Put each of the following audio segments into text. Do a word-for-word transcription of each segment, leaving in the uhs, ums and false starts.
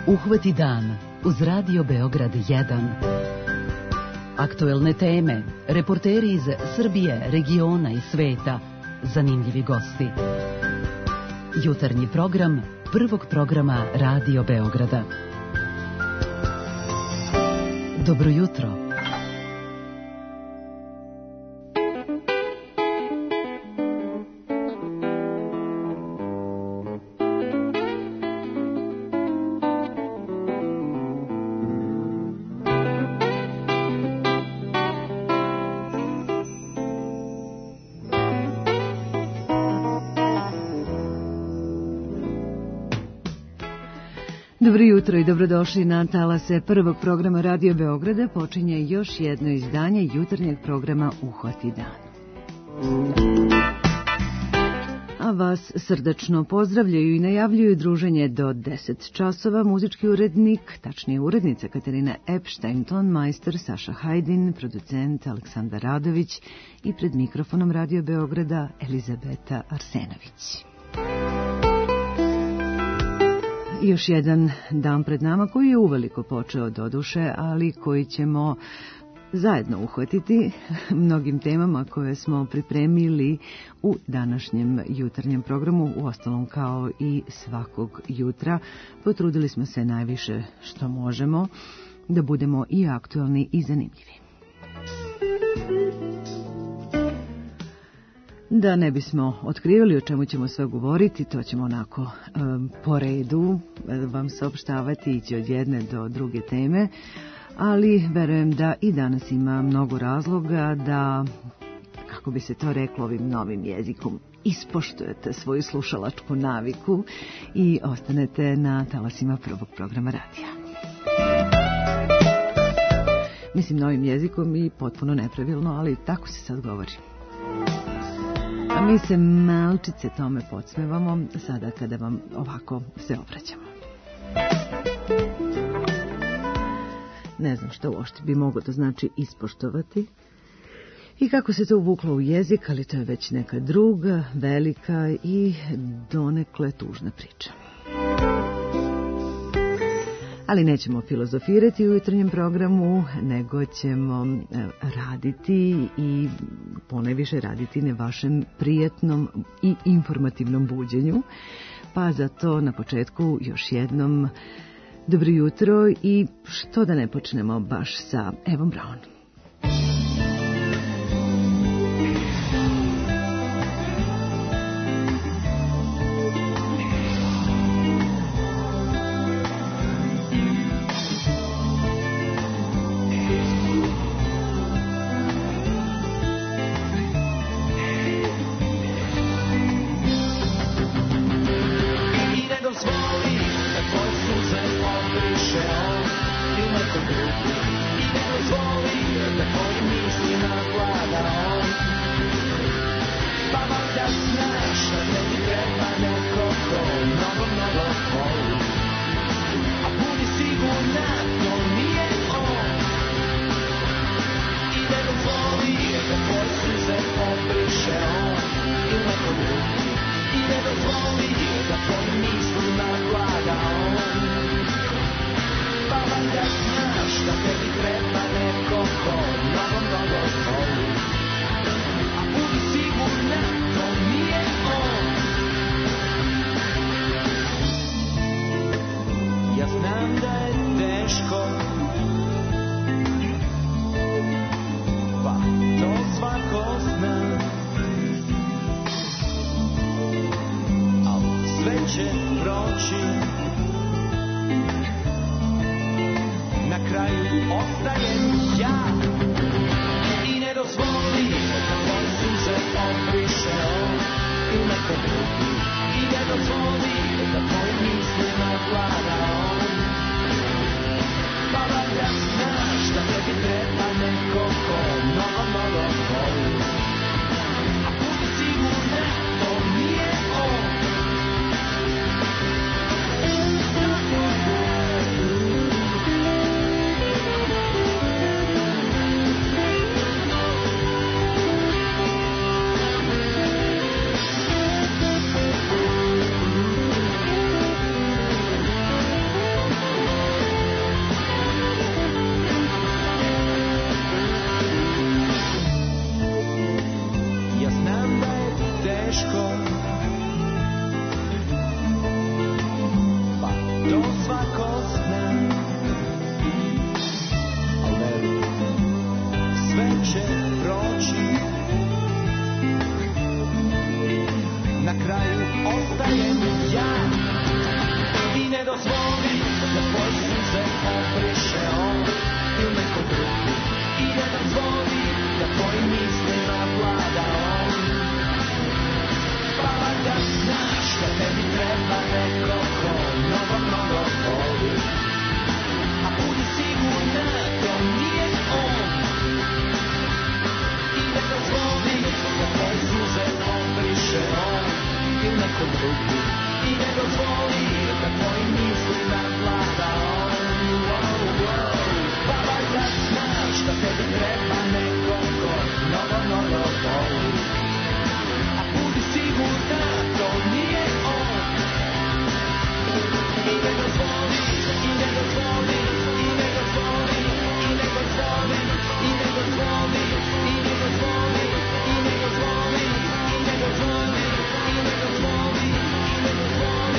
Uhvati dan uz Radio Beograd jedan. Aktuelne teme, reporteri iz Srbije, regiona i sveta, zanimljivi gosti. Jutarnji program prvog programa Radio Beograda. Dobro jutro. Dobro jutro i dobrodošli na talase prvog programa Radio Beograda. Počinje još jedno izdanje jutarnjeg programa Uhvati dan. A vas srdačno pozdravljaju i najavljuju druženje do deset časova muzički urednik, tačnije urednica Katarina Epstein, ton majster Saša Hajdin, producent Aleksandar Radović i pred mikrofonom Radio Beograda Elizabeta Arsenović. Još jedan dan pred nama koji je uveliko počeo doduše, ali koji ćemo zajedno uhvatiti mnogim temama koje smo pripremili u današnjem jutarnjem programu, uostalom kao i svakog jutra. Potrudili smo se najviše što možemo da budemo i aktualni i zanimljivi. Da ne bismo otkrivali o čemu ćemo sve govoriti, to ćemo onako e, po redu vam saopštavati, ići od jedne do druge teme, ali verujem da i danas ima mnogo razloga da, kako bi se to reklo ovim novim jezikom, ispoštujete svoju slušalačku naviku i ostanete na talasima prvog programa radija. Mislim novim jezikom i potpuno nepravilno, ali tako se sad govori. A mi se malčice tome podsmevamo sada kada vam ovako se obraćamo. Ne znam što uopšte bi moglo to znači ispoštovati i kako se to uvuklo u jezik, ali to je već neka druga, velika i donekle tužna priča. Ali nećemo filozofirati u jutarnjem programu, nego ćemo raditi i ponajviše raditi na vašem prijatnom i informativnom buđenju. Pa zato na početku još jednom dobro jutro i što da ne počnemo baš sa Evom Braun. ostajem ja. I ne dozvoli da tvoje suze obriše on ili neko drugi. I ne dozvoli da tvojim mislima vlada on. Pa valjda znaš da tebi treba neko ko mnogo, mnogo voli. A budi sigurna, to nije on. I ne dozvoli da tvoje suze obriše on ili neko drugi. I ne dozvoli da tvojim mislima vlada on. Wow, wow. Pa valjda znaš da tebi treba neko ko mnogo, mnogo voli. A budi sigurna, to nije on. I ne dozvoli, i ne dozvoli, i ne dozvoli, i ne dozvoli, i ne dozvoli, i ne dozvoli, i ne dozvoli, i ne dozvoli, i ne dozvoli, i ne dozvoli.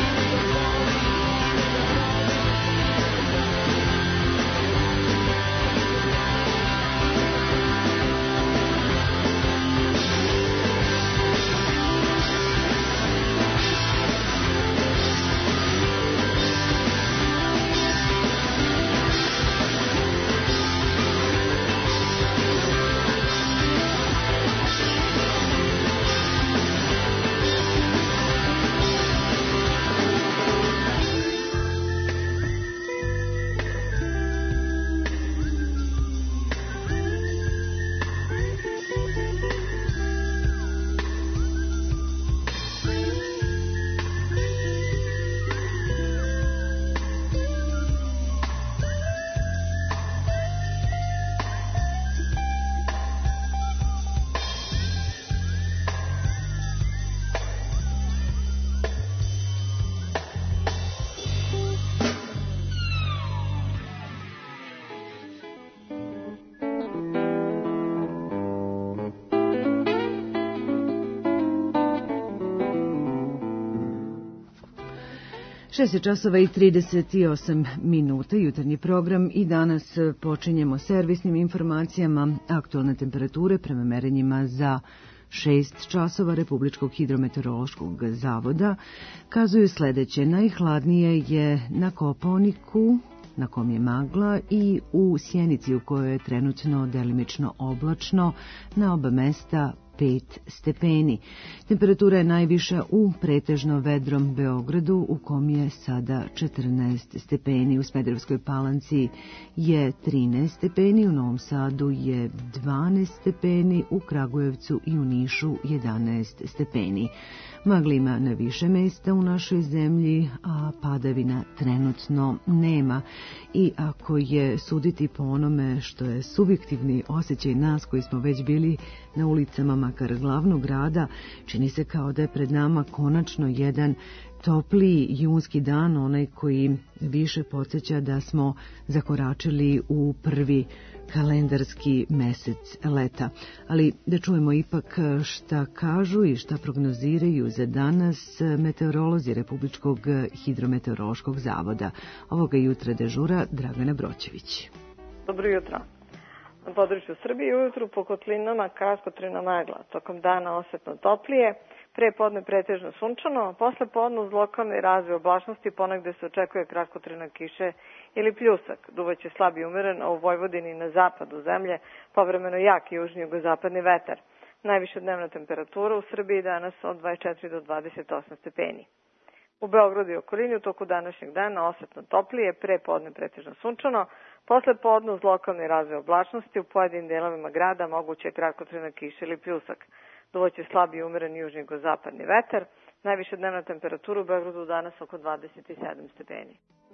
šest časova i trideset osam minuta, jutarnji program, i danas počinjemo servisnim informacijama. Aktualne temperature prema merenjima za šest časova Republičkog hidrometeorološkog zavoda kazuju sledeće. Najhladnije je na Kopaoniku, na kom je magla, i u Sjenici, u kojoj je trenutno delimično oblačno, na oba mesta pet stepeni. Temperatura je najviša u pretežno vedrom Beogradu, u kom je sada četrnaest stepeni. U Smederevskoj Palanci je trinaest stepeni, u Novom Sadu je dvanaest stepeni, u Kragujevcu i u Nišu jedanaest stepeni. Magla ima na više mesta u našoj zemlji, a padavina trenutno nema. I ako je suditi po onome što je subjektivni osjećaj nas koji smo već bili na ulicama makar glavnog grada, čini se kao da je pred nama konačno jedan topliji junski dan, onaj koji više podsjeća da smo zakoračili u prvi kalendarski mesec leta. Ali da čujemo ipak šta kažu i šta prognoziraju za danas meteorolozi Republičkog hidrometeorološkog zavoda. Ovoga jutra dežura Dragana Broćević. Dobro jutro. Na području Srbije ujutru po kotlinama kratkotrajna magla, tokom dana osetno toplije, pre podne pretežno sunčano, posle podne uz lokalni razvoj oblačnosti ponegde se očekuje kratkotrajna kiše ili pljusak. Duvaće slab i umeren, a u Vojvodini i na zapadu zemlje povremeno jak južni jugozapadni vetar. Najviša dnevna temperatura u Srbiji danas od dvadeset četiri do dvadeset osam stepeni. U Beogradu i okolini u toku današnjeg dana osetno toplije, pre podne pretežno sunčano, posle podne uz lokalni razvoj oblačnosti u pojedinim delovima grada moguće je kratkotrajna kiša ili pljusak. Duvaće slab i umeren južni jugozapadni vetar. Najviša dnevna temperatura u Beogradu danas oko dvadeset sedam stepeni.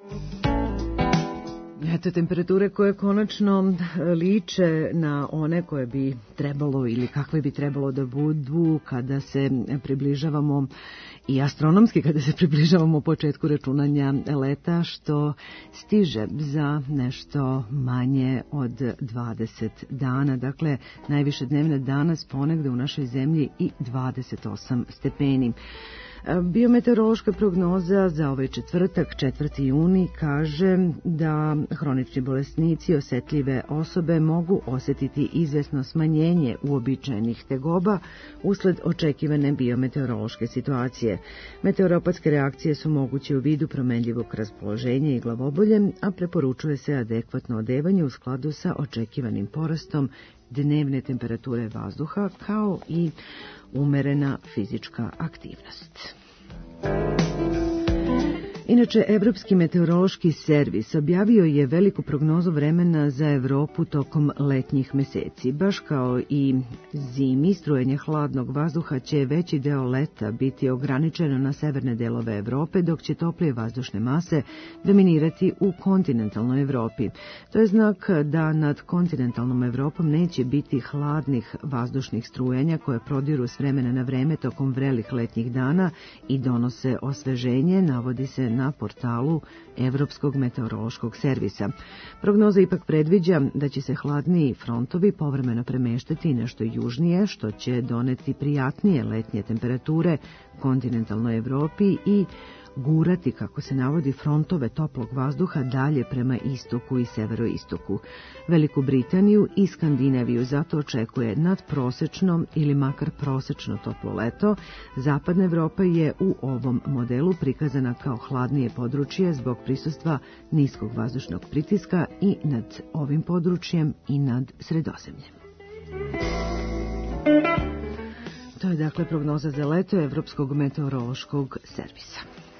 Eto, temperature koje konačno liče na one koje bi trebalo ili kakve bi trebalo da budu kada se približavamo, i astronomski kada se približavamo početku računanja leta, što stiže za nešto manje od dvadeset dana. Dakle, najviše dnevne danas ponegde u našoj zemlji i dvadeset osam stepeni. Biometeorološka prognoza za ovaj četvrtak, četvrti juni, kaže da hronični bolesnici, osetljive osobe mogu osetiti izvesno smanjenje uobičajenih tegoba usled očekivane biometeorološke situacije. Meteoropatske reakcije su moguće u vidu promenljivog raspoloženja i glavobolje, a preporučuje se adekvatno odevanje u skladu sa očekivanim porastom dnevne temperature vazduha, kao i umerena fizička aktivnost. Inače, Evropski meteorološki servis objavio je veliku prognozu vremena za Evropu tokom letnjih meseci. Baš kao i zimi, strujenje hladnog vazduha će veći deo leta biti ograničeno na severne delove Evrope, dok će toplije vazdušne mase dominirati u kontinentalnoj Evropi. To je znak da nad kontinentalnom Evropom neće biti hladnih vazdušnih strujenja koje prodiru s vremena na vreme tokom vrelih letnjih dana i donose osveženje, navodi se na portalu Evropskog meteorološkog servisa. Prognoza ipak predviđa da će se hladniji frontovi povremeno premeštati nešto južnije, što će doneti prijatnije letnje temperature kontinentalnoj Evropi i gurati, kako se navodi, frontove toplog vazduha dalje prema istoku i severoistoku. Veliku Britaniju i Skandinaviju zato očekuje nadprosečno ili makar prosečno toplo leto. Zapadna Evropa je u ovom modelu prikazana kao hladnije područje zbog prisustva niskog vazdušnog pritiska i nad ovim područjem i nad Sredozemljem. To je dakle prognoza za leto Evropskog meteorološkog servisa.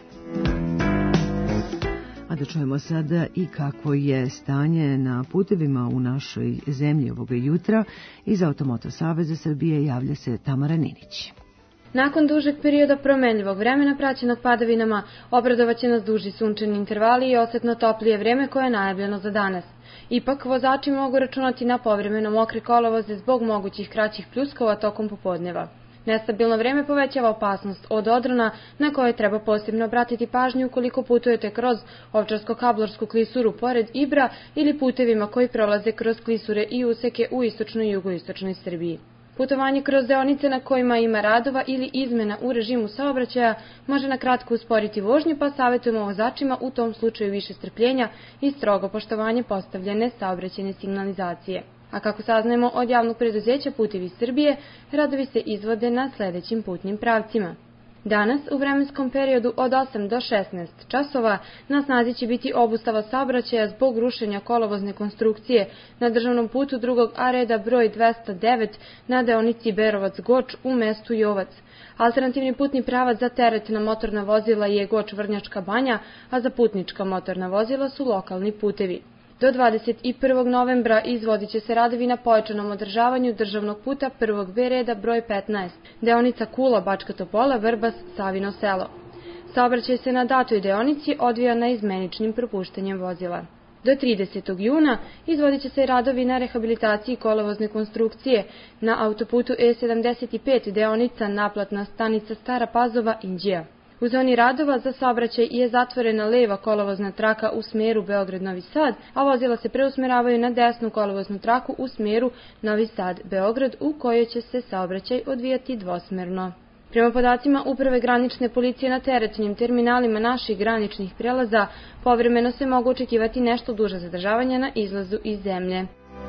A da čujemo sada i kakvo je stanje na putevima u našoj zemlji ovoga jutra. Iz Automoto saveza Srbije javlja se Tamara Ninić. Nakon dužeg perioda promenljivog vremena praćenog padavinama, obradovaće nas duži sunčani intervali i osetno toplije vreme koje je najavljeno za danas. Ipak, vozači mogu računati na povremeno mokre kolovoze zbog mogućih kraćih pljuskova tokom popodneva. Nestabilno vreme povećava opasnost od odrona na koje treba posebno obratiti pažnju ukoliko putujete kroz Ovčarsko-Kablarsku klisuru pored Ibra ili putevima koji prolaze kroz klisure i useke u istočnoj i jugoistočnoj Srbiji. Putovanje kroz deonice na kojima ima radova ili izmena u režimu saobraćaja može na kratko usporiti vožnju, pa savjetujemo vozačima u tom slučaju više strpljenja i strogo poštovanje postavljene saobraćajne signalizacije. A kako saznajemo od javnog preduzeća Putevi Srbije, radovi se izvode na sledećim putnim pravcima. Danas, u vremenskom periodu od osam do šesnaest časova, na snazi će biti obustava saobraćaja zbog rušenja kolovozne konstrukcije na državnom putu drugog A reda broj dvesta devet na deonici Berovac-Goč u mestu Jovac. Alternativni putni pravac za teretna motorna vozila je Goč-Vrnjačka Banja, a za putnička motorna vozila su lokalni putevi. Do dvadeset prvog novembra izvodit će se radovi na pojačanom održavanju državnog puta prvog B reda broj petnaest, deonica Kula-Bačka Topola-Vrbas-Savino selo. Saobraćaj se na datoj deonici odvija na izmeničnim propuštanjem vozila. Do tridesetog juna izvodit će se radovi na rehabilitaciji kolovozne konstrukcije na autoputu E sedamdeset pet deonica naplatna stanica Stara Pazova-Inđija. U zoni radova za saobraćaj je zatvorena leva kolovozna traka u smeru Beograd-Novi Sad, a vozila se preusmeravaju na desnu kolovoznu traku u smeru Novi Sad-Beograd, u kojoj će se saobraćaj odvijati dvosmerno. Prema podacima Uprave granične policije na teretnim terminalima naših graničnih prelaza, povremeno se mogu očekivati nešto duže zadržavanja na izlazu iz zemlje.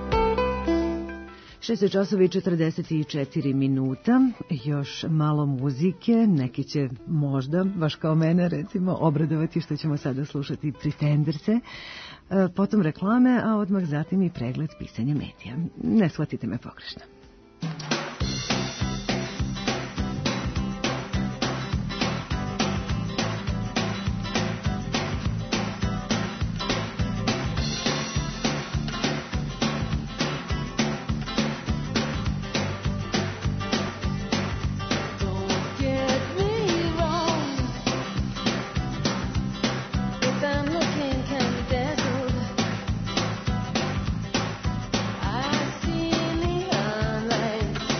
šest časova i četrdeset četiri minuta, još malo muzike, neki će možda, baš kao mene recimo, obradovati što ćemo sada slušati Pretenderse, potom reklame, a odmah zatim i pregled pisanja medija. Ne shvatite me pogrešno. I see neon lights.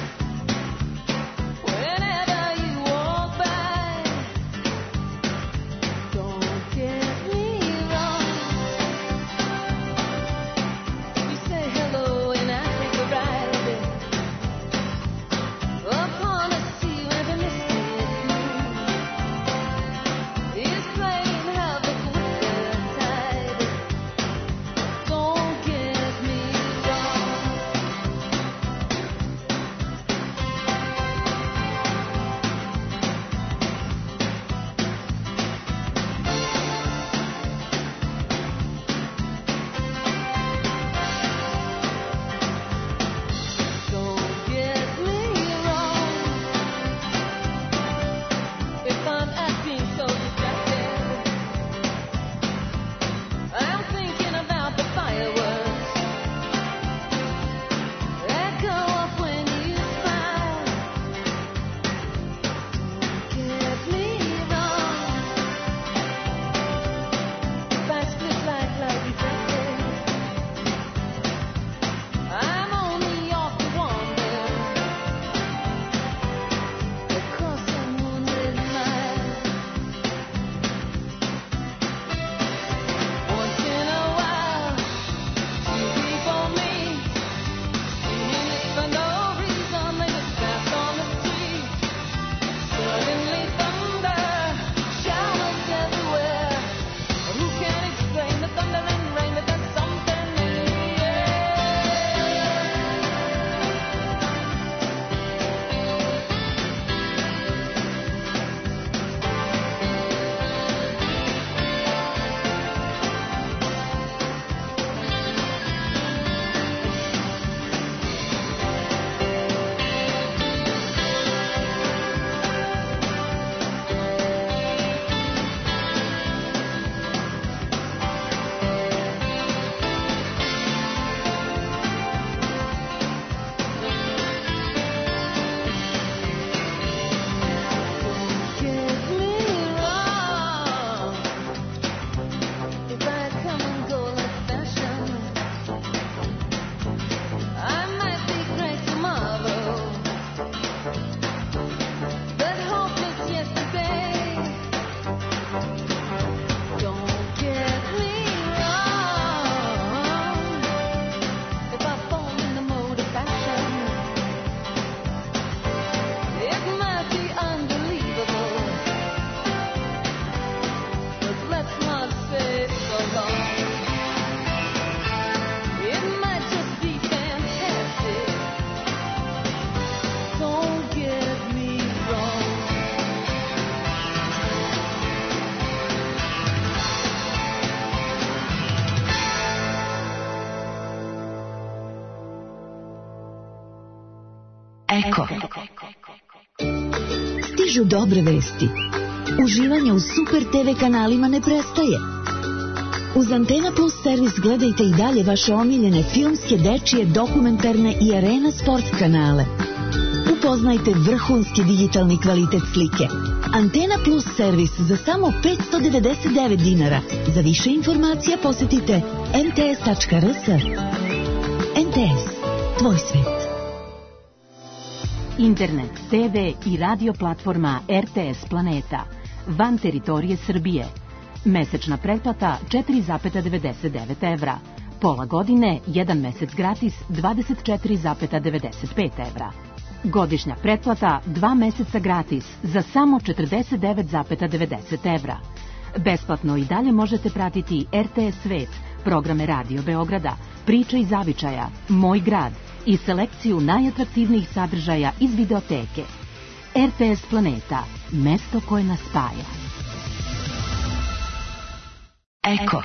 Eko. Stižu dobre vesti. Uživanje u Super te ve kanalima ne prestaje. Uz Antena Plus servis gledajte i dalje vaše omiljene filmske, dečije, dokumentarne i arena sport kanale. Upoznajte vrhunski digitalni kvalitet slike. Antena Plus servis za samo petsto devedeset devet dinara. Za više informacija posjetite em te es tačka er es. em te es, tvoj svet. Internet, te ve i radio platforma er te es Planeta. Van teritorije Srbije. Mesečna pretplata četiri zarez devedeset devet evra. Pola godine, jedan mesec gratis, dvadeset četiri zarez devedeset pet evra. Godišnja pretplata, dva meseca gratis, za samo četrdeset devet zarez devedeset evra. Besplatno i dalje možete pratiti er te es Svet, programe Radio Beograda, Priče iz zavičaja, Moj grad i selekciju najatraktivnijih sadržaja iz videoteke. er te es Planeta, mesto koje nas spaja. Eko.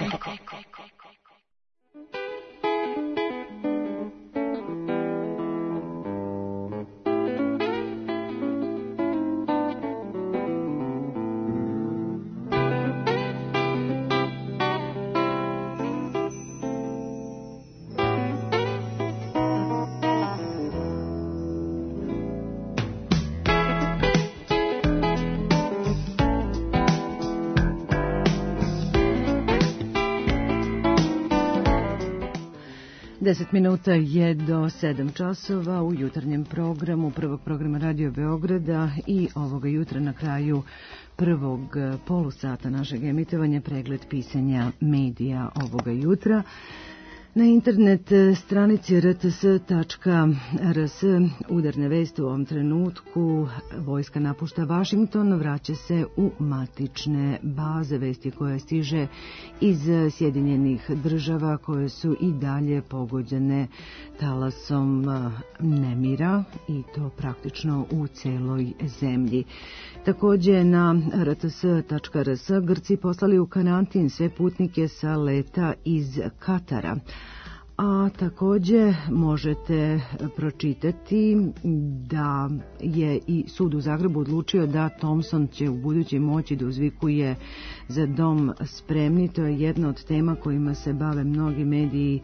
Deset minuta je do sedam časova u jutarnjem programu prvog programa Radio Beograda i ovoga jutra na kraju prvog polusata našeg emitovanja pregled pisanja medija ovoga jutra. Na internet stranici er te es tačka er es udarne vesti u ovom trenutku. Vojska napušta Vašington, vraća se u matične baze. Vesti koja stiže iz Sjedinjenih država koje su i dalje pogođene talasom nemira i to praktično u celoj zemlji. Također na er te es tačka er es Grci poslali u karantin sve putnike sa leta iz Katara. A također možete pročitati da je i sud u Zagrebu odlučio da Thompson će u budući moći da uzvikuje za dom spremni. To je jedna od tema kojima se bave mnogi mediji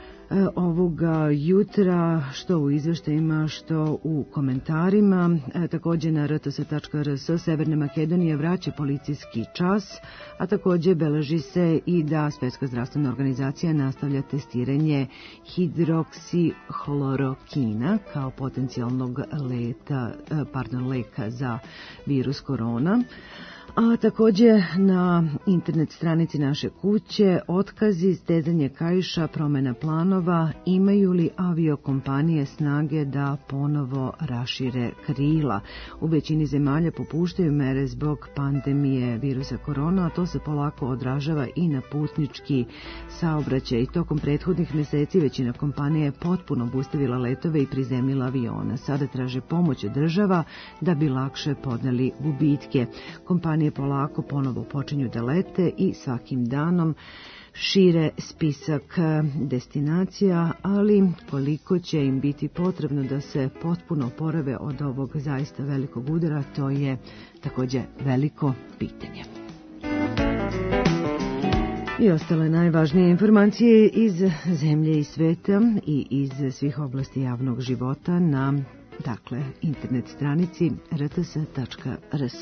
ovoga jutra, što u izveštajima, što u komentarima. E, također na er te es tačka er es Severne Makedonije vraća policijski čas, a također beleži se i da Svjetska zdravstvena organizacija nastavlja testiranje hidroksihlorokina kao potencijalnog leta, pardon, leka za virus korona. A također na internet stranici naše kuće otkazi, stezanje kaiša, promjena planova, imaju li aviokompanije snage da ponovo rašire krila. U većini zemalja popuštaju mere zbog pandemije virusa korona, a to se polako odražava i na putnički saobraćaj. Tokom prethodnih mjeseci većina kompanija je potpuno obustavila letove i prizemljila avione. Sada traže pomoć od država da bi lakše podneli gubitke. Kompanije polako ponovo počinju da lete i svakim danom šire spisak destinacija, ali koliko će im biti potrebno da se potpuno oporave od ovog zaista velikog udara, to je također veliko pitanje. I ostale najvažnije informacije iz zemlje i sveta i iz svih oblasti javnog života na, dakle, internet stranici er te es tačka er es.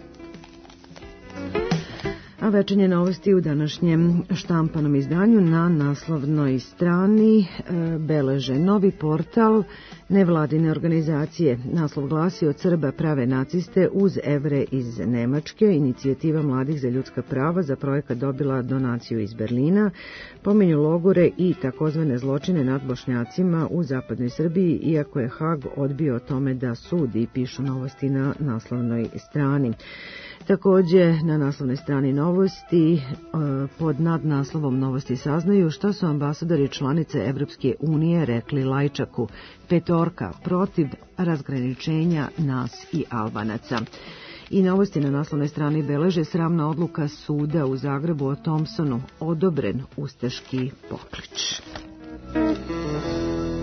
A večernje novosti u današnjem štampanom izdanju na naslovnoj strani e, beleže novi portal nevladine organizacije. Naslov glasi: od Srba prave naciste uz Evre iz Nemačke. Inicijativa mladih za ljudska prava za projekat dobila donaciju iz Berlina. Pominju logore i takozvane zločine nad Bošnjacima u zapadnoj Srbiji, iako je Hag odbio o tome da sudi, pišu novosti na naslovnoj strani. Također na naslovnoj strani novosti pod nadnaslovom novosti saznaju što su ambasadori članice Evropske unije rekli Lajčaku. Petorka protiv razgraničenja nas i Albanaca. I novosti na naslovnoj strani beleže sramna odluka suda u Zagrebu o Thompsonu, odobren ustaški poklič.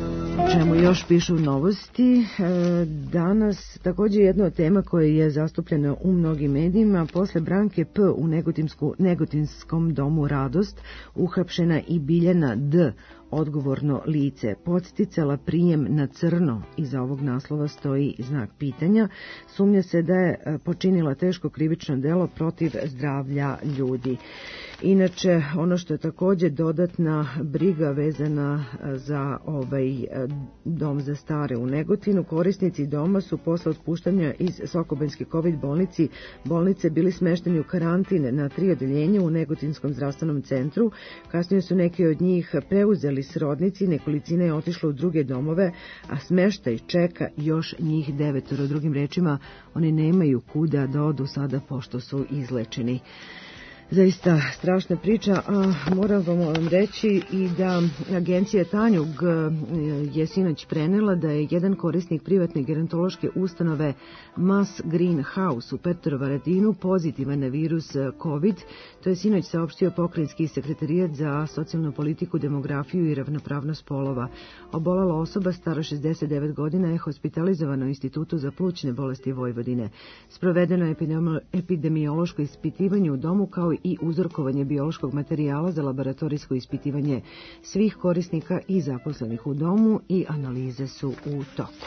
čemu još pišu novosti. Danas također jedna od tema koja je zastupljena u mnogim medijima. Posle Branke P. u Negotinskom domu Radost uhapšena i Biljana D. odgovorno lice, podsticala prijem na crno. Iza ovog naslova stoji znak pitanja. Sumnja se da je počinila teško krivično delo protiv zdravlja ljudi. Inače, ono što je također dodatna briga vezana za ovaj dom za stare u Negotinu, korisnici doma su posle otpuštanja iz Sokobanjske kovid bolnici, bolnice bili smešteni u karantin na tri odeljenja u Negotinskom zdravstvenom centru. Kasnije su neki od njih preuzeli srodnici, nekolicina je otišla u druge domove, a smeštaj čeka još njih devetoro. Drugim rečima, oni nemaju kuda da odu sada pošto su izlečeni. Zaista strašna priča, a moram vam reći i da agencija Tanjug je sinoć prenela da je jedan korisnik privatne gerontološke ustanove Mass Green House u Petrovaradinu pozitivan na virus COVID. To je sinoć saopštio pokrajinski sekretarijat za socijalnu politiku, demografiju i ravnopravnost polova. Obolala osoba stara šezdeset devet godina je hospitalizovana u Institutu za plućne bolesti Vojvodine. Sprovedeno je epidemiološko ispitivanje u domu kao i uzorkovanje biološkog materijala za laboratorijsko ispitivanje svih korisnika i zaposlenih u domu i analize su u toku.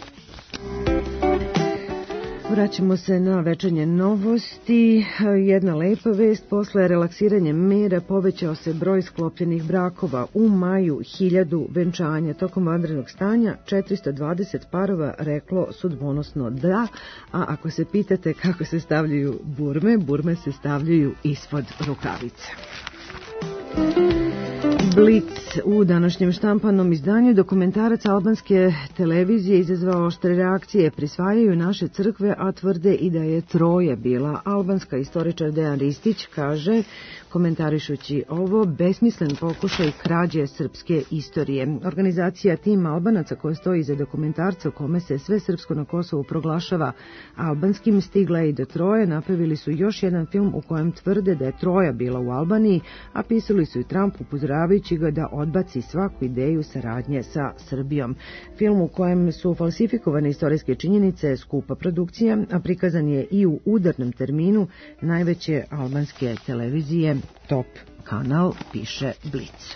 Vraćamo se na večernje novosti. Jedna lepa vest, posle relaksiranja mera povećao se broj sklopljenih brakova. U maju hiljadu venčanja. Tokom vanrednog stanja četiristo dvadeset parova reklo sudbonosno da, a ako se pitate kako se stavljaju burme, burme se stavljaju ispod rukavice. Blic u današnjem štampanom izdanju dokumentarac albanske televizije izazvao oštre reakcije. Prisvajaju naše crkve, a tvrde i da je Troja bila. Albanska istoričar Dejan Ristić kaže, komentarišući ovo, besmislen pokušaj krađe srpske istorije. Organizacija Tim Albanaca koja stoji iza dokumentarca u kome se sve srpsko na Kosovu proglašava albanskim stigla je i do Troje. Napravili su još jedan film u kojem tvrde da je Troja bila u Albaniji, a pisali su i Trump upozoravajući ga da odbaci svaku ideju saradnje sa Srbijom. Film u kojem su falsifikovane istorijske činjenice skupa produkcija, a prikazan je i u udarnom terminu najveće albanske televizije Top kanal, piše Blic.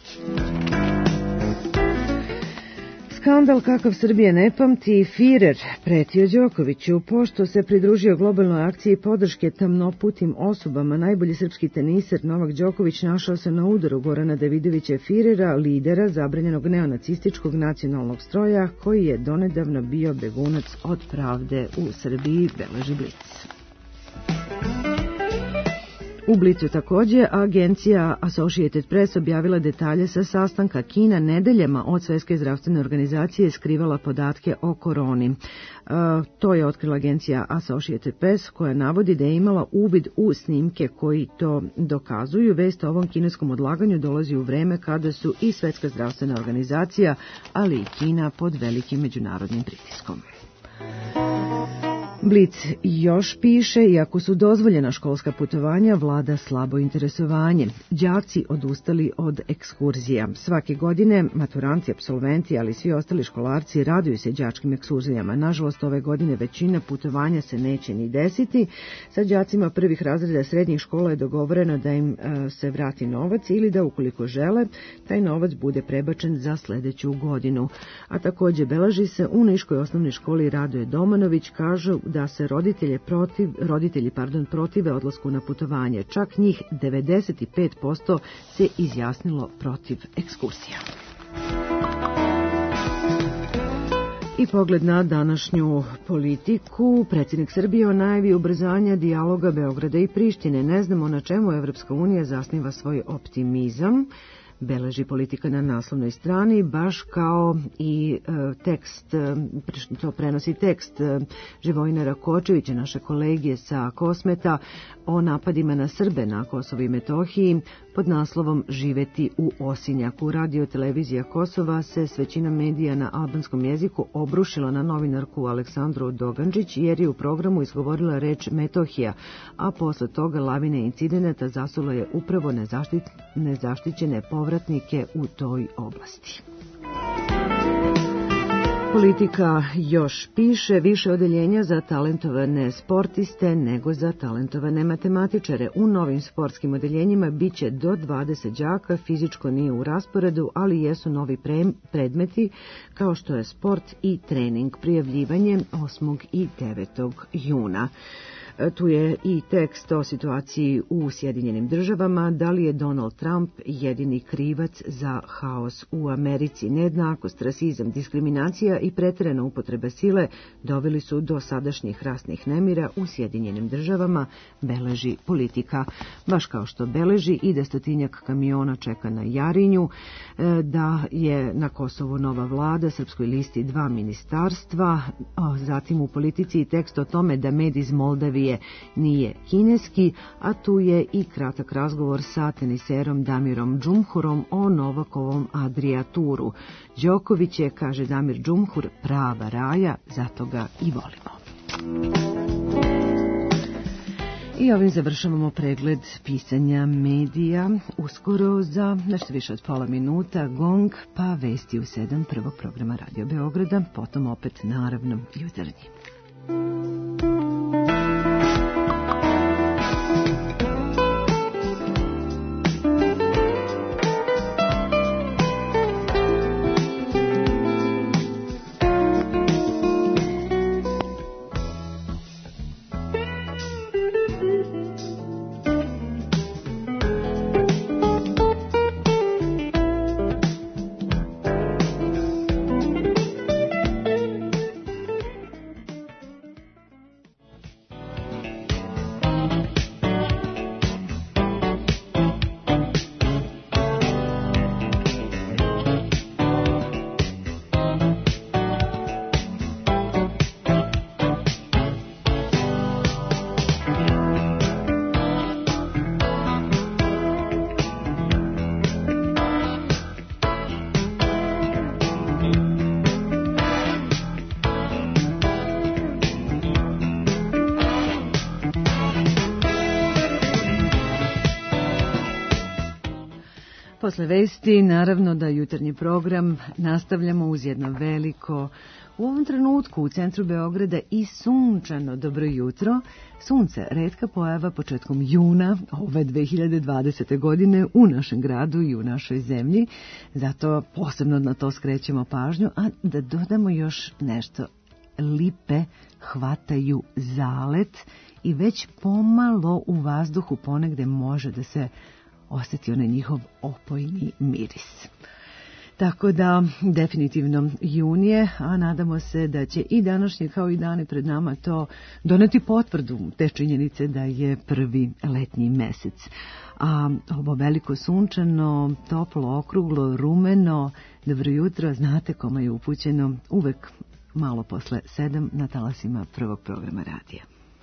Skandal kakav Srbija ne pamti, Firer pretio Đokoviću. Pošto se pridružio globalnoj akciji podrške tamnoputim osobama, najbolji srpski teniser Novak Đoković našao se na udaru Gorana Davidovića Firera, lidera zabranjenog neonacističkog nacionalnog stroja, koji je donedavno bio begunac od pravde u Srbiji, beleži Blic. U Blicu također agencija Associated Press objavila detalje sa sastanka. Kina nedeljama od Svjetske zdravstvene organizacije skrivala podatke o koroni. E, to je otkrila agencija Associated Press koja navodi da je imala uvid u snimke koji to dokazuju. Vest o ovom kineskom odlaganju dolazi u vreme kada su i Svjetska zdravstvena organizacija, ali i Kina pod velikim međunarodnim pritiskom. Blic još piše, iako su dozvoljena školska putovanja, vlada slabo interesovanje. Đaci odustali od ekskurzija. Svake godine maturanti, apsolventi, ali i svi ostali školarci raduju se đačkim ekskurzijama. Nažalost, ove godine većina putovanja se neće ni desiti. Sa đacima prvih razreda srednjih škola je dogovoreno da im e, se vrati novac ili da, ukoliko žele, taj novac bude prebačen za sljedeću godinu. A također beleži se u Niškoj osnovnoj školi Radoje Domanović, kažu da se roditelji protiv, roditelji pardon, protive odlasku na putovanje. Čak njih devedeset pet posto se izjasnilo protiv ekskursija. I pogled na današnju politiku. Predsjednik Srbije o najavi ubrzanja dijaloga Beograda i Prištine. Ne znamo na čemu Evropska unija zasniva svoj optimizam, beleži Politika na naslovnoj strani, baš kao i e, tekst, e, to prenosi tekst e, Živojina Rakočevića, naše kolegije sa Kosmeta, o napadima na Srbe na Kosovu i Metohiji pod naslovom Živeti u Osinjaku. Radio televizija Kosova se s većinom medija na albanskom jeziku obrušila na novinarku Aleksandru Dogančić jer je u programu izgovorila reč Metohija, a posle toga lavine incidenata zasula je upravo nezaštit, nezaštićene povratnike u toj oblasti. Politika još piše više odeljenja za talentovane sportiste nego za talentovane matematičare. U novim sportskim odeljenjima biće do dvadeset đaka, fizičko nije u rasporedu, ali jesu novi pre- predmeti kao što je sport i trening. Prijavljivanje osmog i devetog juna. Tu je i tekst o situaciji u Sjedinjenim državama. Da li je Donald Trump jedini krivac za haos u Americi? Nejednakost, rasizam, diskriminacija i pretjerana upotreba sile doveli su do sadašnjih rasnih nemira u Sjedinjenim državama, beleži Politika. Baš kao što beleži i da stotinjak kamiona čeka na Jarinju, da je na Kosovu nova vlada, Srpskoj listi dva ministarstva, zatim u Politici i tekst o tome da med iz Moldavije nije kineski, a tu je i kratak razgovor sa teniserom Damirom Džumhurom o Novakovom Adria Turu. Đoković je, kaže Damir Džumhur, prava raja, zato ga i volimo. I ovim završavamo pregled pisanja medija. Uskoro za nešto više od pola minuta Gong, pa vesti u sedam prvog programa Radio Beograda, potom opet naravno Jutarnji. Posle vesti, naravno da jutarnji program nastavljamo uz jedno veliko, u ovom trenutku u centru Beograda i sunčano dobro jutro. Sunce, retka pojava početkom juna ove dve hiljade dvadesete. godine u našem gradu i u našoj zemlji. Zato posebno na to skrećemo pažnju, a da dodamo još nešto. Lipe hvataju zalet i već pomalo u vazduhu ponegde može da se osjeti onaj njihov opojni miris. Tako da, definitivno junije, a nadamo se da će i današnje kao i dane pred nama to doneti potvrdu te činjenice da je prvi letnji mesec. A ovo veliko sunčano, toplo, okruglo, rumeno, dobro jutro, znate kome je upućeno uvek malo posle sedam na talasima prvog programa radija.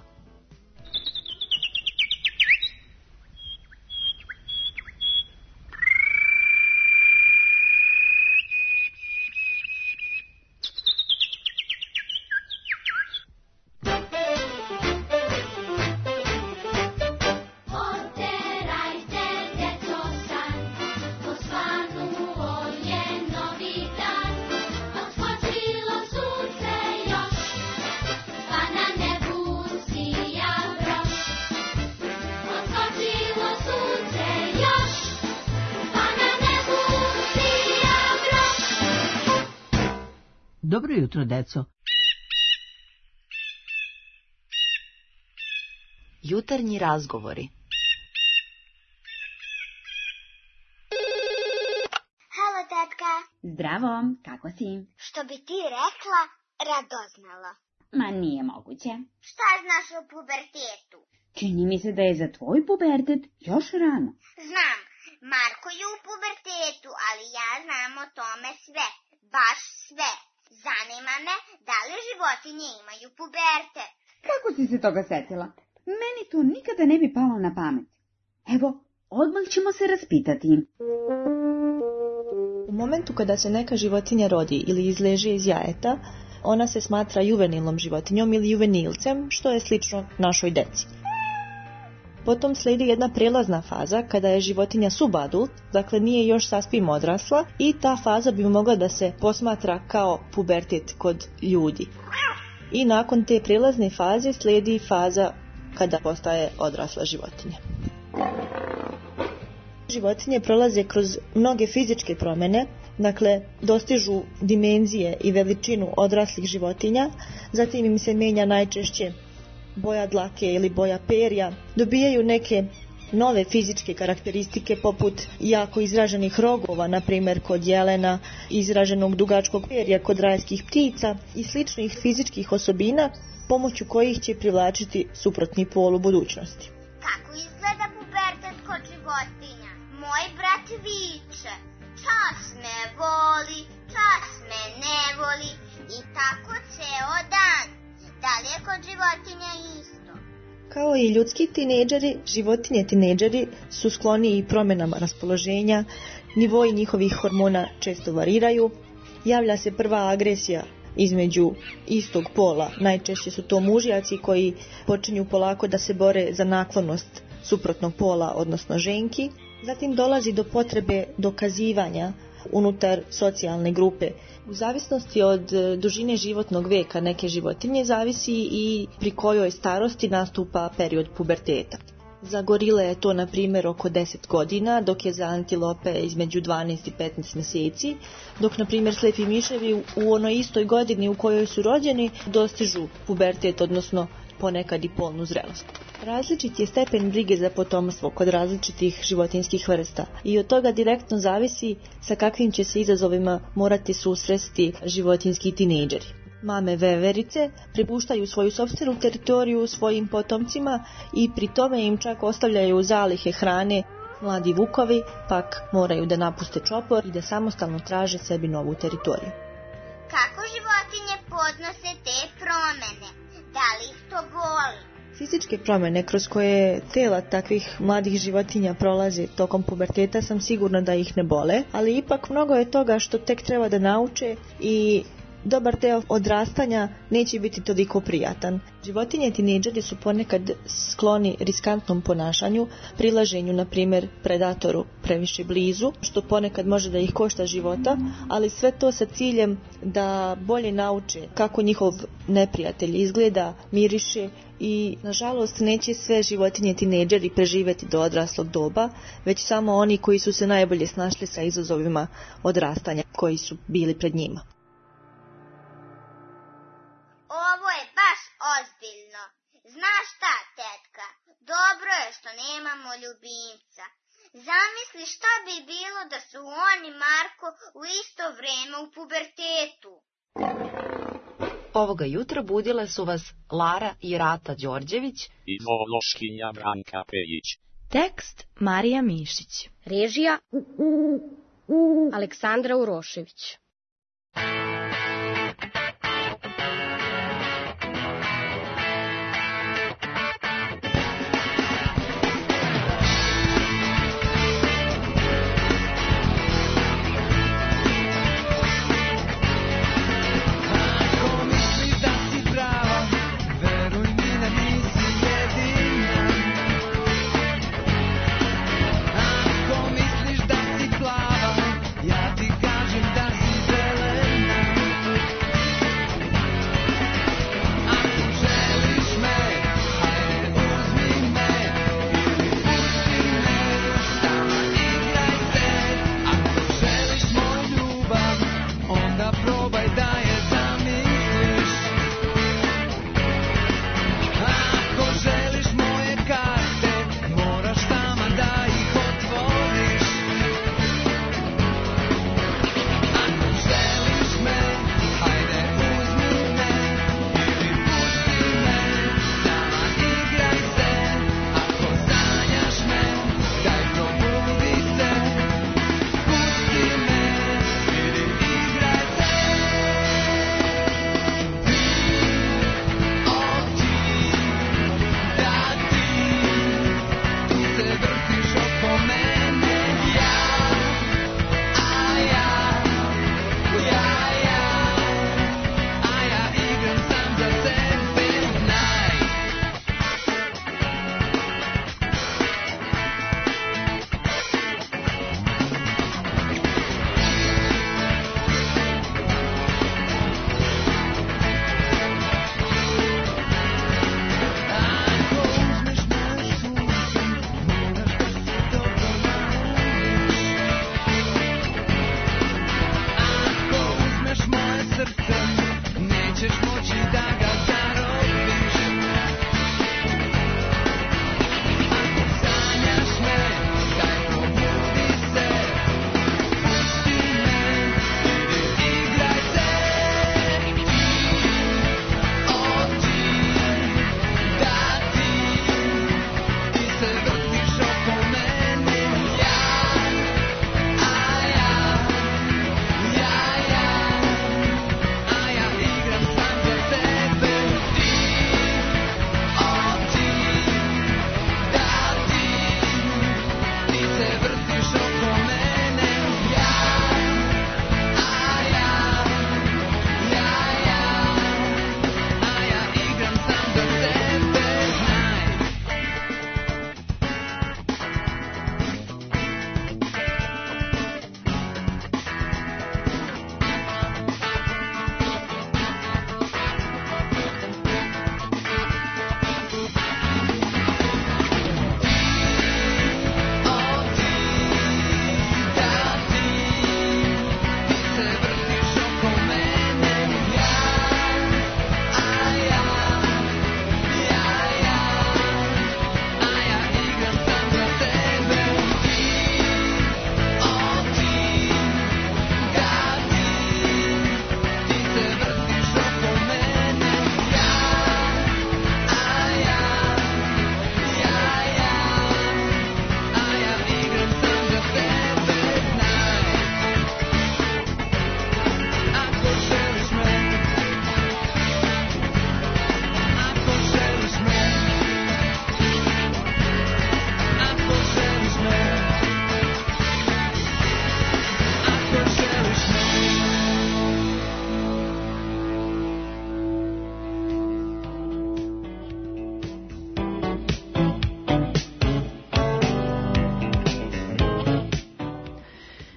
Dobro jutro, deco. Jutarnji razgovori. Halo, tetka. Zdravo, kako si? Što bi ti rekla, radoznala. Ma nije moguće. Šta znaš o pubertetu? Čini mi se da je za tvoj pubertet još rano. Znam, Marko je u pubertetu, ali ja znam o tome sve, baš sve. Zanima me da li životinje imaju pubertet. Kako si se toga setila? Meni to nikada ne bi palo na pamet. Evo, odmah ćemo se raspitati. U momentu kada se neka životinja rodi ili izleže iz jajeta, ona se smatra juvenilnom životinjom ili juvenilcem, što je slično našoj deci. Potom slijedi jedna prelazna faza kada je životinja subadult, dakle nije još sasvim odrasla i ta faza bi mogla da se posmatra kao pubertet kod ljudi. I nakon te prelazne faze slijedi faza kada postaje odrasla životinja. Životinje prolaze kroz mnoge fizičke promjene, dakle dostižu dimenzije i veličinu odraslih životinja, zatim im se mijenja najčešće boja dlake ili boja perja, dobijaju neke nove fizičke karakteristike poput jako izraženih rogova, na primjer kod jelena, izraženog dugačkog perja kod rajskih ptica i sličnih fizičkih osobina pomoću kojih će privlačiti suprotni pol u budućnosti. Kako izgleda pubertet kod životinja? Moj brat viče, čas me voli, čas me ne voli i tako ceo dan. Da li je kod životinja isto? Kao i ljudski tinejdžeri, životinje tinejdžeri su skloniji promjenama raspoloženja, nivoi njihovih hormona često variraju, javlja se prva agresija između istog pola, najčešće su to mužjaci koji počinju polako da se bore za naklonost suprotnog pola, odnosno ženki. Zatim dolazi do potrebe dokazivanja unutar socijalne grupe. U zavisnosti od dužine životnog veka neke životinje zavisi i pri kojoj starosti nastupa period puberteta. Za gorile je to na primjer oko deset godina, dok je za antilope između dvanaest i petnaest mjeseci, dok na primjer slijepi miševi u onoj istoj godini u kojoj su rođeni dostižu pubertet, odnosno ponekad i polnu zrelost. Različit je stepen brige za potomstvo kod različitih životinjskih vrsta i od toga direktno zavisi sa kakvim će se izazovima morati susresti životinjski tinejdžeri. Mame veverice prepuštaju svoju sopstvenu teritoriju svojim potomcima i pri tome im čak ostavljaju zalihe hrane. Mladi vukovi pak moraju da napuste čopor i da samostalno traže sebi novu teritoriju. Kako životinje podnose te promjene? Da li ih to boli? Fizičke promjene kroz koje tela takvih mladih životinja prolaze tokom puberteta sam sigurna da ih ne bole, ali ipak mnogo je toga što tek treba da nauče i dobar deo odrastanja neće biti toliko prijatan. Životinje tinejdžeri su ponekad skloni riskantnom ponašanju, prilaženju na primjer predatoru previše blizu, što ponekad može da ih košta života, ali sve to sa ciljem da bolje nauče kako njihov neprijatelj izgleda, miriše i nažalost neće sve životinje tinejdžeri preživjeti do odraslog doba, već samo oni koji su se najbolje snašli sa izazovima odrastanja koji su bili pred njima. Ovo je baš ozbiljno. Znaš šta, tetka? Dobro je što nemamo ljubimca. Zamisli šta bi bilo da su on i Marko u isto vrijeme u pubertetu. Ovoga jutra budile su vas Lara i Rata Đorđević i Vološkinja Branka Pejić. Tekst Marija Mišić. Režija Aleksandra Urošević. Ako misliš da si plava, ja ti kažem da si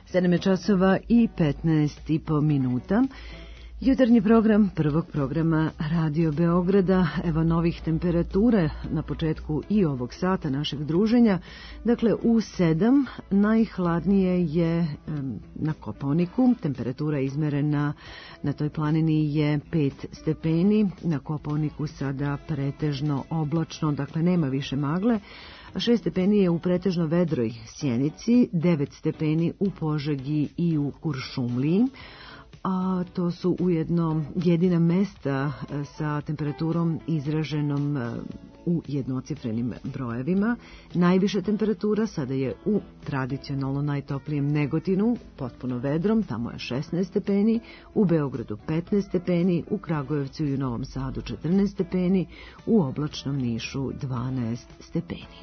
sedam je časova i petnaest i po minuta. Jutarnji program prvog programa Radio Beograda, evo novih temperatura na početku i ovog sata našeg druženja. Dakle, u sedam najhladnije je na Kopaoniku, temperatura izmerena na toj planini je pet stepeni, na Kopaoniku sada pretežno oblačno, dakle nema više magle. šest stepeni je u pretežno vedroj Sjenici, devet stepeni u Požegi i u Kuršumliji, a to su ujedno jedina mesta sa temperaturom izraženom u jednocifrenim brojevima. Najviša temperatura sada je u tradicionalno najtoplijem Negotinu, potpuno vedrom, tamo je šesnaest stepeni, u Beogradu petnaest stepeni, u Kragujevcu i u Novom Sadu četrnaest stepeni, u oblačnom Nišu dvanaest stepeni.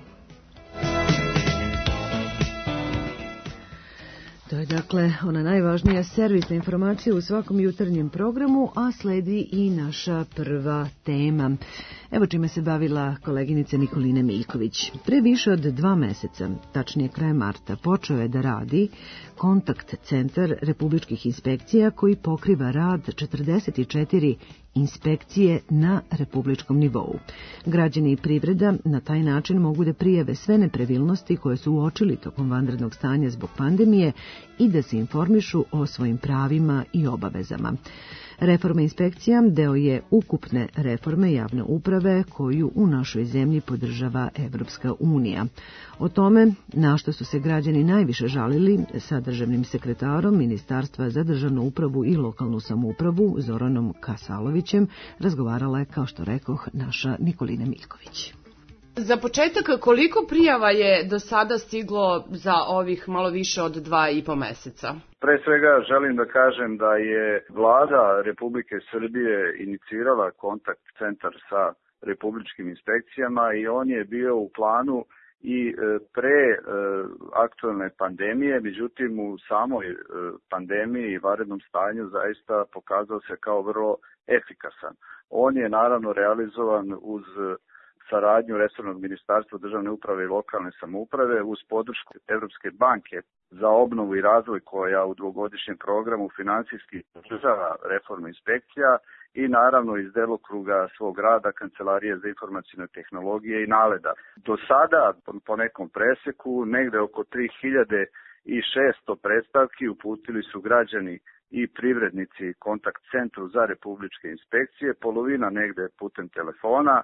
To je dakle ona najvažnija servisna informacija u svakom jutarnjem programu, a sledi i naša prva tema. Evo čime se bavila koleginica Nikolina Miljković. Pre više od dva meseca, tačnije kraj marta, počeo je da radi kontakt centar republičkih inspekcija koji pokriva rad četrdeset četiri inspekcije na republičkom nivou. Građani i privreda na taj način mogu da prijave sve nepravilnosti koje su uočili tokom vanrednog stanja zbog pandemije i da se informišu o svojim pravima i obavezama. Reforma inspekcija deo je ukupne reforme javne uprave koju u našoj zemlji podržava Evropska unija. O tome na što su se građani najviše žalili sa državnim sekretarom Ministarstva za državnu upravu i lokalnu samoupravu Zoranom Kasalovićem razgovarala je, kao što rekoh, naša Nikolina Miljković. Za početak, koliko prijava je do sada stiglo za ovih malo više od dva i po meseca? Pre svega želim da kažem da je Vlada Republike Srbije inicirala kontakt centar sa republičkim inspekcijama i on je bio u planu i pre aktualne pandemije, međutim u samoj pandemiji i vanrednom stanju zaista pokazao se kao vrlo efikasan. On je naravno realizovan uz saradnju resornog ministarstva državne uprave i lokalne samouprave uz podršku Evropske banke za obnovu i razvoj koja u dvogodišnjem programu finansijski podržava reformu inspekcija i naravno iz delokruga svog rada Kancelarije za informacione tehnologije i NALED-a. Do sada po nekom preseku negde oko tri hiljade šesto predstavki uputili su građani i privrednici kontakt centru za republičke inspekcije, polovina negde putem telefona,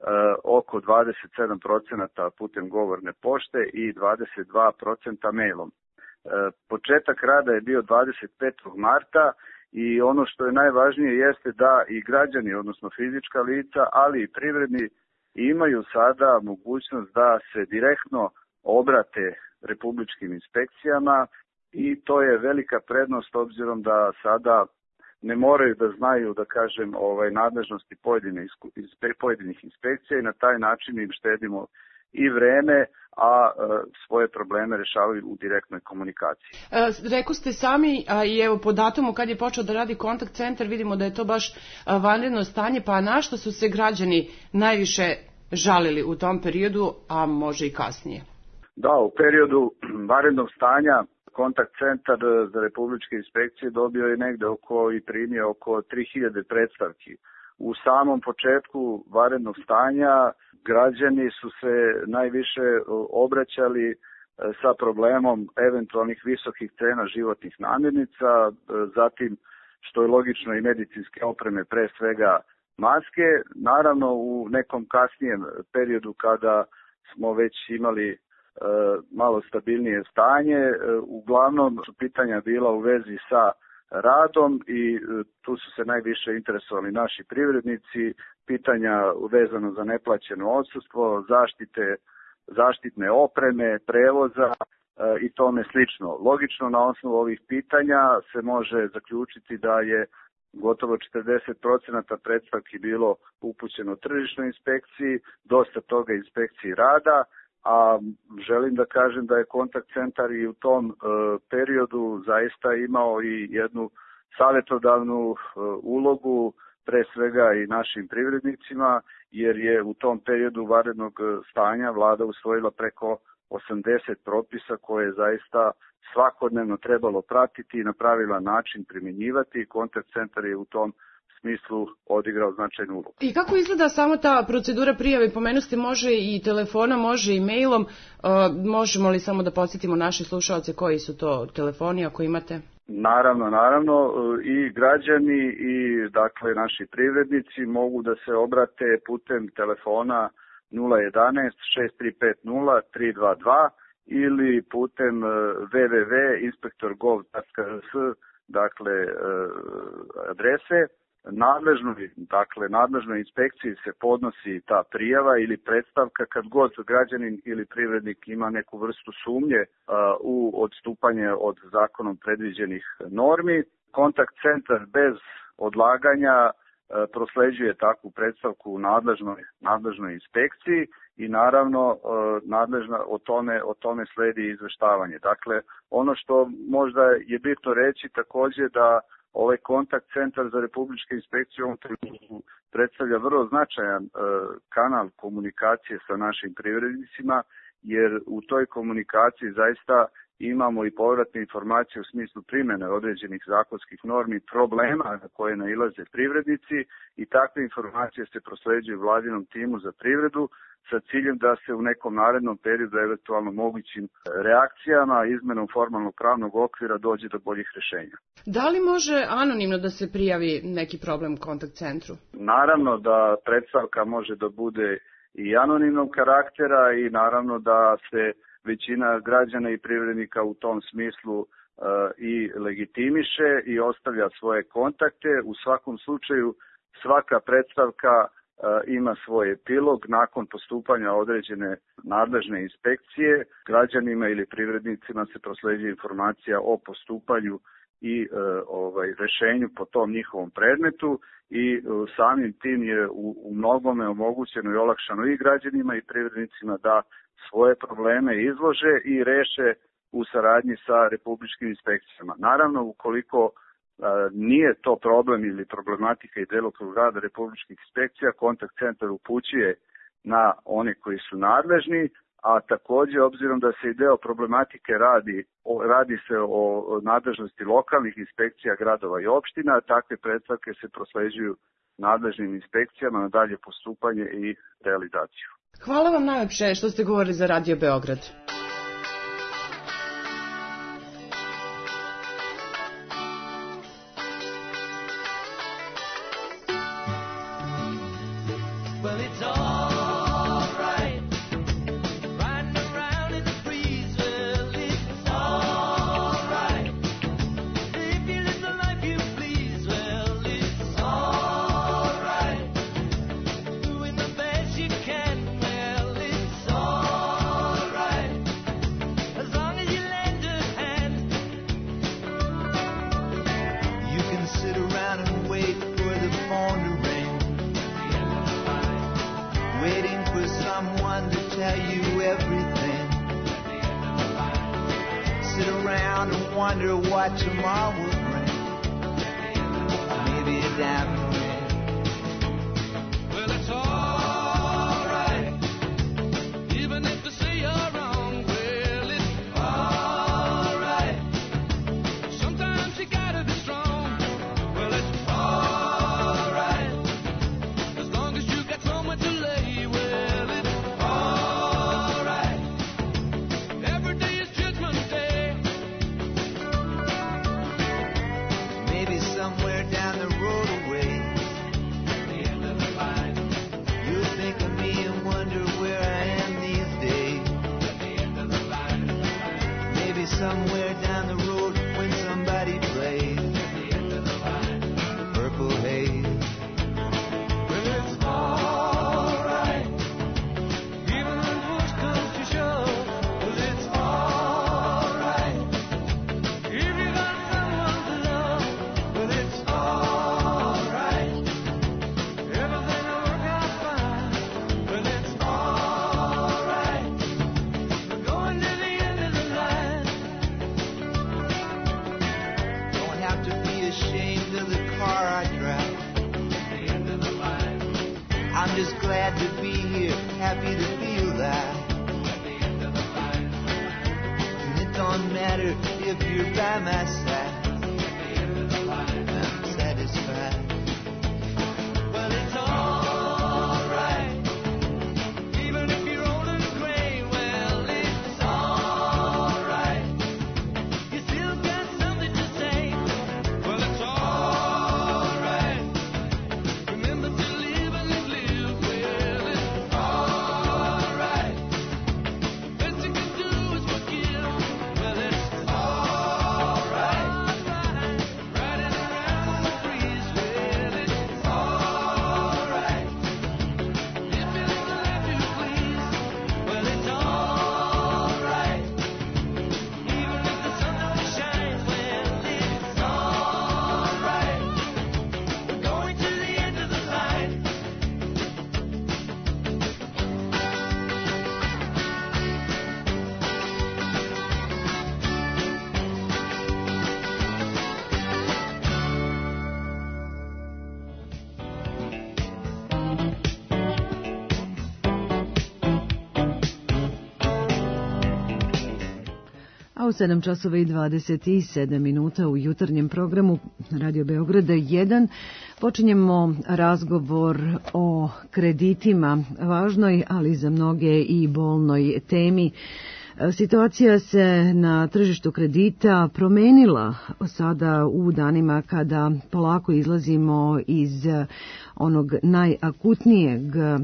oko dvadeset sedam procenata putem govorne pošte i dvadeset dva procenta mailom. Početak rada je bio dvadeset petog marta i ono što je najvažnije jeste da i građani, odnosno fizička lica, ali i privredni imaju sada mogućnost da se direktno obrate republičkim inspekcijama i to je velika prednost obzirom da sada ne moraju da znaju, da kažem, ovaj, nadležnosti pojedine, pojedinih inspekcija i na taj način im štedimo i vreme, a e, svoje probleme rešavaju u direktnoj komunikaciji. E, rekao ste sami, a i evo po datumu kad je počeo da radi kontakt centar, vidimo da je to baš vanredno stanje, pa na što su se građani najviše žalili u tom periodu, a može i kasnije? Da, u periodu vanrednog stanja kontakt centar za republičke inspekcije dobio je negde oko i primio oko tri hiljade predstavki. U samom početku vanrednog stanja građani su se najviše obraćali sa problemom eventualnih visokih cena životnih namirnica, zatim što je logično i medicinske opreme, pre svega maske. Naravno u nekom kasnijem periodu kada smo već imali malo stabilnije stanje, uglavnom su pitanja bila u vezi sa radom i tu su se najviše interesovali naši privrednici, pitanja vezano za neplaćeno odsustvo, zaštite, zaštitne opreme, prevoza i tome slično. Logično na osnovu ovih pitanja se može zaključiti da je gotovo četrdeset procenata predstavki bilo upućeno tržišnoj inspekciji, dosta toga inspekciji rada, a želim da kažem da je kontakt centar i u tom e, periodu zaista imao i jednu savjetodavnu e, ulogu pre svega i našim privrednicima, jer je u tom periodu vanrednog stanja vlada usvojila preko osamdeset propisa koje je zaista svakodnevno trebalo pratiti i na pravilan način primjenjivati. Kontakt centar je u tom smislu odigrao značajnu ulogu. I kako izgleda samo ta procedura prijave? Pomenuste može i telefona, može i mailom. E, možemo li samo da podsjetimo naše slušalce koji su to telefoni ako imate? Naravno, naravno i građani i dakle naši privrednici mogu da se obrate putem telefona nula jedanaest šest tri pet nula tri dva dva ili putem w w w tačka inspektor gov tačka r s, dakle adrese. Nadležnoj, dakle, nadležnoj inspekciji se podnosi ta prijava ili predstavka kad god građanin ili privrednik ima neku vrstu sumnje uh, u odstupanje od zakonom predviđenih normi. Kontakt centar bez odlaganja uh, prosleđuje takvu predstavku u nadležnoj, nadležnoj inspekciji i naravno uh, nadležna o tome, o tome sledi izveštavanje. Dakle, ono što možda je bitno reći takođe da ovaj kontakt centar za republičke inspekcije u ovom trenutku predstavlja vrlo značajan e, kanal komunikacije sa našim privrednicima, jer u toj komunikaciji zaista imamo i povratne informacije u smislu primjene određenih zakonskih normi, problema na koje nailaze privrednici i takve informacije se prosleđuju vladinom timu za privredu sa ciljem da se u nekom narednom periodu eventualno mogućim reakcijama, izmenom formalnog pravnog okvira dođe do boljih rešenja. Da li može anonimno da se prijavi neki problem u kontakt centru? Naravno da predstavka može da bude i anonimnog karaktera i naravno da se većina građana i privrednika u tom smislu uh, i legitimiše i ostavlja svoje kontakte. U svakom slučaju svaka predstavka uh, ima svoj epilog. Nakon postupanja određene nadležne inspekcije građanima ili privrednicima se prosleđuje informacija o postupanju i uh, ovaj rešenju po tom njihovom predmetu i uh, samim tim je u, u mnogome omogućeno i olakšano i građanima i privrednicima da svoje probleme izlože i reše u saradnji sa republičkim inspekcijama. Naravno, ukoliko a, nije to problem ili problematika i delokrug rada republičkih inspekcija, kontakt centar upućuje na one koji su nadležni, a takođe, obzirom da se i deo problematike radi, o, radi se o nadležnosti lokalnih inspekcija gradova i opština, takve predstavke se prosleđuju nadležnim inspekcijama na dalje postupanje i realizaciju. Hvala vam najlepše što ste govorili za Radio Beograd. happy to feel that. At the end of the line. And it don't matter if you're by my side. At the end of the line. I'm satisfied. Well, it's alright. Even if you're old and gray, well, it's alright. You still got something to say. Well, it's alright. Remember to live and live, live. Well, it's alright. Best you can do is forgive. Well, it's alright. Riding around the breeze. Well, it's alright. Living the life you please. Well, it's alright. Even if the sun don't shine, well, it's alright. We're going to the end of the line. A u sedam časova i dvadeset sedam minuta u jutarnjem programu Radio Beograda jedan počinjemo razgovor o kreditima, važnoj, ali za mnoge i bolnoj temi. Situacija se na tržištu kredita promenila sada u danima kada polako izlazimo iz onog najakutnijeg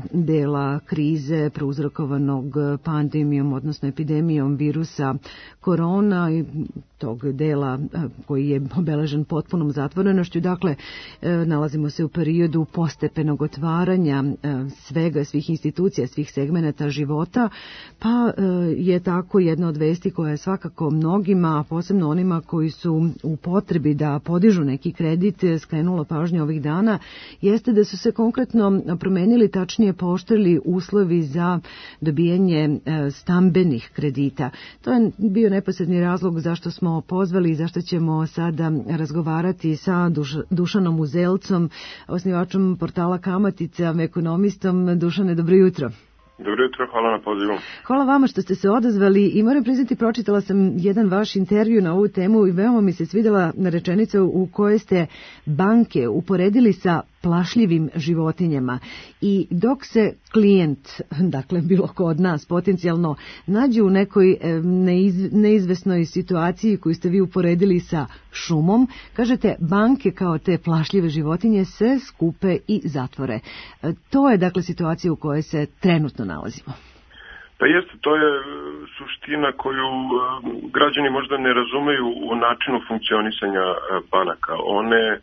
dela krize prouzrokovanog pandemijom, odnosno epidemijom virusa korona i tog dela koji je obeležen potpunom zatvorenošću. Dakle, nalazimo se u periodu postepenog otvaranja svega, svih institucija, svih segmenata života, pa je tako jedna od vesti koja je svakako mnogima, a posebno onima koji su u potrebi da podižu neki kredit, skrenula pažnju ovih dana, jeste da su se konkretno promenili, tačnije pooštrili uslovi za dobijanje stambenih kredita. To je bio neposredni razlog zašto smo pozvali i zašto ćemo sada razgovarati sa Duš, Dušanom Uzelcom, osnivačom portala Kamatica, ekonomistom. Dušane, dobro jutro. Dobro jutro, hvala na pozivu. Hvala vama što ste se odazvali i moram priznati, pročitala sam jedan vaš intervju na ovu temu i veoma mi se svidjela rečenica u kojoj ste banke uporedili sa plašljivim životinjama i dok se klijent, dakle bilo ko od nas potencijalno, nađe u nekoj neiz, neizvesnoj situaciji koju ste vi uporedili sa šumom, kažete banke kao te plašljive životinje se skupe i zatvore. To je dakle situacija u kojoj se trenutno nalazimo. Pa jeste, to je suština koju građani možda ne razumeju u načinu funkcionisanja banaka. One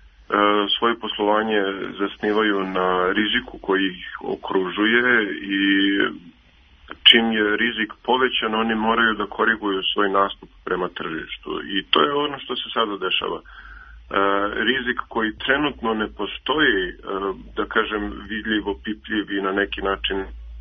svoje poslovanje zasnivaju na riziku koji ih okružuje i čim je rizik povećan, oni moraju da koriguju svoj nastup prema tržištu. I to je ono što se sada dešava. Rizik koji trenutno ne postoji, da kažem, vidljivo, pipljiv i na neki način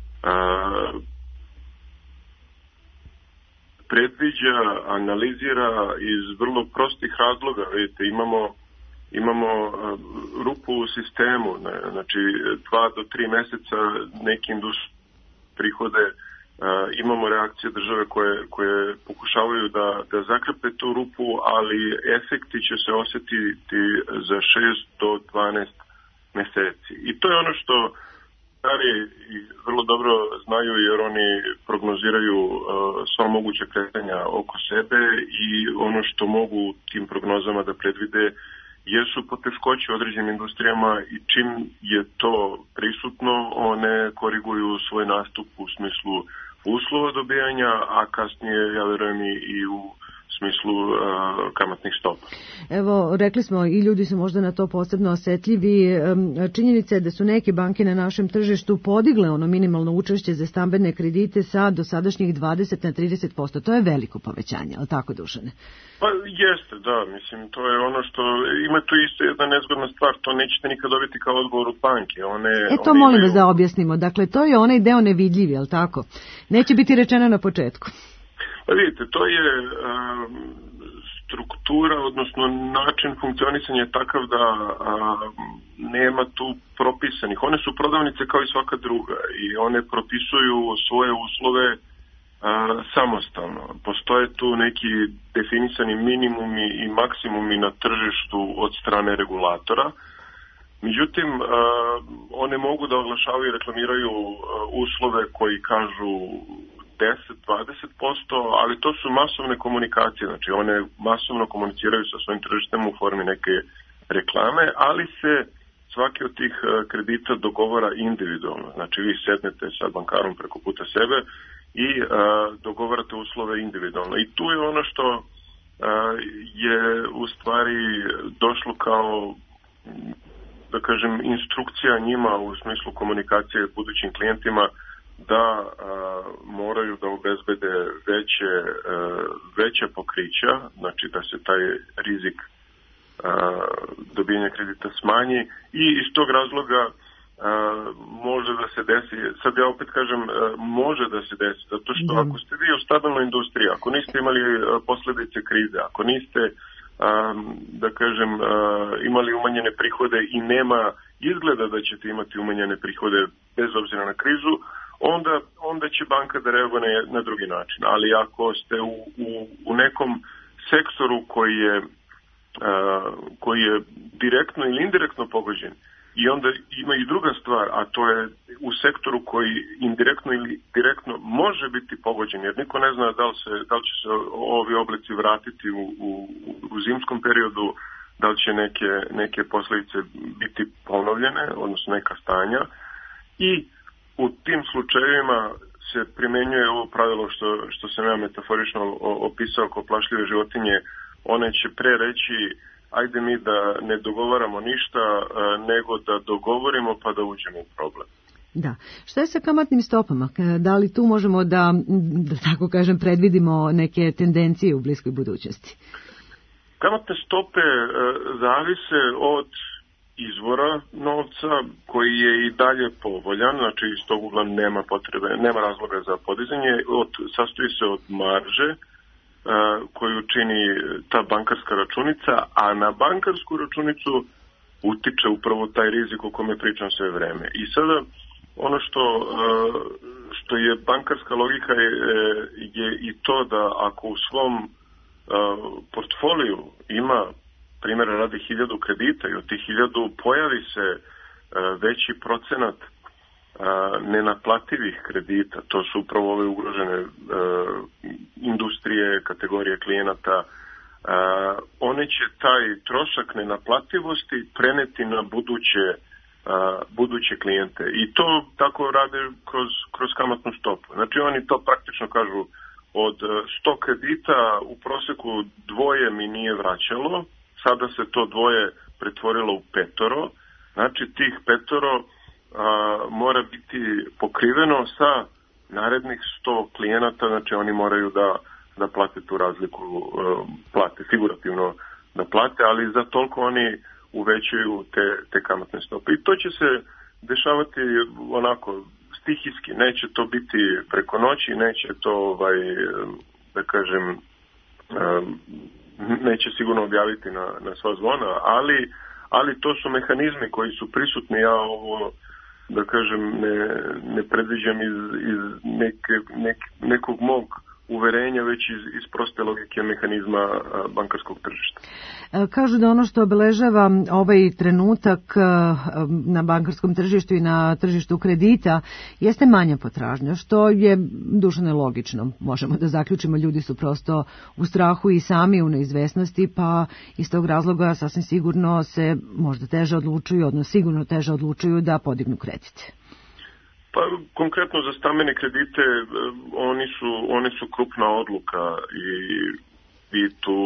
predviđa, analizira iz vrlo prostih razloga. Vidite, imamo Imamo uh, rupu u sistemu, ne, znači dva do tri meseca neki indus prihode, uh, imamo reakcije države koje, koje pokušavaju da, da zakrpe tu rupu, ali efekti će se osjetiti za šest do dvanaest meseci. I to je ono što stari vrlo dobro znaju, jer oni prognoziraju uh, sva moguća kretanja oko sebe i ono što mogu tim prognozama da predvide jesu poteškoće u određenim industrijama i čim je to prisutno, one koriguju svoj nastup u smislu uslova dobijanja, a kasnije, ja verujem, i u smislu uh, kamatnih stopa. Evo, rekli smo i ljudi su možda na to posebno osetljivi. Činjenica je da su neke banke na našem tržištu podigle ono minimalno učešće za stambene kredite sa dosadašnjih dvadeset na trideset posto. To je veliko povećanje, ali tako, Dušane? Pa jeste, da. Mislim, to je ono što... Ima tu isto jedna nezgodna stvar. To nećete nikad dobiti kao odgovor od banke. One, e to one molim imaju... vas da objasnimo. Dakle, to je onaj deo nevidljivi, ali tako? Neće biti rečeno na početku. Pa vidite, to je uh, struktura, odnosno način funkcionisanja je takav da a, nema tu propisanih. One su prodavnice kao i svaka druga i one propisuju svoje uslove a, samostalno. Postoje tu neki definisani minimumi i maksimumi na tržištu od strane regulatora. Međutim, a, one mogu da oglašavaju i reklamiraju a, uslove koji kažu deset do dvadeset posto, ali to su masovne komunikacije, znači one masovno komuniciraju sa svojim tržištem u formi neke reklame, ali se svaki od tih kredita dogovara individualno, znači vi sednete sa bankarom preko puta sebe i a, dogovarate uslove individualno. I tu je ono što a, je u stvari došlo kao, da kažem, instrukcija njima u smislu komunikacije budućim klijentima da a, moraju da obezbede veće, a, veće pokrića, znači da se taj rizik a, dobijanja kredita smanji i iz tog razloga a, može da se desi, sad ja opet kažem a, može da se desi, zato što mm. ako ste vi u stabilnoj industriji, ako niste imali a, posledice krize, ako niste a, da kažem a, imali umanjene prihode i nema izgleda da ćete imati umanjene prihode bez obzira na krizu, onda, onda će banka da reaguje na, na drugi način. Ali ako ste u, u, u nekom sektoru koji je, uh, koji je direktno ili indirektno pogođen, i onda ima i druga stvar, a to je u sektoru koji indirektno ili direktno može biti pogođen, jer niko ne zna da li, se, da li će se ovi oblici vratiti u, u, u zimskom periodu, da li će neke, neke posljedice biti ponovljene, odnosno neka stanja. I u tim slučajevima se primenjuje ovo pravilo što, što sam ja metaforično opisao kao plašljive životinje. One će pre reći, ajde mi da ne dogovaramo ništa, nego da dogovorimo pa da uđemo u problem. Da. Šta je sa kamatnim stopama? Da li tu možemo da, da tako kažem, predvidimo neke tendencije u bliskoj budućnosti? Kamatne stope e, zavise od izvora novca koji je i dalje povoljan, znači iz tog ugla nema potrebe, nema razloga za podizanje, od, sastoji se od marže e, koju čini ta bankarska računica, a na bankarsku računicu utiče upravo taj rizik o kome pričam sve vreme. I sada ono što, e, što je bankarska logika je, je i to da ako u svom e, portfoliju ima primjera radi hiljadu kredita i od tih hiljadu pojavi se uh, veći procenat uh, nenaplativih kredita, to su upravo ove ugrožene uh, industrije, kategorije klijenata, uh, one će taj trošak nenaplativosti preneti na buduće, uh, buduće klijente. I to tako rade kroz, kroz kamatnu stopu. Znači oni to praktično kažu, od sto kredita u proseku dvoje mi nije vraćalo, sada se to dvoje pretvorilo u petoro, znači tih petoro a, mora biti pokriveno sa narednih sto klijenata, znači oni moraju da, da plate tu razliku, a, plate, figurativno da plate, ali za toliko oni uvećaju te, te kamatne stope. I to će se dešavati onako stihijski, neće to biti preko noći, neće to, ovaj, da kažem, a, neće sigurno objaviti na, na sva zvona, ali, ali to su mehanizmi koji su prisutni. Ja ovo, da kažem, ne, ne predviđam iz, iz neke, nek, nekog mog uverenja, već iz, iz proste logike mehanizma bankarskog tržišta. Kažu da ono što obeležava ovaj trenutak na bankarskom tržištu i na tržištu kredita jeste manja potražnja, što je dušano logično. Možemo da zaključimo, ljudi su prosto u strahu i sami u neizvesnosti, pa iz tog razloga sasvim sigurno se možda teže odlučuju, odnosno sigurno teže odlučuju da podignu kredite. Pa konkretno za stambene kredite oni su, oni su krupna odluka i vi tu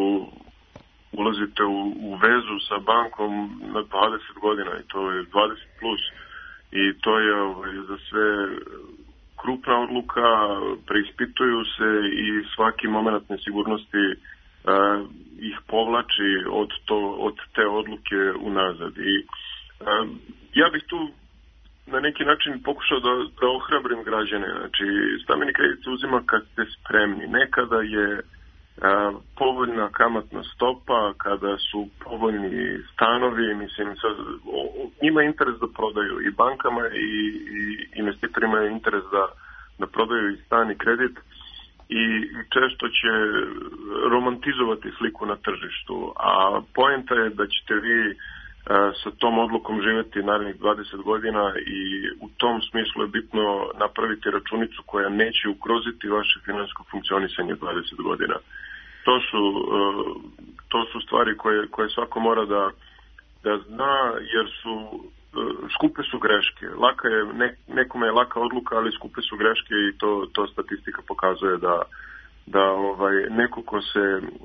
ulazite u, u vezu sa bankom na dvadeset godina i to je dvadeset plus i to je ovaj, za sve krupna odluka, preispituju se i svaki moment nesigurnosti uh, ih povlači od, to, od te odluke unazad. I uh, ja bih tu na neki način pokušao da, da ohrabrim građane. Znači, stambeni kredit se uzima kad ste spremni. Nekada je povoljna kamatna stopa, kada su povoljni stanovi, mislim, sad, o, njima je interes da prodaju i bankama i, i investitorima je interes da, da prodaju i stan i kredit i često će romantizovati sliku na tržištu, a poenta je da ćete vi sa tom odlukom živjeti narednih dvadeset godina i u tom smislu je bitno napraviti računicu koja neće ugroziti vaše finansijsko funkcionisanje dvadeset godina. To su, to su stvari koje, koje svako mora da, da zna, jer su skupe su greške. Laka je, ne, nekome je laka odluka, ali skupe su greške i to, to statistika pokazuje da, da ovaj, neko ko se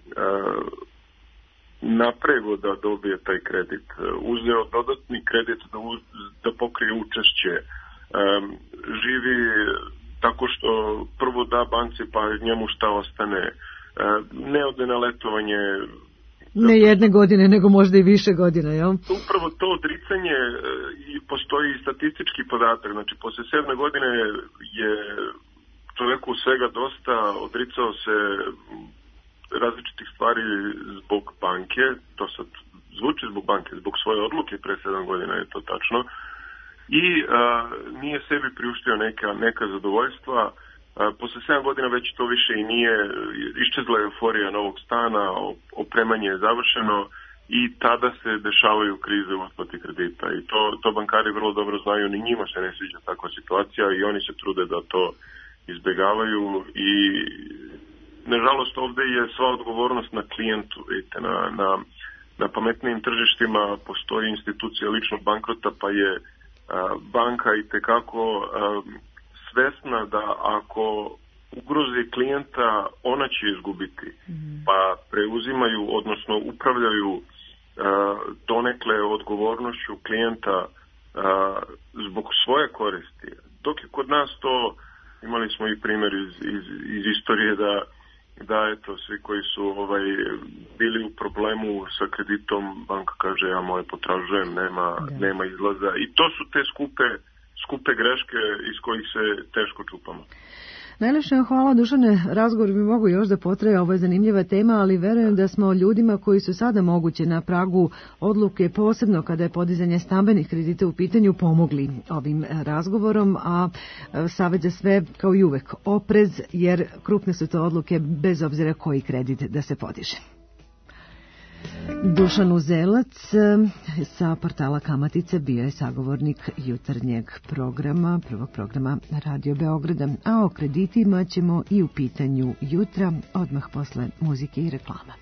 naprevo da dobije taj kredit, uzeo dodatni kredit da, uz, da pokrije učešće, um, živi tako što prvo da banci pa njemu šta ostane, um, ne ode na letovanje. Ne jedne godine, nego možda i više godina, jel? Upravo to odricanje i postoji i statistički podatak, znači posle sedme godine je čovjeku svega dosta, odricao se različitih stvari zbog banke, to sad zvuči zbog banke, zbog svoje odluke pre sedam godina je to tačno, i a, nije sebi priuštio neka, neka zadovoljstva. A, posle sedam godina već to više i nije, iščezla je euforija novog stana, opremanje je završeno i tada se dešavaju krize u otplati kredita i to, to bankari vrlo dobro znaju, ni njima se ne sviđa takva situacija i oni se trude da to izbegavaju i nažalost, ovdje je sva odgovornost na klijentu, vidite, na, na, na pametnim tržištima postoji institucija ličnog bankrota, pa je a, banka i tekako a, svesna da ako ugrozi klijenta, ona će izgubiti, mm. pa preuzimaju, odnosno upravljaju a, donekle odgovornošću klijenta a, zbog svoje koristi. Dok je kod nas to, imali smo i primjer iz, iz, iz istorije da da eto, svi koji su ovaj, bili u problemu sa kreditom, banka kaže ja moje potražujem, nema, nema izlaza i to su te skupe, skupe greške iz kojih se teško čupamo. Najlepše hvala, Dušane, razgovor bi mogu još da potraje, ovo je zanimljiva tema, ali verujem da smo ljudima koji su sada moguće na pragu odluke, posebno kada je podizanje stambenih kredita u pitanju, pomogli ovim razgovorom, a savjet za sve kao i uvek oprez, jer krupne su to odluke bez obzira koji kredit da se podiže. Dušan Uzelac sa portala Kamatice bio je sagovornik jutarnjeg programa, prvog programa Radio Beograda, a o kreditima ćemo i u pitanju jutra, odmah posle muzike i reklama.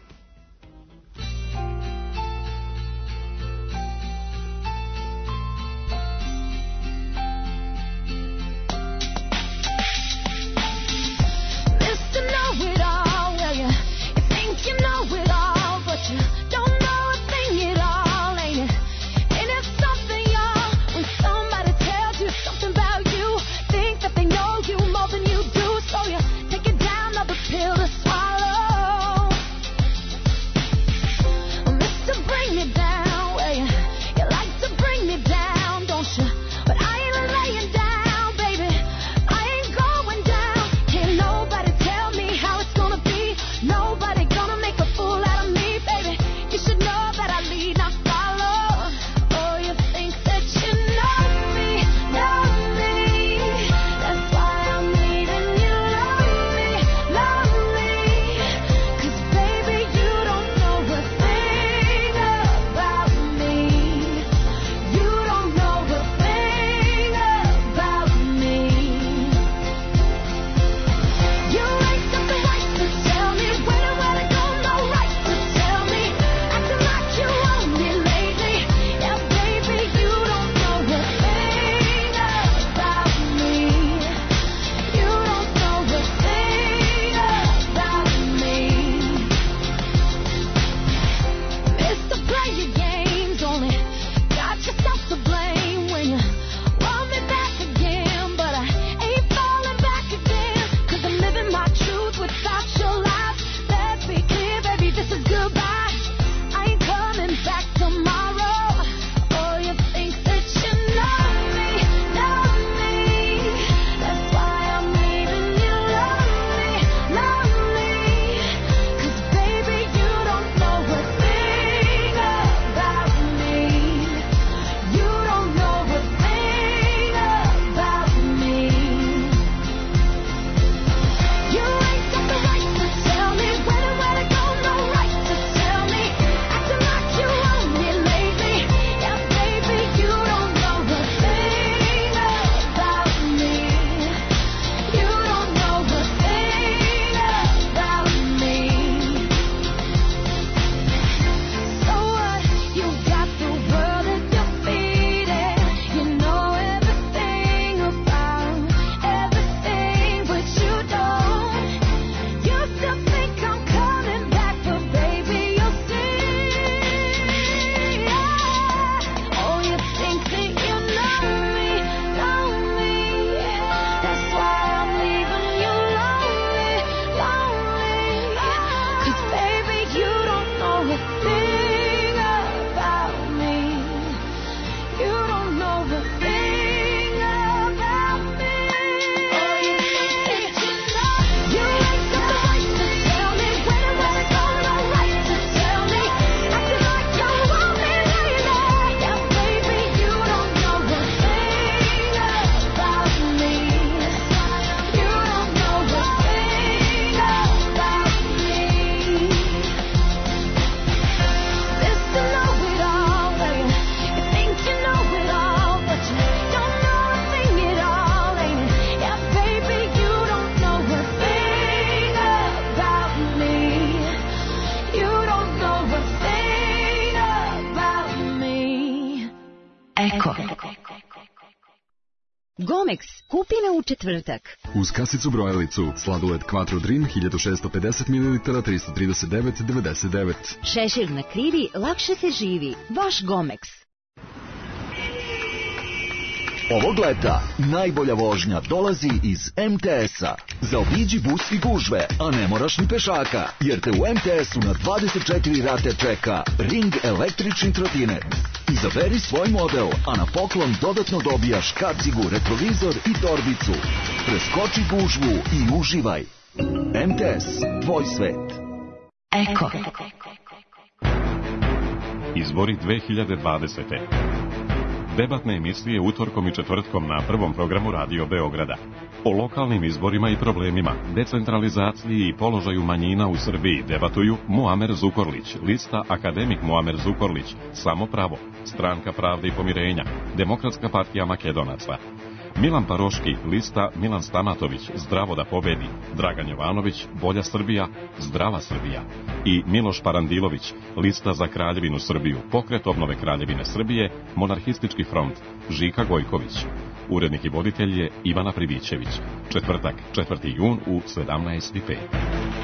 Gomex, kupi me u četvrtak. Uz kasicu brojalicu, sladoled Quattro Dream hiljadu šessto pedeset mililitara, tristo trideset devet devedeset devet. Šešir na krivi, lakše se živi. Vaš Gomex. Ovog leta najbolja vožnja dolazi iz em te es-a. Zaobiđi bus i gužve, a ne moraš ni pešaka, jer te u em te es-u na dvadeset četiri rate čeka Ring električni trotinet. Izaberi svoj model, a na poklon dodatno dobijaš kacigu, retrovizor i torbicu. Preskoči gužvu i uživaj. em te es, tvoj svet. Eko. Izbori dve hiljade dvadesete. Debatne emisije utorkom i četvrtkom na prvom programu Radio Beograda. O lokalnim izborima i problemima, decentralizaciji i položaju manjina u Srbiji debatuju Muamer Zukorlić, lista Akademik Muamer Zukorlić, Samo pravo, Stranka pravde i pomirenja, Demokratska partija Makedonaca. Milan Paroški, lista Milan Stamatović, Zdravo da pobedi, Dragan Jovanović, Bolja Srbija, Zdrava Srbija. I Miloš Parandilović, lista za Kraljevinu Srbiju, Pokret obnove Kraljevine Srbije, Monarhistički front, Žika Gojković. Urednik i voditelj je Ivana Pribićević. Četvrtak, četvrti jun u sedamnaest i pet.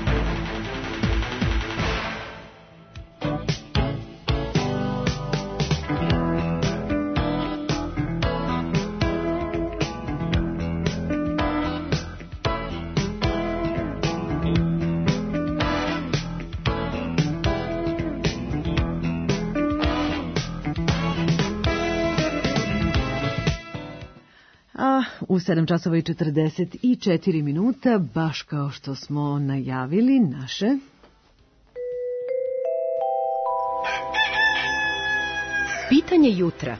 U sedam časova i četrdeset četiri minuta, baš kao što smo najavili naše... Pitanje jutra.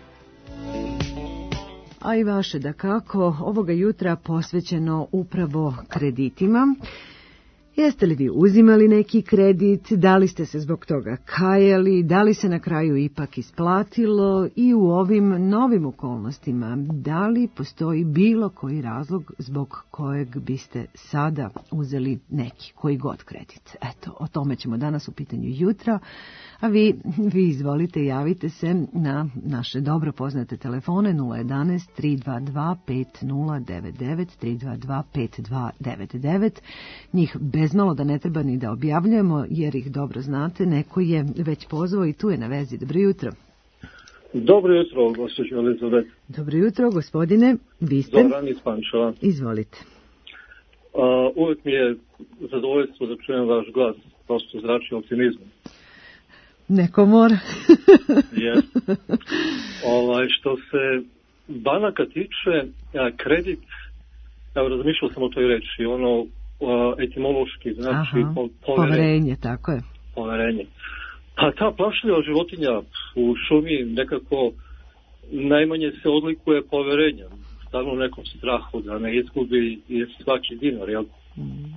A i vaše, da kako, ovoga jutra posvećeno upravo kreditima. Jeste li vi uzimali neki kredit, da li ste se zbog toga kajali, da li se na kraju ipak isplatilo i u ovim novim okolnostima, da li postoji bilo koji razlog zbog kojeg biste sada uzeli neki, koji god kredit. Eto, o tome ćemo danas u pitanju jutra, a vi, vi izvolite, javite se na naše dobro poznate telefone nula jedanaest tri dva dva pet nula devet devet, tri dva dva pet dva devet devet, njih bezmalo da ne treba ni da objavljujemo, jer ih dobro znate, neko je već pozvao i tu je na vezi. Dobro jutro. Dobro jutro, gospođo Elizabeth. Dobro jutro, gospodine. Vi ste? Zoran iz Pančeva. Izvolite. Uh, uvijek mi je zadovoljstvo da čujem vaš glas, prosto zrači optimizmom. Neko mora. Yes. Ovaj, što se banaka tiče, kredit, evo razmišljao sam o toj reči, ono etimološki, znači Aha, poverenje. Poverenje, tako je. Poverenje. Pa ta plašljiva životinja u šumi nekako najmanje se odlikuje poverenjem. Stavno u nekom strahu da ne izgubi i svaki dinar, jel? Mm.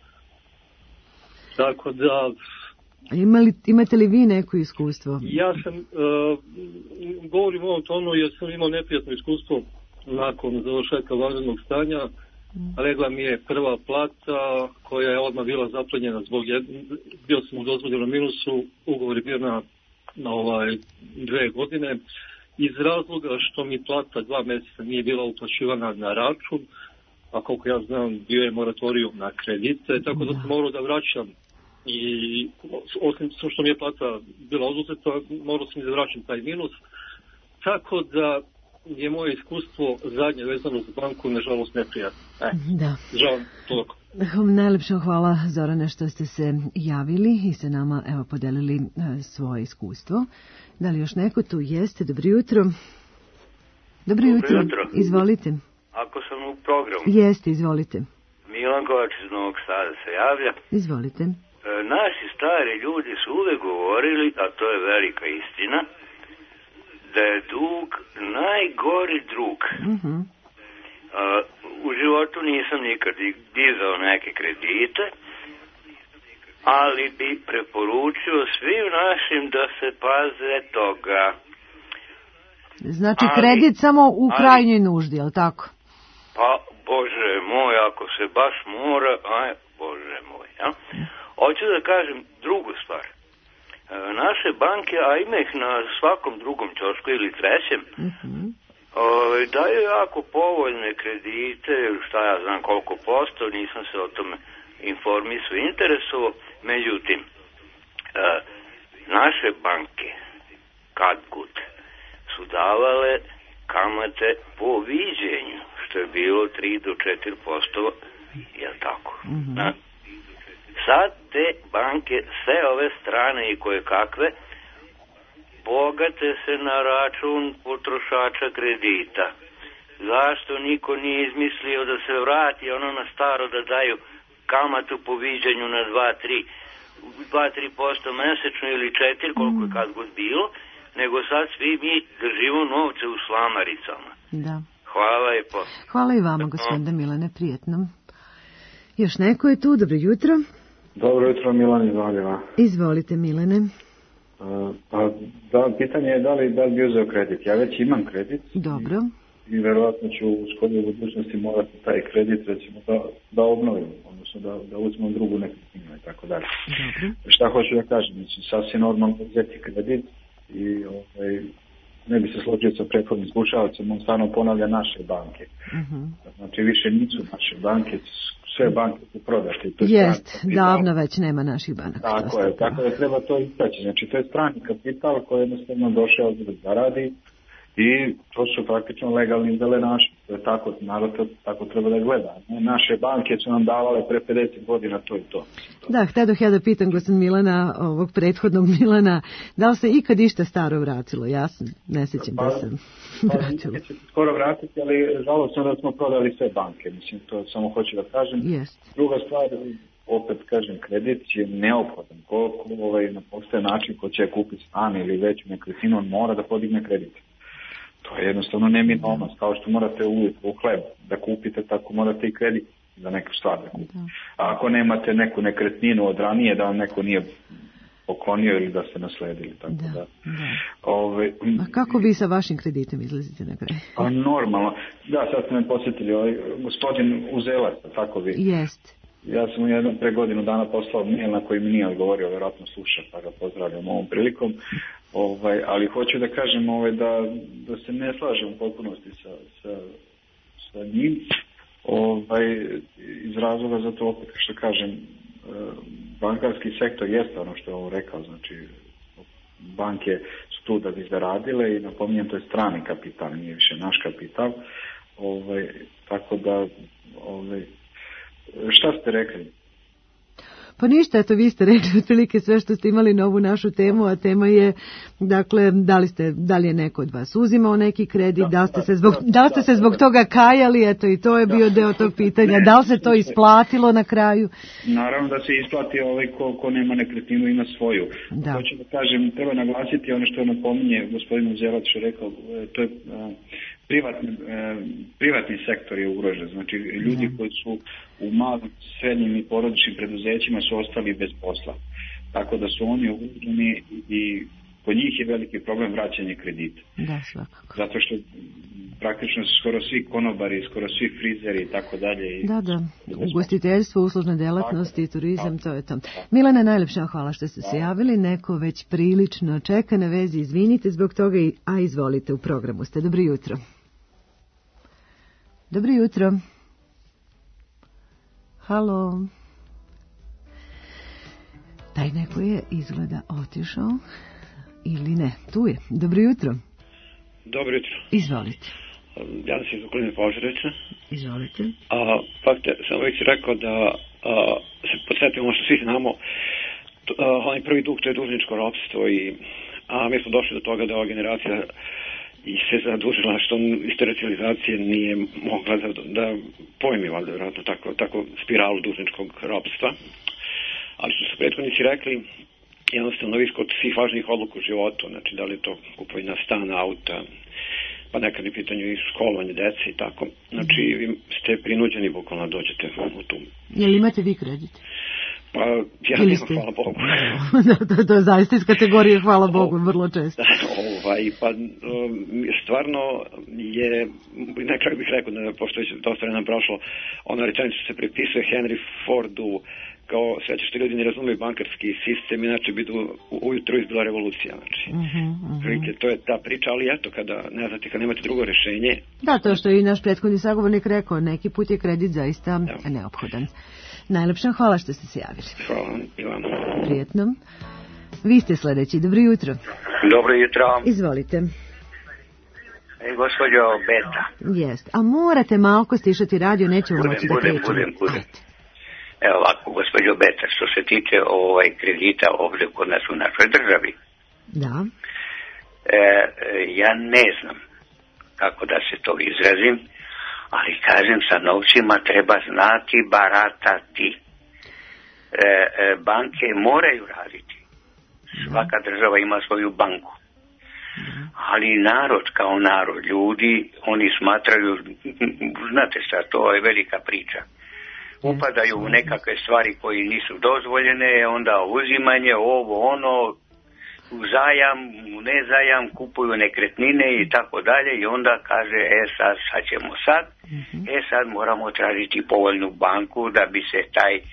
Tako da... Imali, imate li vi neko iskustvo? Ja sam, uh, govorim u ovom tonu jer sam imao neprijatno iskustvo nakon završetka vanrednog stanja. Legla mi je prva plata koja je odmah bila zaplenjena zbog jedne, bio sam u dozvoljenom minusu, ugovor je bio na, na ovaj dve godine, iz razloga što mi plata dva mjeseca nije bila uplaćivana na račun, a koliko ja znam bio je moratorijum na kredite, tako da sam morao da vraćam i osim što mi je plata bila oduzeta, morao sam i da vraćam taj minus, tako da je moje iskustvo zadnje vezano za banku, nažalost, neprijatno. E, da. Žal, toliko. Najlepša hvala, Zorane, što ste se javili i sa nama evo, podelili e, svoje iskustvo. Da li još neko tu jeste? Dobro jutro. Dobro jutro. Dobro jutro. Izvolite. Ako sam u programu. Jeste, izvolite. Milan Kovač iz Novog Sada se javlja. Izvolite. E, naši stari ljudi su uvek govorili, a to je velika istina, da je dug najgori drug. Uh-huh. Uh, u životu nisam nikad dizao neke kredite, ali bi preporučio svim našim da se paze toga. Znači ali, kredit samo u ali, krajnjoj nuždi, je li tako? Pa, Bože moj, ako se baš mora, aj, Bože moj. Ja? Hoću da kažem drugu stvar. Naše banke, a ima ih na svakom drugom ćošku ili trećem, uh-huh. O, daju jako povoljne kredite, šta ja znam koliko posto, nisam se o tome informisao, interesuo. Međutim, e, naše banke, kad god, su davale kamate po viđenju, što je bilo tri do četiri posto, je tako? Mm-hmm. Na, sad te banke, sve ove strane i koje kakve, bogate se na račun potrošača kredita. Zašto niko nije izmislio da se vrati ono na staro, da daju kamatu po viđenju na dva do tri posto mesečno ili četiri, koliko je kad god bilo, nego sad svi mi držimo novce u slamaricama. Da. Hvala lepo. Hvala i vama, gospodine Milane, prijetno. Još neko je tu, dobro jutro. Dobro jutro, Milan iz Valjeva. Izvolite, Milane. Uh, pa, da, pitanje je da li, da li bi uzeo kredit. Ja već imam kredit. Dobro. I, i verovatno ću u skoroj budućnosti morati taj kredit, recimo, da, da obnovim, odnosno da, da uzmem drugu nekretninu i tako dalje. Dobro. Šta hoću da kažem? Mislim, sasvim normalno uzeti kredit i ovaj, ne bi se složio sa prethodnim slušalcem, on stvarno ponavlja naše banke. Uh-huh. Znači više nisu naše banke, sve banke su prodate. Jest, davno već nema naših banaka. Tako je, tako je, treba to istaći. Znači to je strani kapital koji je jednostavno došao da zaradi i to su praktično legalni zelenaši. To je tako, narod to tako treba da gleda. Naše banke su nam davale pre pedeset godina to i to. Da, htjedoh ja da pitam gospodin Milana, ovog prethodnog Milana, da li se ikad išta staro vratilo? Ja sam, ne sjećam da sam pa, vratilo. Pa, skoro vratiti, ali žalostno da smo prodali sve banke. Mislim, to samo hoću da kažem. Jest. Druga stvar, opet kažem, kredit je neophodan. Koliko ovaj, na postoje način ko će kupiti stan ili veću nekretninu, on mora da podigne kredit. To je jednostavno neminovnost, kao što morate ujutro u hleb da kupite, tako morate i kredit za neku stvar da kupite. A ako nemate neku nekretninu od ranije, da vam neko nije poklonio ili da ste nasledili. Tako da, da. da. Ove, A kako vi sa vašim kreditom izlazite na kraj? Pa normalno. Da, sad ste me posjetili, ovaj, gospodin Uzelac, tako vi? Jest. Ja sam mu jednom pre godinu dana poslao mail na koji mi nije odgovorio, vjerojatno sluša, pa ga pozdravljam ovom prilikom. Ovaj, ali hoću da kažem ovaj, da, da se ne slažem u potpunosti sa, sa, sa njim. Ovaj, iz razloga za to opet što kažem, bankarski sektor jeste ono što je ovo rekao, znači banke su tu da bi zaradile i napominjem to je strani kapital, nije više naš kapital. Ovaj, tako da, ovaj, šta ste rekli? Pa ništa, eto vi ste rekli otprilike sve što ste imali na ovu našu temu, a tema je, dakle, da li, ste, da li je neko od vas uzimao neki kredit, da, da li ste se zbog, da, da li ste se zbog da, toga kajali, eto i to je bio deo tog pitanja, da li se to isplatilo na kraju? Naravno da se isplati ovaj ko, ko nema nekretninu ima svoju. Da. Hoću da kažem, treba naglasiti ono što napominje gospodin Zelac što je rekao, to je a, privatni, a, privatni sektor je ugrožen, znači ljudi da. koji su u malim, srednjim i porodičnim preduzećima su ostali bez posla. Tako da su oni ugroženi i kod njih je veliki problem vraćanje kredita. Da, svakako. Zato što praktično skoro svi konobari, skoro svi frizeri i tako dalje. Da, da. Ugostiteljstvo, uslužne delatnosti i turizam, to je to. Milana, najlepša hvala što ste se javili. Neko već prilično čeka na vezi. Izvinite zbog toga, a izvolite, u programu ste. Dobro jutro. Dobro jutro. Halo. Taj neko je izgleda otišao ili ne. Tu je. Dobro jutro. Dobro jutro. Izvolite. Ja sam se iz okoline Požarevca. Izvolite. A, fakt je, sam uvijek rekao da a, se podsjetimo što svi znamo, to, a, onaj prvi dug to je dužničko ropstvo i a mi smo došli do toga da ova generacija i se zadužila što iz te racionalizacije nije mogla da, da pojmi valjda vjerojatno tako, tako spiralu dužničkog ropstva. Ali što su prethodnici rekli, jednostavno vi kod svih važnijih odluka u životu, znači da li je to kupovina stana, auta, pa nekad je pitanje i školovanje dece i tako. Znači vi ste prinuđeni bukvalno dođete u tu. Jel imate vi kredit? Pa ja nemam, ste... hvala Bogu. to, to je zaista iz kategorije hvala Bogu, vrlo često. Ovaj, pa stvarno je, na kraju bih rekao, da, pošto je dosta nam prošlo, ona rečenica se pripisuje Henry Fordu kao sreće što ljudi ne razumeju bankarski sistem, inače bi ujutro izbila revolucija. Znači, uh-huh, uh-huh. to je ta priča, ali eto, kada ne znate, kada nemate drugo rešenje. Da, to što je i naš prethodni sagovornik rekao, neki put je kredit zaista da. neophodan. Najlepša hvala što ste se javili. Hvala i vam. Prijetno. Vi ste sledeći, dobro jutro. Dobro jutro. Izvolite. E, gospođo Beta. Jest, a morate malko stišati radio, nećemo moći da pričamo. Budem, budem, budem. Evo ovako, gospođo Beta, što se tiče ovaj kredita ovdje kod nas u našoj državi. Da. E, ja ne znam kako da se to izrazim, ali kažem, sa novcima treba znati baratati. E, e, banke moraju raditi. Svaka država ima svoju banku. Ali narod kao narod, ljudi, oni smatraju, znate šta, to je velika priča. Upadaju u nekakve stvari koji nisu dozvoljene, onda uzimanje, ovo, ono, u zajam, u nezajam, kupuju nekretnine i tako dalje i onda kaže, e sad, sad ćemo sad, e sad moramo tražiti povoljnu banku da bi se taj eh,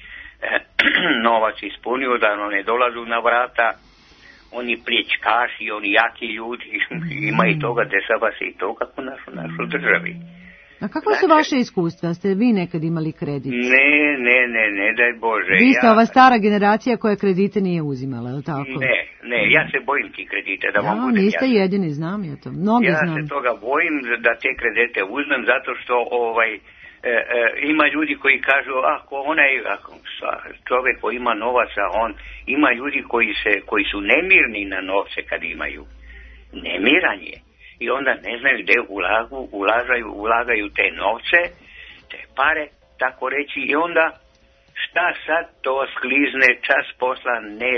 novac ispunio, da ono ne dolazu na vrata, oni pliječkaši, oni jaki ljudi, ima i toga, dešava se i to kako našu, našu državi. A kakva su vaše iskustva? Ste vi nekad imali kredit? Ne, ne, ne, ne, daj Bože. Vi ste ja... ova stara generacija koja kredite nije uzimala, je li tako? Ne, ne, ja se bojim ti kredite, da vam ja, budem niste jasno. jedini, znam ja to, mnogi ja znam. Ja se toga bojim da te kredite uzmem zato što ovaj, e, e, ima ljudi koji kažu, ako onaj, ako čovjek koji ima novaca, on, ima ljudi koji, se, koji su nemirni na novce kad imaju. Nemiran je. I onda ne znaju gdje ulagu, ulažaju, ulagaju te novce, te pare, tako reći, i onda šta sad to sklizne čas posla, ne,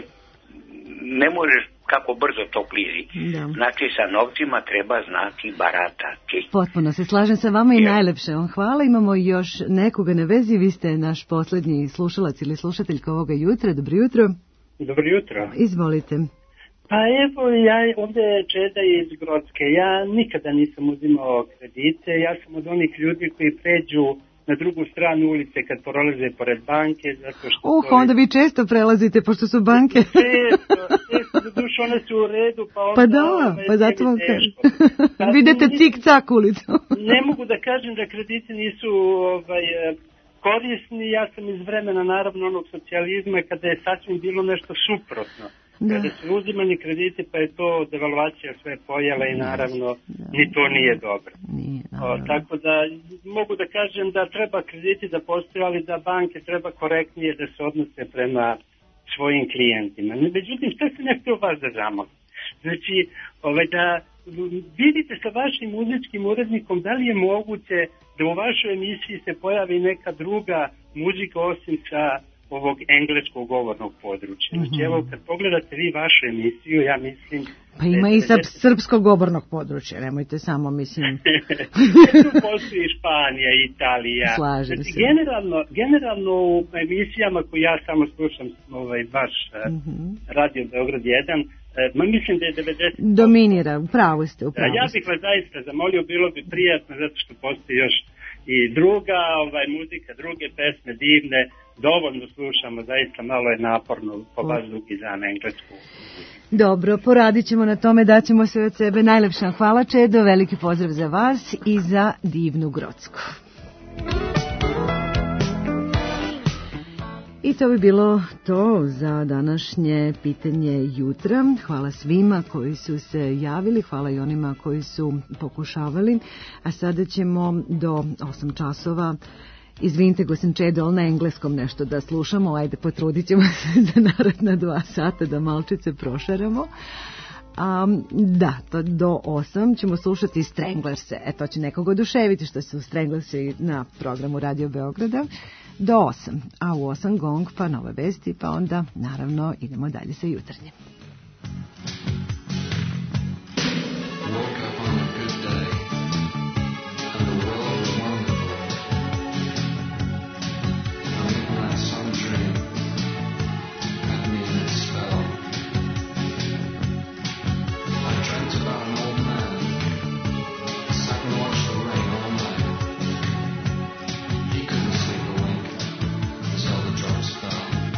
ne možeš kako brzo to klizi. Da. Znači sa novcima treba znati baratati. Potpuno se slažem sa vama i ja. najlepše vam hvala. Imamo još nekoga na vezi, vi ste naš posljednji slušalac ili slušateljka ovoga jutra. Dobro jutro. Dobro jutro. Izvolite. Pa evo, ja ovdje je Čeda iz Grocke. Ja nikada nisam uzimao kredite. Ja sam od onih ljudi koji pređu na drugu stranu ulice kad prolaze pored banke. Zato što uh, to... onda vi često prelazite pošto su banke. Često, često, za dušu one su u redu. Pa, onda, pa da, ovaj, pa zato vam kažem. Pa, vidite cik-cak ulicu. Ne mogu da kažem da krediti nisu ovaj, korisni. Ja sam iz vremena naravno onog socijalizma kada je sasvim bilo nešto suprotno. Da. Kada su uzimani krediti pa je to devalvacija sve pojela i naravno da. Ni to nije dobro. Nije, o, tako da mogu da kažem da treba krediti da postoje, ali da banke treba korektnije da se odnose prema svojim klijentima. Međutim, šta se nešto u vas da zamolim? Znači, ovaj, da vidite sa vašim muzičkim urednikom da li je moguće da u vašoj emisiji se pojavi neka druga muzika osim sa ovog engleskog govornog područja. Znači, evo, kad pogledate vi vašu emisiju, ja mislim... Pa ima i srp, srpskog govornog područja, nemojte samo, mislim... Tu postoji Španija, Italija. Slažem znači, se. Generalno, generalno u emisijama koje ja samo slušam, ovaj, vaš mm-hmm. Radio Beograd jedan, ma mislim da je devedeset... Dominira, upravo ste, upravo ste. Ja bih vas zaista zamolio, bilo bi prijatno, zato što postoji još i druga ovaj, muzika, druge pesme divne, dovoljno slušamo, zaista malo je naporno po vas dugi za englesku. Dobro, poradit ćemo na tome, daćemo sve od sebe. Najlepša hvala, Čedo, veliki pozdrav za vas i za divnu Grocku. I to bi bilo to za današnje pitanje jutra. Hvala svima koji su se javili, hvala i onima koji su pokušavali. A sada ćemo do osam časova, izvinite go sam Čedo, ali na engleskom nešto da slušamo. Ajde, potrudit ćemo se za naredna dva sata da malčice prošaramo. Um, da, to do osam ćemo slušati Stranglerse. E, to će nekog oduševiti što su Stranglersi na programu Radio Beograda. Do osam, a u osam gong, pa nove vesti, pa onda naravno idemo dalje sa jutarnjem. Drops fell.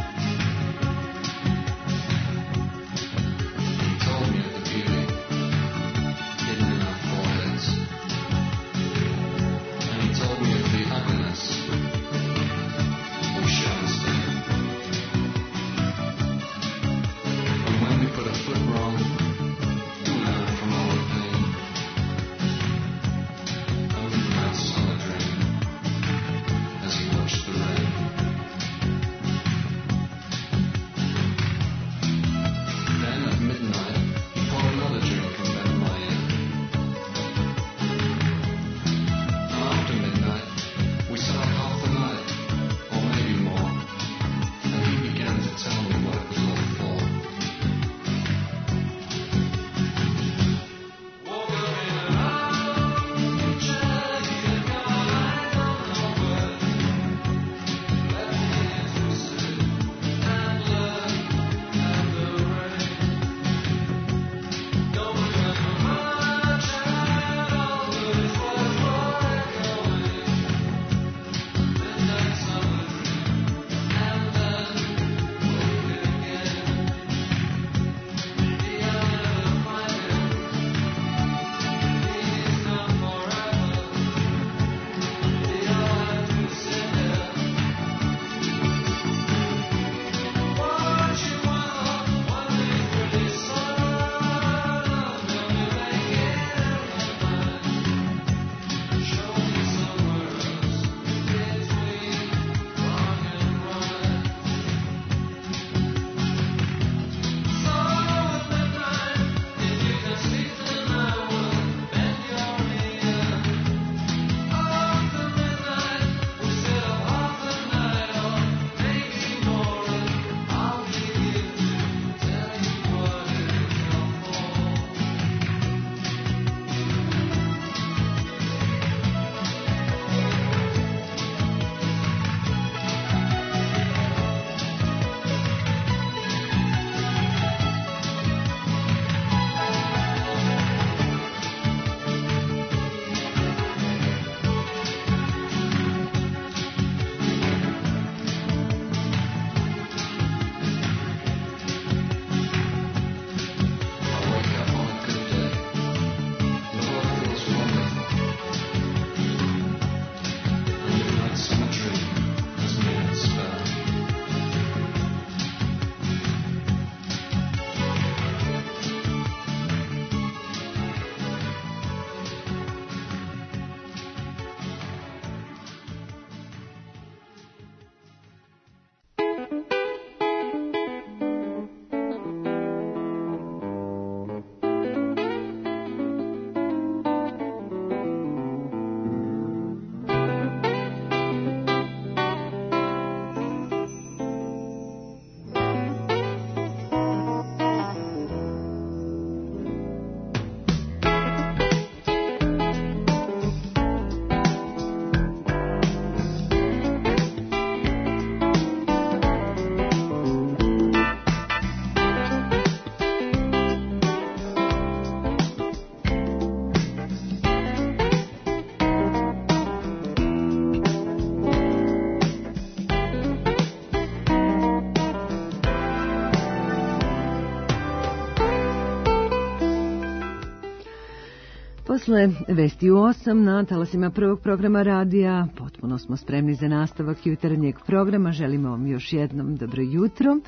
Posle Vesti u osam na talasima prvog programa radija potpuno smo spremni za nastavak jutarnjeg programa. Želimo vam još jednom dobro jutro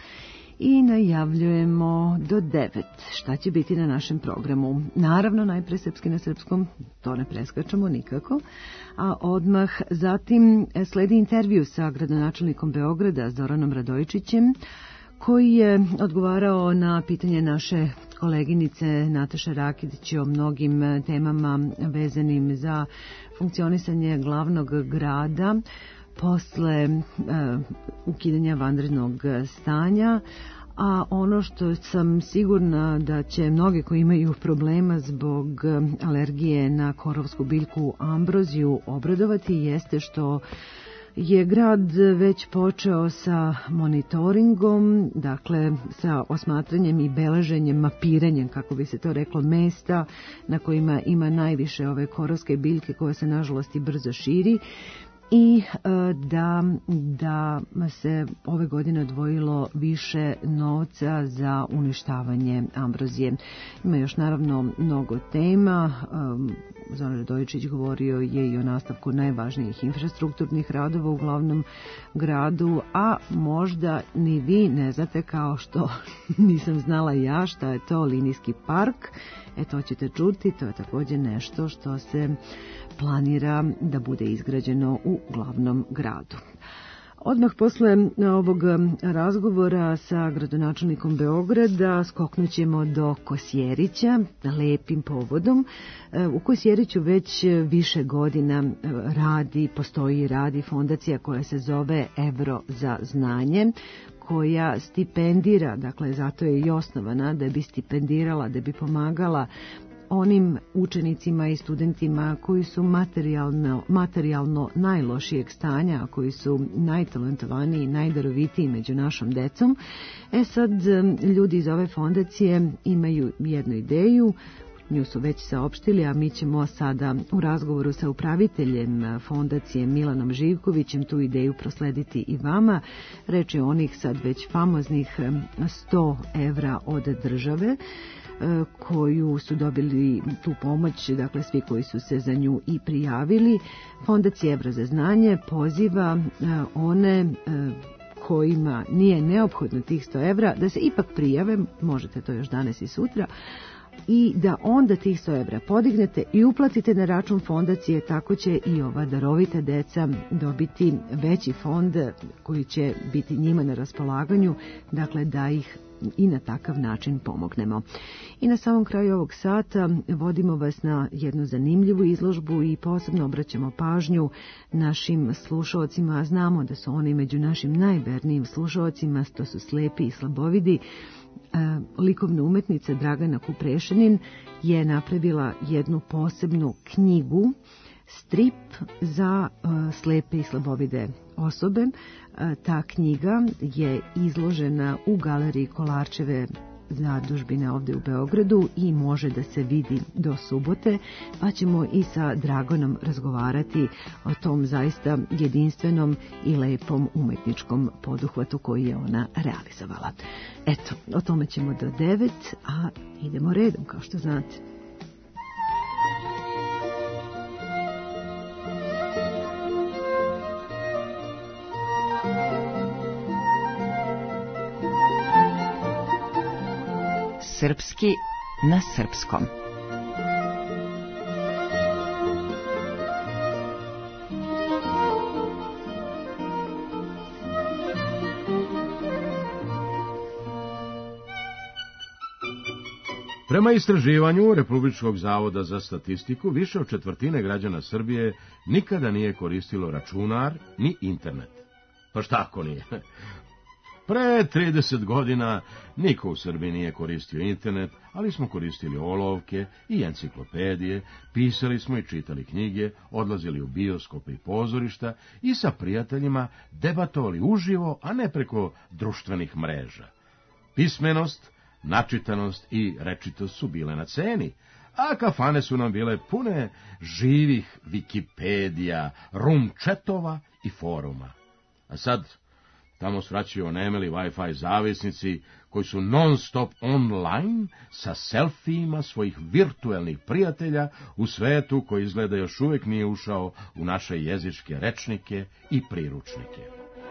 i najavljujemo do devet šta će biti na našem programu. Naravno, najpre srpski na srpskom, to ne preskačemo nikako, a odmah zatim sledi intervju sa gradonačelnikom Beograda Zoranom Radojičićem, koji je odgovarao na pitanje naše koleginice Nataše Rakić o mnogim temama vezanim za funkcionisanje glavnog grada posle uh, ukidanja vanrednog stanja, a ono što sam sigurna da će mnogi koji imaju problema zbog alergije na korovsku biljku ambroziju obradovati jeste što je grad već počeo sa monitoringom, dakle sa osmatranjem i beleženjem, mapiranjem, kako bi se to reklo, mesta na kojima ima najviše ove korovske biljke koja se nažalost i brzo širi, i da, da se ove godine odvojilo više novca za uništavanje ambrozije. Ima još naravno mnogo tema. Zoran Radojičić govorio je i o nastavku najvažnijih infrastrukturnih radova u glavnom gradu, a možda ni vi ne znate, kao što nisam znala ja, šta je to linijski park. E, to ćete čuti, to je također nešto što se planira da bude izgrađeno u glavnom gradu. Odmah posle ovog razgovora sa gradonačelnikom Beograda skoknućemo do Kosjerića lepim povodom. U Kosjeriću već više godina radi, postoji i radi fondacija koja se zove Evro za znanje, koja stipendira, dakle zato je i osnovana, da bi stipendirala, da bi pomagala onim učenicima i studentima koji su materijalno, materijalno najlošijeg stanja, koji su najtalentovaniji i najdarovitiji među našom decom. E sad, ljudi iz ove fondacije imaju jednu ideju, nju su već saopštili, a mi ćemo sada u razgovoru sa upraviteljem fondacije Milanom Živkovićem tu ideju proslediti i vama. Reč je o onih sad već famoznih sto evra od države, koju su dobili tu pomoć, dakle svi koji su se za nju i prijavili. Fondacija Evro za znanje poziva one kojima nije neophodno tih sto evra da se ipak prijave, možete to još danas i sutra, i da onda tih sto evra podignete i uplatite na račun fondacije, tako će i ova darovita deca dobiti veći fond koji će biti njima na raspolaganju, dakle da ih i na takav način pomognemo. I na samom kraju ovog sata vodimo vas na jednu zanimljivu izložbu i posebno obraćamo pažnju našim slušalcima. Znamo da su oni među našim najvernijim slušalcima, to su slepi i slabovidi. Likovna umetnica Dragana Kuprešanin je napravila jednu posebnu knjigu, strip za uh, slepe i slabovide osobe. Uh, ta knjiga je izložena u galeriji Kolarčeve zadužbine ovdje u Beogradu i može da se vidi do subote, pa ćemo i sa Draganom razgovarati o tom zaista jedinstvenom i lepom umetničkom poduhvatu koji je ona realizovala. Eto, o tome ćemo do devet, a idemo redom, kao što znate. Srpski na srpskom. Prema istraživanju Republičkog zavoda za statistiku, više od četvrtine građana Srbije nikada nije koristilo računar ni internet. Pa šta ako nije? Pre trideset godina niko u Srbiji nije koristio internet, ali smo koristili olovke i enciklopedije, pisali smo i čitali knjige, odlazili u bioskope i pozorišta i sa prijateljima debatovali uživo, a ne preko društvenih mreža. Pismenost, načitanost i rečitost su bile na ceni, a kafane su nam bile pune živih Wikipedija, rumčetova i foruma. A sad Tamo svraćaju onemeli Wi-Fi zavisnici koji su non-stop online sa selfijima svojih virtuelnih prijatelja u svetu koji izgleda još uvijek nije ušao u naše jezičke rečnike i priručnike.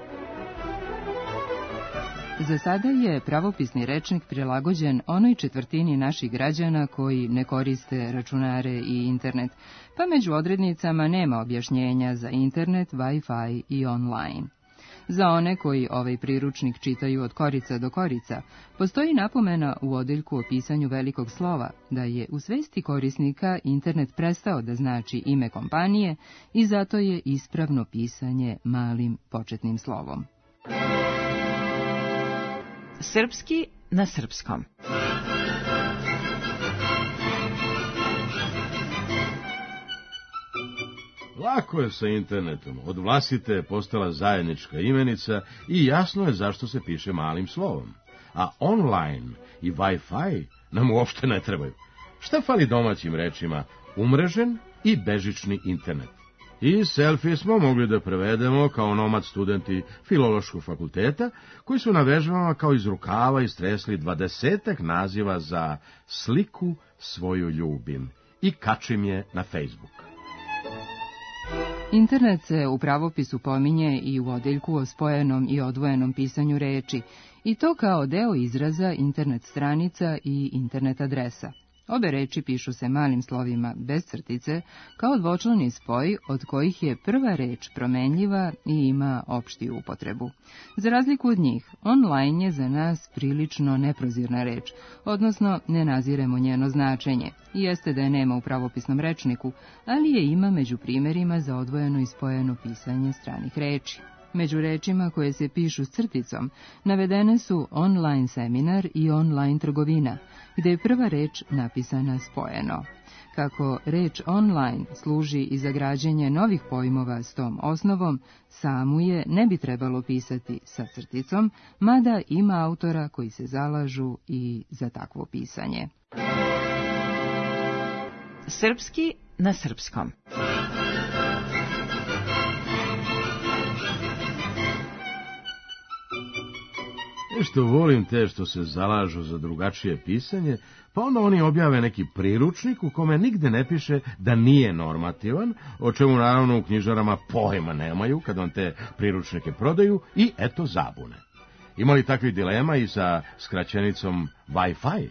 Za sada je pravopisni rečnik prilagođen onoj četvrtini naših građana koji ne koriste računare i internet, pa među odrednicama nema objašnjenja za internet, Wi-Fi i online. Za one koji ovaj priručnik čitaju od korica do korica, postoji napomena u odeljku o pisanju velikog slova da je u svesti korisnika internet prestao da znači ime kompanije i zato je ispravno pisanje malim početnim slovom. Srpski na srpskom. Lako je sa internetom, od vlastite je postala zajednička imenica i jasno je zašto se piše malim slovom. A online i Wi-Fi nam uopšte ne trebaju. Šta fali domaćim rečima? Umrežen i bežični internet. I selfie smo mogli da prevedemo kao nomad studenti Filološkog fakulteta, koji su na vežbama kao iz rukava istresli dvadesetak naziva za sliku svoju ljubim i kačim je na Facebook. Internet se u pravopisu pominje i u odeljku o spojenom i odvojenom pisanju reči, i to kao deo izraza internet stranica i internet adresa. Obe reči pišu se malim slovima bez crtice, kao dvočlani spoj od kojih je prva reč promenljiva i ima opšti upotrebu. Za razliku od njih, online je za nas prilično neprozirna reč, odnosno ne naziremo njeno značenje. Jeste da je nema u pravopisnom rečniku, ali je ima među primjerima za odvojeno i spojeno pisanje stranih reči. Među rečima koje se pišu s crticom navedene su online seminar i online trgovina, gde je prva reč napisana spojeno. Kako reč online služi i za građenje novih pojmova s tom osnovom, samu je ne bi trebalo pisati sa crticom, mada ima autora koji se zalažu i za takvo pisanje. Srpski na srpskom. Što volim te što se zalažu za drugačije pisanje, pa onda oni objave neki priručnik u kome nigde ne piše da nije normativan, o čemu naravno u knjižarama pojma nemaju kad vam te priručnike prodaju i eto zabune. Ima li takvih dilema i sa skraćenicom Wi-Fi?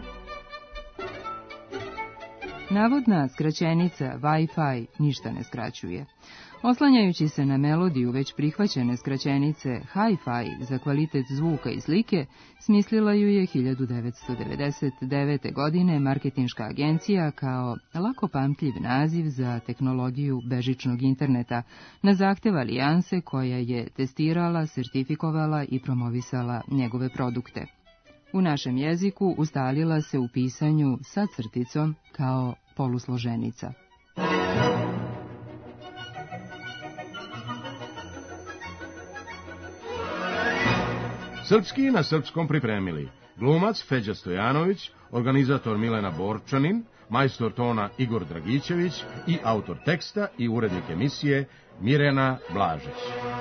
Navodna skraćenica Wi-Fi ništa ne skraćuje. Oslanjajući se na melodiju već prihvaćene skraćenice Hi-Fi za kvalitet zvuka i slike, smislila ju je hiljadu devetsto devedeset devete. godine marketinška agencija kao lako pamtljiv naziv za tehnologiju bežičnog interneta na zahtev alijanse koja je testirala, sertifikovala i promovisala njegove produkte. U našem jeziku ustalila se u pisanju sa crticom kao polusloženica. Srpski na srpskom pripremili glumac Feđa Stojanović, organizator Milena Borčanin, majstor tona Igor Dragićević i autor teksta i urednik emisije Mirjana Blažić.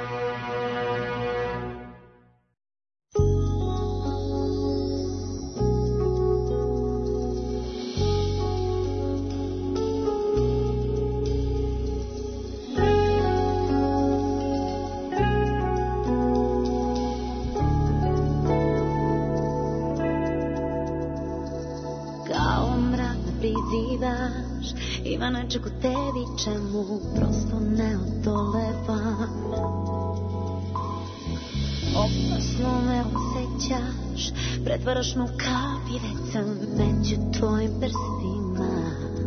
Ima nečeg u tebi čemu prosto ne odolevam. Opasno me osjećaš, pretvaraš me u kap i već sam među tvojim prstima.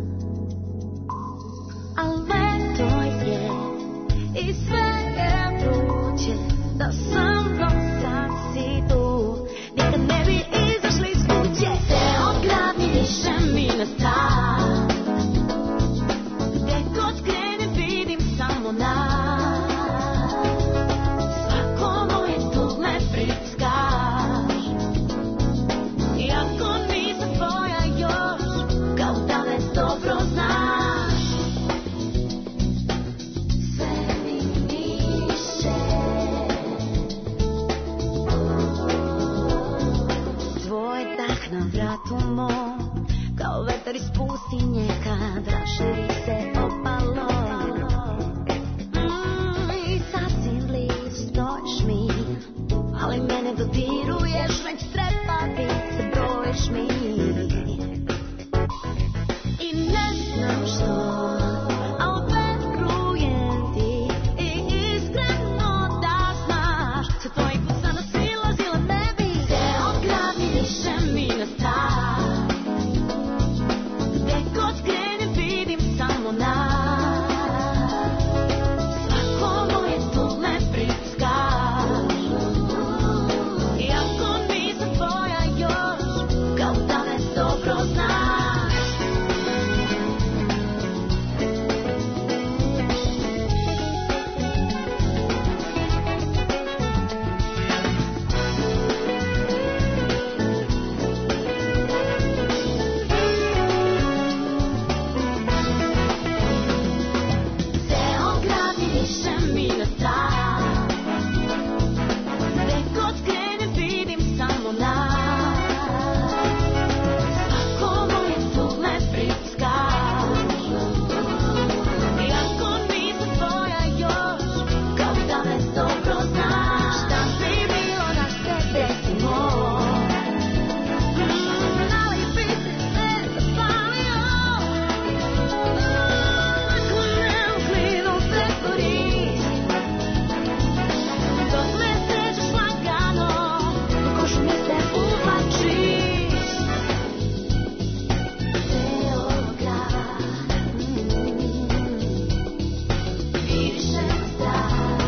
A leto je i sve je vruće, da sa mnom sad si tu, nikad ne bi izašli iz kuće. Ceo grad mi više mi ne stav. Kao Vetar iz pustinje kad raširi se opalo. Mm, I sasvim blizu stojiš mi, ali mene dodiruješ, već trepavice brojiš mi. I ne znam što, al verujem ti i iskreno da znaš. Sa tvojih put sam silazila ne bi ceo grad mi više mi ne strah. Gde god krenem vidim samo nas. Svako moje tu me pritiskaš. Iako nisam tvoja još, kao da me dobro znaš. Ceo grad mi više mi ne strah. Gde god krenem vidim samo nas. Svako moje tu me pritiskaš. Iako nisam tvoja još, kao da me dobro znaš. Šta bi bilo da se desimo? Mm, ali bi se sve zapalio. Ako neuklino pretvoriš, dok me srećeš lagano, u košu mi se uvlačiš. Ceo grad, i više me strah.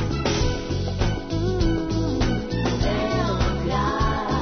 Ceo grad.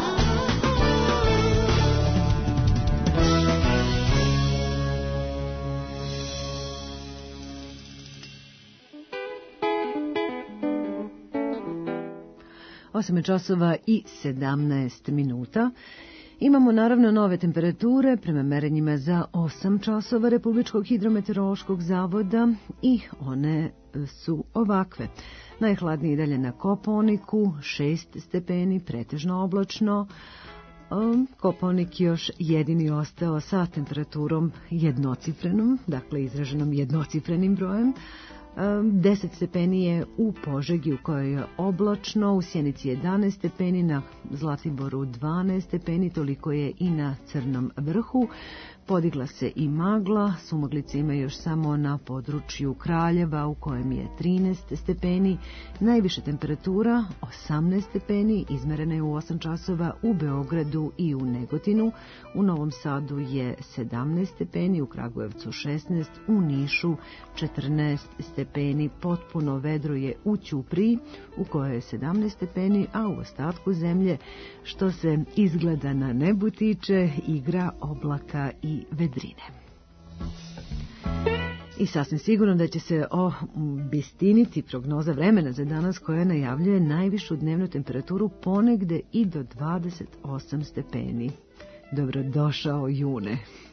osam časova i sedamnaest minuta. Imamo naravno nove temperature prema merenjima za osam časova Republičkog hidrometeorološkog zavoda i one su ovakve. Najhladniji dalje na Kopaoniku, šest stepeni, pretežno oblačno. Um, Kopaonik još jedini ostao sa temperaturom jednocifrenom, dakle izraženom jednocifrenim brojem. deset stepeni je u Požegi u kojoj je oblačno, u Sjenici jedanaest stepeni, na Zlatiboru dvanaest stepeni, toliko je i na Crnom vrhu. Podigla se i magla, sumaglice ima još samo na području Kraljeva u kojem je trinaest stepeni, najviša temperatura osamnaest stepeni, izmerena je u osam časova u Beogradu i u Negotinu, u Novom Sadu je sedamnaest stepeni, u Kragujevcu šesnaest, u Nišu četrnaest stepeni, potpuno vedro je u Ćupriji u kojoj je sedamnaest stepeni, a u ostatku zemlje što se izgleda na nebu tiče igra oblaka i vedrine. I sasvim sigurno da će se obistiniti prognoza vremena za danas koja najavljuje najvišu dnevnu temperaturu ponegde i do dvadeset osam stepeni. Dobrodošao june.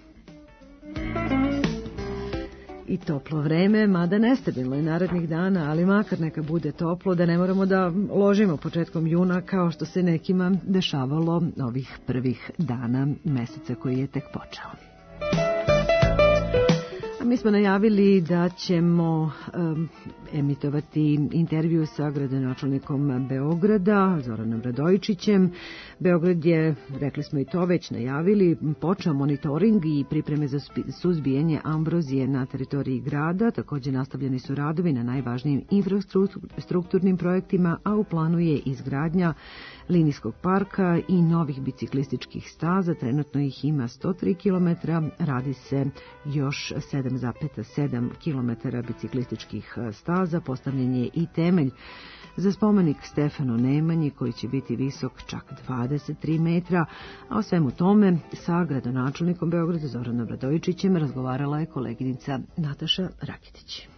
I toplo vreme, mada nestabilno je narednih dana, ali makar neka bude toplo, da ne moramo da ložimo početkom juna kao što se nekima dešavalo ovih prvih dana meseca koji je tek počeo. A mi smo najavili da ćemo um, emitovati intervju sa gradonačelnikom Beograda, Zoranom Radojičićem. Beograd je, rekli smo i to već najavili, počeo monitoring i pripreme za suzbijanje ambrozije na teritoriji grada. Također nastavljeni su radovi na najvažnijim infrastrukturnim projektima, a u planu je izgradnja linijskog parka i novih biciklističkih staza. Trenutno ih ima sto tri kilometra, radi se još sedam zarez sedam kilometara biciklističkih staza. Postavljen je i temelj za spomenik Stefanu Nemanji koji će biti visok čak dvadeset tri metra, a o svemu tome sa gradonačelnikom Beograda Zoranom Radojičićem razgovarala je koleginica Nataša Rakitić.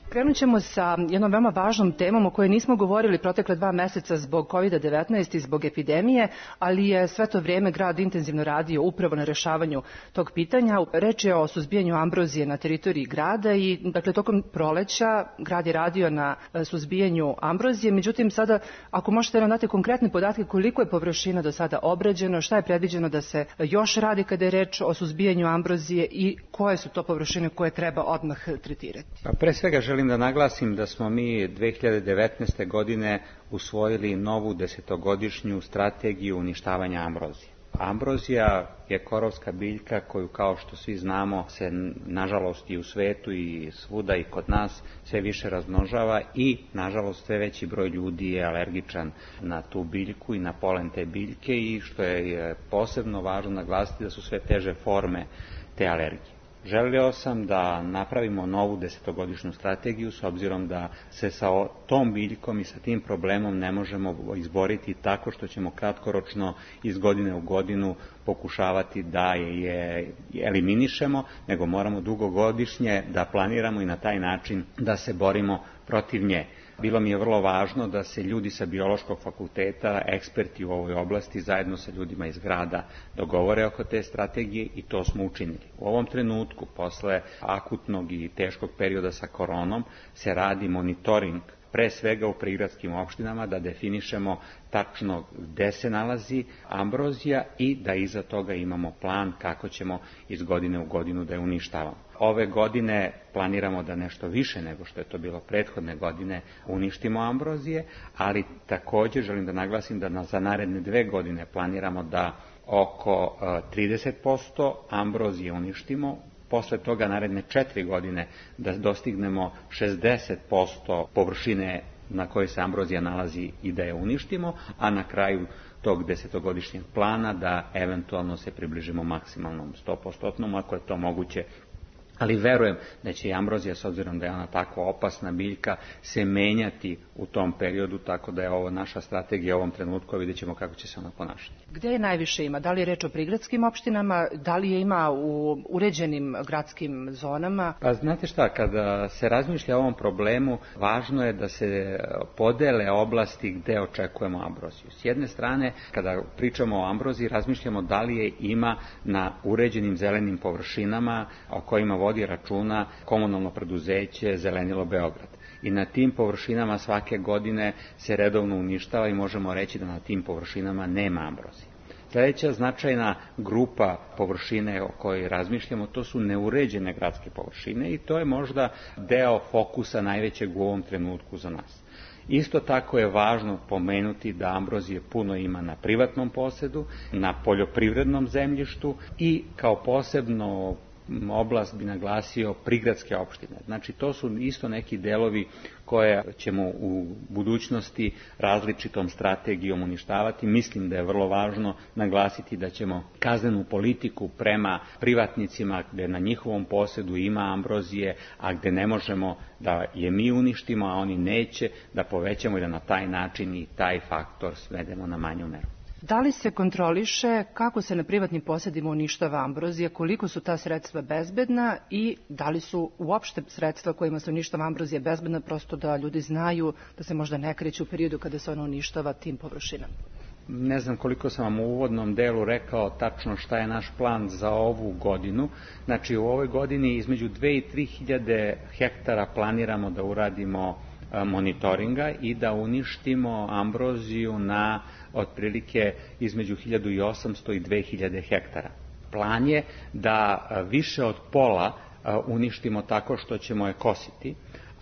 Krenut ćemo sa jednom veoma važnom temom o kojoj nismo govorili protekle dva meseca zbog kovid devetnaest i zbog epidemije, ali je sve to vrijeme grad intenzivno radio upravo na rešavanju tog pitanja. Reč je o suzbijanju ambrozije na teritoriji grada i dakle tokom proleća grad je radio na suzbijanju ambrozije. Međutim, sada ako možete nam dati konkretne podatke koliko je površina do sada obrađeno, šta je predviđeno da se još radi kada je reč o suzbijanju ambrozije i koje su to površine koje treba odmah tretirati? Pa pre svega želim da naglasim da smo mi dve hiljade devetnaeste. godine usvojili novu desetogodišnju strategiju uništavanja ambrozije. Ambrozija je korovska biljka koju, kao što svi znamo, se nažalost i u svetu i svuda i kod nas sve više razmnožava i nažalost sve veći broj ljudi je alergičan na tu biljku i na polen te biljke i što je posebno važno naglasiti da su sve teže forme te alergije. Želio sam da napravimo novu desetogodišnju strategiju s obzirom da se sa tom biljkom i sa tim problemom ne možemo izboriti tako što ćemo kratkoročno iz godine u godinu pokušavati da je eliminišemo, nego moramo dugogodišnje da planiramo i na taj način da se borimo protiv nje. Bilo mi je vrlo važno da se ljudi sa biološkog fakulteta, eksperti u ovoj oblasti, zajedno sa ljudima iz grada dogovore oko te strategije i to smo učinili. U ovom trenutku, posle akutnog i teškog perioda sa koronom, se radi monitoring pre svega u prigradskim opštinama, da definišemo tačno gde se nalazi ambrozija i da iza toga imamo plan kako ćemo iz godine u godinu da je uništavamo. Ove godine planiramo da nešto više nego što je to bilo prethodne godine uništimo ambrozije, ali također želim da naglasim da za naredne dve godine planiramo da oko trideset posto ambrozije uništimo, posle toga naredne četiri godine da dostignemo šezdeset posto površine na kojoj se ambrozija nalazi i da je uništimo, a na kraju tog desetogodišnjeg plana da eventualno se približimo maksimalnom sto posto ako je to moguće. Ali verujem da će i ambrozija, s obzirom da je ona tako opasna biljka, se menjati u tom periodu, tako da je ovo naša strategija u ovom trenutku, a vidjet ćemo kako će se ona ponašati. Gde je najviše ima? Da li je reč o prigradskim opštinama? Da li je ima u uređenim gradskim zonama? Pa znate šta, kada se razmišlja o ovom problemu, važno je da se podele oblasti gde očekujemo ambroziju. S jedne strane, kada pričamo o ambroziji, razmišljamo da li je ima na uređenim zelenim površinama o kojima vodi računa komunalno preduzeće Zelenilo Beograd. I na tim površinama svake godine se redovno uništava i možemo reći da na tim površinama nema ambrozije. Sljedeća značajna grupa površine o kojoj razmišljamo, to su neuređene gradske površine i to je možda deo fokusa najvećeg u ovom trenutku za nas. Isto tako je važno pomenuti da ambrozije puno ima na privatnom posedu, na poljoprivrednom zemljištu i kao posebno oblast bi naglasio prigradske opštine. Znači to su isto neki delovi koje ćemo u budućnosti različitom strategijom uništavati. Mislim da je vrlo važno naglasiti da ćemo kaznenu politiku prema privatnicima gde na njihovom posedu ima ambrozije, a gde ne možemo da je mi uništimo, a oni neće, da povećamo i da na taj način i taj faktor svedemo na manju meru. Da li se kontroliše kako se na privatnim posedima uništava ambrozija, koliko su ta sredstva bezbedna i da li su uopšte sredstva kojima se uništava ambrozija bezbedna, prosto da ljudi znaju da se možda ne kreće u periodu kada se ona uništava tim površinama? Ne znam koliko sam vam u uvodnom delu rekao tačno šta je naš plan za ovu godinu. Znači u ovoj godini između dve i tri hiljade hektara planiramo da uradimo monitoringa i da uništimo ambroziju na otprilike između hiljadu i osamsto i dve hiljade hektara. Plan je da više od pola uništimo tako što ćemo je kositi,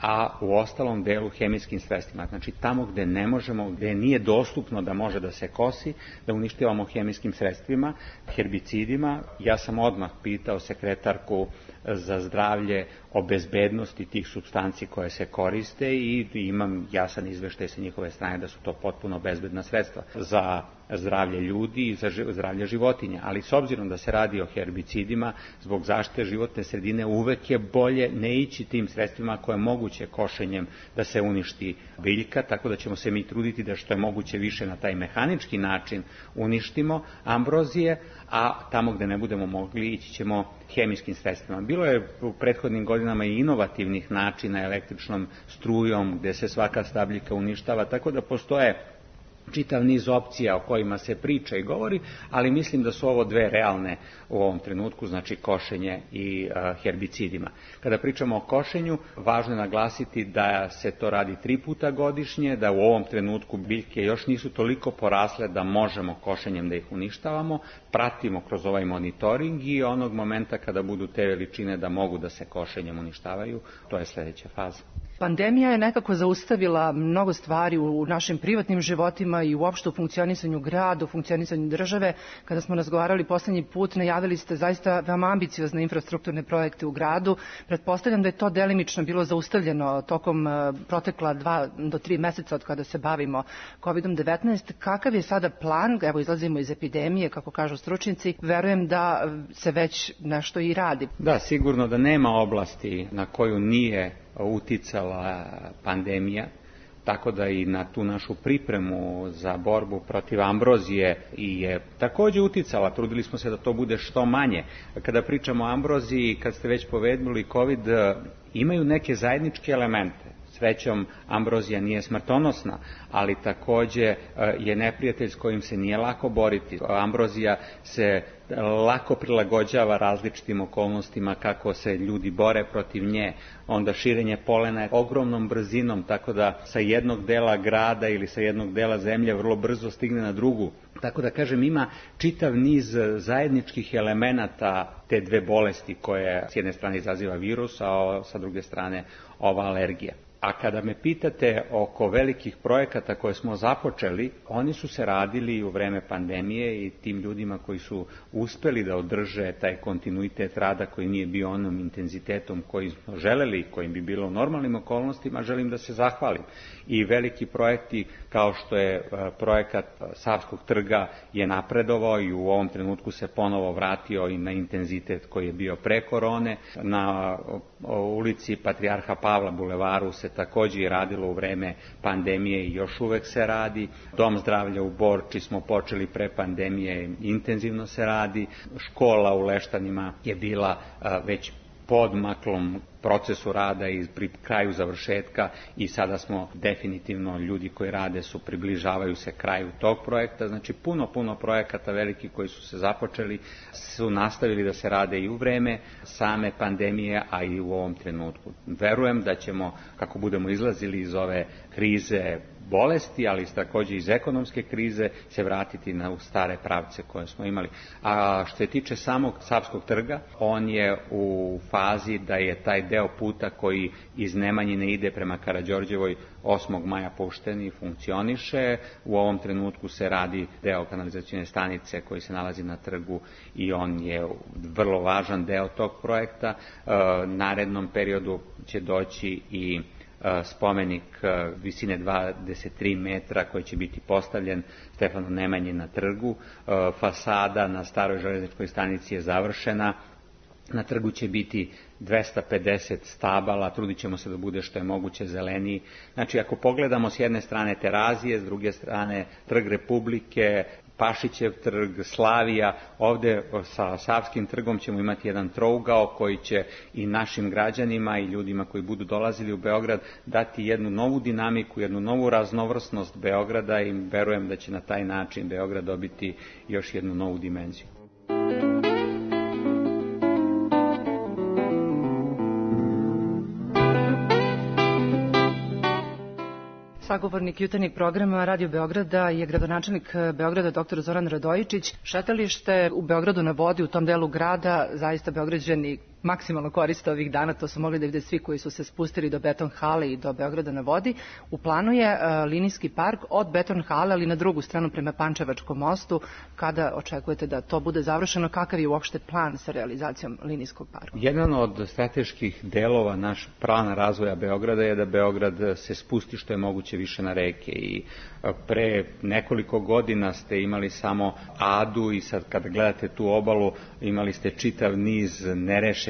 a u ostalom delu hemijskim sredstvima. Znači tamo gde ne možemo, gde nije dostupno da može da se kosi, da uništavamo hemijskim sredstvima, herbicidima. Ja sam odmah pitao sekretarku za zdravlje o bezbednosti tih supstanci koje se koriste i imam jasan izveštaj sa njihove strane da su to potpuno bezbedna sredstva za zdravlje ljudi i za zdravlje životinja. Ali s obzirom da se radi o herbicidima, zbog zaštite životne sredine uvek je bolje ne ići tim sredstvima koje je moguće košenjem da se uništi biljka, tako da ćemo se mi truditi da što je moguće više na taj mehanički način uništimo ambrozije, a tamo gde ne budemo mogli ići ćemo hemijskim sredstvima. Bilo je u prethodnim godinama godinama i inovativnih načina električnom strujom gde se svaka stabljika uništava, tako da postoje čitav niz opcija o kojima se priča i govori, ali mislim da su ovo dve realne u ovom trenutku, znači košenje i uh, herbicidima. Kada pričamo o košenju, važno je naglasiti da se to radi tri puta godišnje, da u ovom trenutku biljke još nisu toliko porasle da možemo košenjem da ih uništavamo, pratimo kroz ovaj monitoring i onog momenta kada budu te veličine da mogu da se košenjem uništavaju, to je sledeća faza. Pandemija je nekako zaustavila mnogo stvari u našim privatnim životima i uopšte u funkcionisanju grada, u funkcionisanju države. Kada smo razgovarali poslednji put, najavili ste zaista veoma ambiciozne infrastrukturne projekte u gradu. Pretpostavljam da je to delimično bilo zaustavljeno tokom protekla dva do tri meseca od kada se bavimo kovidom devetnaest. Kakav je sada plan? Evo, izlazimo iz epidemije, kako kažu stručnjaci. Verujem da se već nešto i radi. Da, sigurno da nema oblasti na koju nije uticala pandemija, tako da i na tu našu pripremu za borbu protiv ambrozije i je takođe uticala. Trudili smo se da to bude što manje. Kada pričamo o ambroziji, kad ste već povednuli COVID, imaju neke zajedničke elemente. Srećom, ambrozija nije smrtonosna, ali takođe je neprijatelj s kojim se nije lako boriti. Ambrozija se lako prilagođava različitim okolnostima kako se ljudi bore protiv nje. Onda širenje polena je ogromnom brzinom, tako da sa jednog dela grada ili sa jednog dela zemlje vrlo brzo stigne na drugu. Tako da kažem, ima čitav niz zajedničkih elemenata te dve bolesti koje s jedne strane izaziva virus, a sa druge strane ova alergija. A kada me pitate oko velikih projekata koje smo započeli, oni su se radili u vreme pandemije i tim ljudima koji su uspeli da održe taj kontinuitet rada koji nije bio onom intenzitetom koji smo želeli, kojim bi bilo u normalnim okolnostima, želim da se zahvalim. I veliki projekti kao što je projekat Savskog trga je napredovao i u ovom trenutku se ponovo vratio i na intenzitet koji je bio pre korone. Na ulici Patrijarha Pavla, bulevaru, se takođe i radilo u vreme pandemije i još uvek se radi. Dom zdravlja u Borči smo počeli pre pandemije, intenzivno se radi. Škola u Leštanima je bila već podmaklom procesu rada i pri kraju završetka i sada smo definitivno, ljudi koji rade su približavaju se kraju tog projekta. Znači puno, puno projekata veliki koji su se započeli su nastavili da se rade i u vreme same pandemije, a i u ovom trenutku. Verujem da ćemo, kako budemo izlazili iz ove krize bolesti, ali takođe iz ekonomske krize, se vratiti na stare pravce koje smo imali. A što se tiče samog Savskog trga, on je u fazi da je taj deo puta koji iz Nemanjine ide prema Karađorđevoj osmog maja pušten i funkcioniše. U ovom trenutku se radi deo kanalizacione stanice koji se nalazi na trgu i on je vrlo važan deo tog projekta. Narednom periodu će doći i spomenik visine dvadeset tri metra koji će biti postavljen Stefanu Nemanji na trgu. Fasada na staroj železničkoj stanici je završena. Na trgu će biti dvesta pedeset stabala, trudit ćemo se da bude što je moguće zeleniji. Znači, ako pogledamo s jedne strane Terazije, s druge strane Trg Republike, Pašićev trg, Slavija, ovde sa Savskim trgom ćemo imati jedan trougao koji će i našim građanima i ljudima koji budu dolazili u Beograd dati jednu novu dinamiku, jednu novu raznovrsnost Beograda i verujem da će na taj način Beograd dobiti još jednu novu dimenziju. Sagovornik jutarnjeg programa Radio Beograda je gradonačelnik Beograda dr Zoran Radojičić. Šetalište u Beogradu na vodi, u tom delu grada, zaista Beograđani maksimalno koriste ovih dana, to su mogli da vide svi koji su se spustili do Beton hale i do Beograda na vodi. U planu je uh, linijski park od Beton hale, ali na drugu stranu prema Pančevačkom mostu. Kada očekujete da to bude završeno, kakav je uopšte plan sa realizacijom linijskog parka? Jedan od strateških delova naš plana razvoja Beograda je da Beograd se spusti što je moguće više na reke i pre nekoliko godina ste imali samo Adu i sad kada gledate tu obalu imali ste čitav niz nerešenih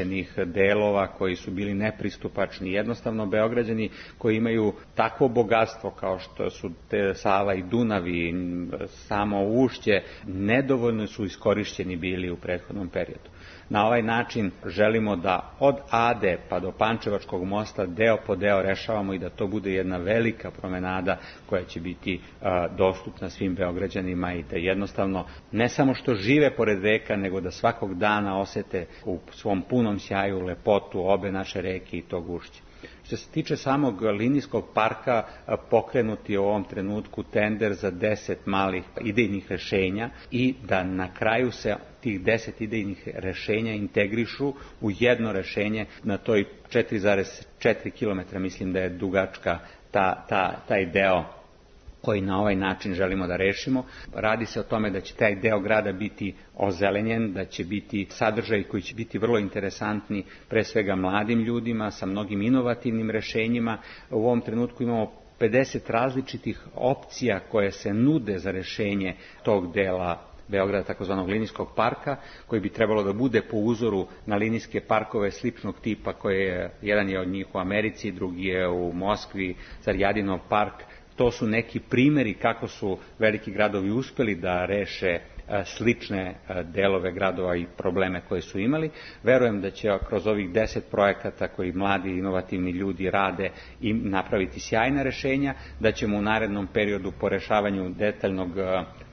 određenih delova koji su bili nepristupačni. Jednostavno, Beograđani koji imaju takvo bogatstvo kao što su te Sava i Dunav i samo ušće, nedovoljno su iskorišćeni bili u prethodnom periodu. Na ovaj način želimo da od Ade pa do Pančevačkog mosta deo po deo rešavamo i da to bude jedna velika promenada koja će biti a, dostupna svim Beograđanima i da jednostavno ne samo što žive pored reka, nego da svakog dana osete u svom punom sjaju lepotu obe naše reke i tog ušća. Što se tiče samog linijskog parka, pokrenut je u ovom trenutku tender za deset malih idejnih rešenja i da na kraju se tih deset idejnih rešenja integrišu u jedno rešenje na toj četiri zarez četiri kilometra, mislim da je dugačka ta, ta, taj deo koji na ovaj način želimo da rešimo. Radi se o tome da će taj deo grada biti ozelenjen, da će biti sadržaj koji će biti vrlo interesantni pre svega mladim ljudima sa mnogim inovativnim rešenjima. U ovom trenutku imamo pedeset različitih opcija koje se nude za rešenje tog dela Beograda, takozvanog linijskog parka, koji bi trebalo da bude po uzoru na linijske parkove sličnog tipa, koje je, jedan je od njih u Americi, drugi je u Moskvi, Zarjadinov park. To su neki primjeri kako su veliki gradovi uspeli da reše slične delove gradova i probleme koje su imali. Verujem da će kroz ovih deset projekata koji mladi inovativni ljudi rade i napraviti sjajna rešenja, da ćemo u narednom periodu po rešavanju detaljnog uh,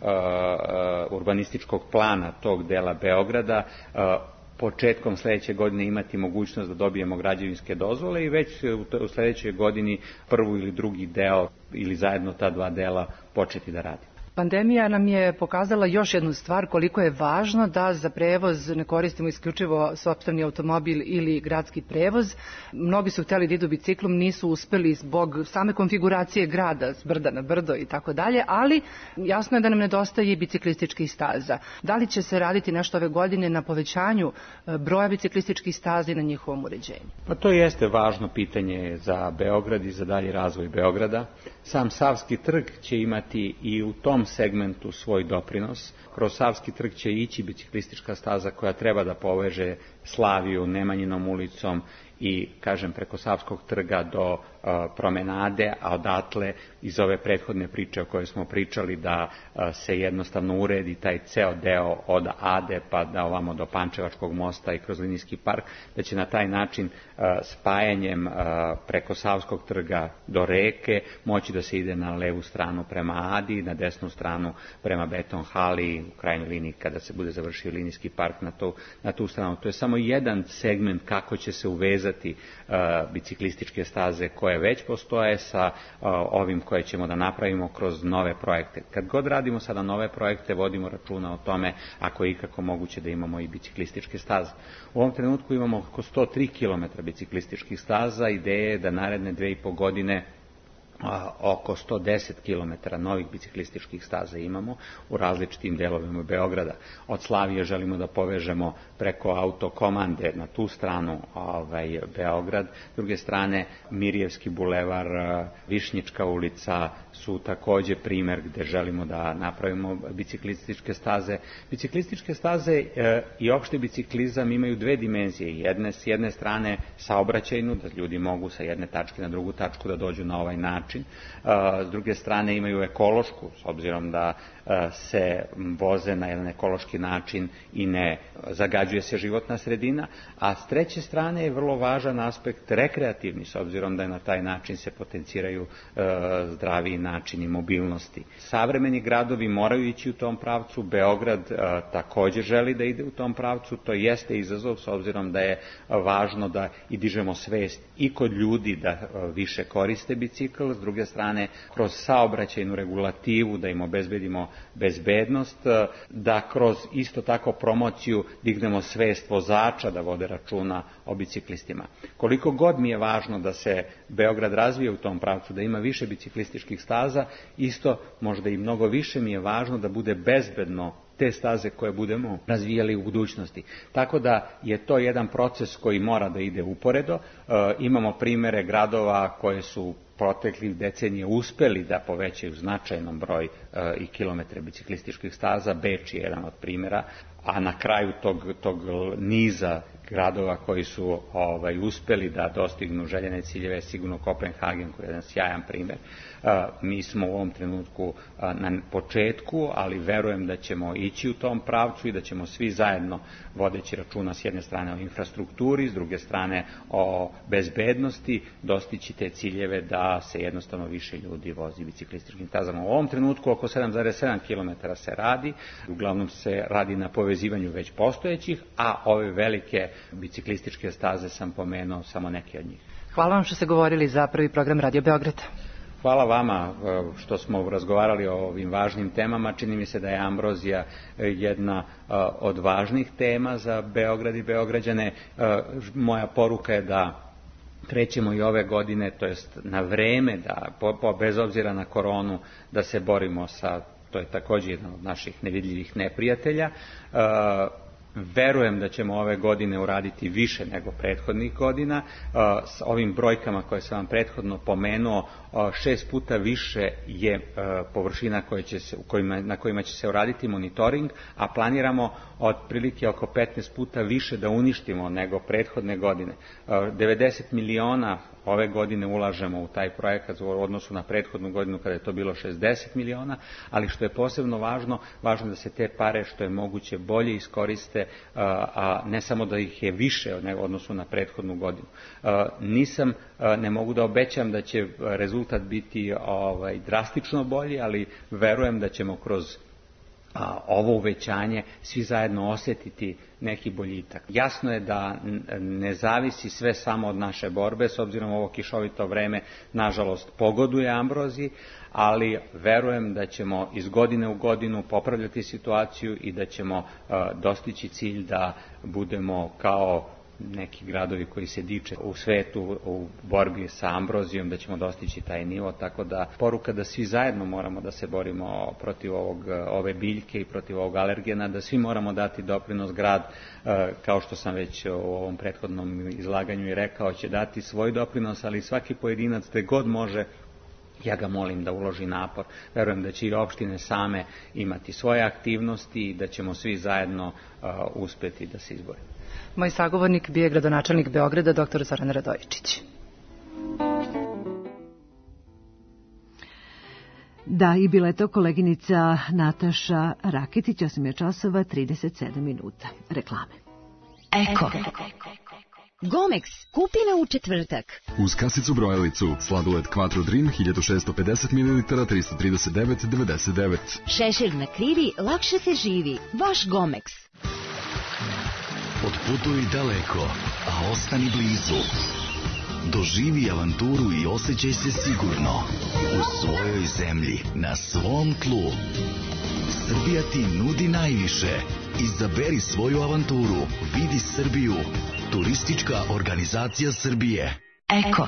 uh, urbanističkog plana tog dela Beograda uh, početkom sljedeće godine imati mogućnost da dobijemo građevinske dozvole i već u sljedećoj godini prvu ili drugi deo ili zajedno ta dva dela početi da radi. Pandemija nam je pokazala još jednu stvar, koliko je važno da za prevoz ne koristimo isključivo sopstveni automobil ili gradski prevoz. Mnogi su hteli da idu biciklom, nisu uspeli zbog same konfiguracije grada, s brda na brdo i tako dalje, ali jasno je da nam nedostaje i biciklističkih staza. Da li će se raditi nešto ove godine na povećanju broja biciklističkih staza i na njihovom uređenju? Pa to jeste važno pitanje za Beograd i za dalji razvoj Beograda. Sam Savski trg će imati i u tom segmentu svoj doprinos. Kroz Savski trg će ići biciklistička staza koja treba da poveže Slaviju Nemanjinom ulicom i, kažem, preko Savskog trga do uh, promenade, a odatle iz ove prethodne priče o kojoj smo pričali da uh, se jednostavno uredi taj ceo deo od Ade pa da ovamo do Pančevačkog mosta i kroz linijski park, da će na taj način uh, spajanjem uh, preko Savskog trga do reke moći da se ide na levu stranu prema Adi, na desnu stranu prema Beton hali, u krajnjoj liniji kada se bude završio linijski park na, to, na tu stranu. To je samo jedan segment kako će se uvezati uh, biciklističke staze koje već postoje sa uh, ovim koje ćemo da napravimo kroz nove projekte. Kad god radimo sada nove projekte, vodimo računa o tome ako je ikako moguće da imamo i biciklističke staze. U ovom trenutku imamo oko sto tri kilometra biciklističkih staza. Ideja je da naredne dve i po godine a, oko sto deset kilometara novih biciklističkih staza imamo u različitim delovima Beograda. Od Slavije želimo da povežemo preko autokomande na tu stranu ovaj, Beograd. S druge strane, Mirjevski bulevar, Višnjička ulica su takođe primer gde želimo da napravimo biciklističke staze. Biciklističke staze e, i opšte biciklizam imaju dve dimenzije. Jedne, s jedne strane saobraćajnu, da ljudi mogu sa jedne tačke na drugu tačku da dođu na ovaj način. E, s druge strane imaju ekološku, s obzirom da e, se voze na jedan ekološki način i ne zagađuje se životna sredina. A s treće strane je vrlo važan aspekt rekreativni, s obzirom da na taj način se potenciraju e, zdraviji načini mobilnosti. Savremeni gradovi moraju ići u tom pravcu, Beograd a, također želi da ide u tom pravcu, to jeste izazov s obzirom da je važno da i dižemo svest i kod ljudi da a, više koriste bicikl, s druge strane kroz saobraćajnu regulativu da im obezbedimo bezbednost, a, da kroz isto tako promociju dignemo svest vozača da vode računa o biciklistima. Koliko god mi je važno da se Beograd razvije u tom pravcu, da ima više biciklističkih staza, isto možda i mnogo više mi je važno da bude bezbedno te staze koje budemo razvijali u budućnosti. Tako da je to jedan proces koji mora da ide uporedo. E, imamo primere gradova koje su proteklih decenije uspeli da povećaju značajnom broj e, i kilometre biciklističkih staza. Beč je jedan od primjera, a na kraju tog, tog niza gradova koji su ovaj, uspeli da dostignu željene ciljeve, sigurno Kopenhagen koji je jedan sjajan primjer. Mi smo u ovom trenutku na početku, ali verujem da ćemo ići u tom pravcu i da ćemo svi zajedno, vodeći računa s jedne strane o infrastrukturi, s druge strane o bezbednosti, dostići te ciljeve da se jednostavno više ljudi vozi biciklističkim stazama. U ovom trenutku oko sedam zarez sedam kilometara se radi, uglavnom se radi na povezivanju već postojećih, a ove velike biciklističke staze sam pomenuo samo neke od njih. Hvala vam što ste govorili za prvi program Radio Beograda. Hvala vama što smo razgovarali o ovim važnim temama. Čini mi se da je ambrozija jedna od važnih tema za Beograd i Beograđane. Moja poruka je da krećemo i ove godine, to jest na vreme, da po, po, bez obzira na koronu, da se borimo sa, to je također jedan od naših nevidljivih neprijatelja. Verujem da ćemo ove godine uraditi više nego prethodnih godina. S ovim brojkama koje sam vam prethodno pomenuo, šest puta više je površina koje će se, u kojima, na kojima će se uraditi monitoring, a planiramo otprilike oko petnaest puta više da uništimo nego prethodne godine. devedeset miliona ove godine ulažemo u taj projekat u odnosu na prethodnu godinu kada je to bilo šezdeset miliona, ali što je posebno važno, važno da se te pare što je moguće bolje iskoriste, a ne samo da ih je više u odnosu na prethodnu godinu. Nisam, ne mogu da obećam da će rezultat biti ovaj, drastično bolji, ali verujem da ćemo kroz a, ovo uvećanje svi zajedno osjetiti neki boljitak. Jasno je da ne zavisi sve samo od naše borbe, s obzirom ovo kišovito vreme nažalost pogoduje ambroziji, ali verujem da ćemo iz godine u godinu popravljati situaciju i da ćemo a, dostići cilj da budemo kao neki gradovi koji se diče u svetu u borbi sa ambrozijom, da ćemo dostići taj nivo, tako da poruka da svi zajedno moramo da se borimo protiv ovog, ove biljke i protiv ovog alergena, da svi moramo dati doprinos. Grad, kao što sam već u ovom prethodnom izlaganju i rekao, će dati svoj doprinos, ali svaki pojedinac gde god može, ja ga molim da uloži napor. Verujem da će i opštine same imati svoje aktivnosti i da ćemo svi zajedno uh, uspeti da se izborimo. Moj sagovornik bio je gradonačelnik Beograda, doktor Zoran Radojičić. Da, i bila je to koleginica Nataša Raketić, osam je časova, trideset sedam minuta. Reklame. Eko. Gomex, kupina u četvrtak. Uz kasicu brojalicu, sladoled Quattro Dream, hiljadu šesto pedeset mililitara, tristo trideset devet devedeset devet. Šešir na krivi, lakše se živi. Vaš Gomex. Otputuj daleko, a ostani blizu. Doživi avanturu i osjećaj se sigurno u svojoj zemlji, na svom tlu. Srbija ti nudi najviše. Izaberi svoju avanturu. Vidi Srbiju. Turistička organizacija Srbije. Eko.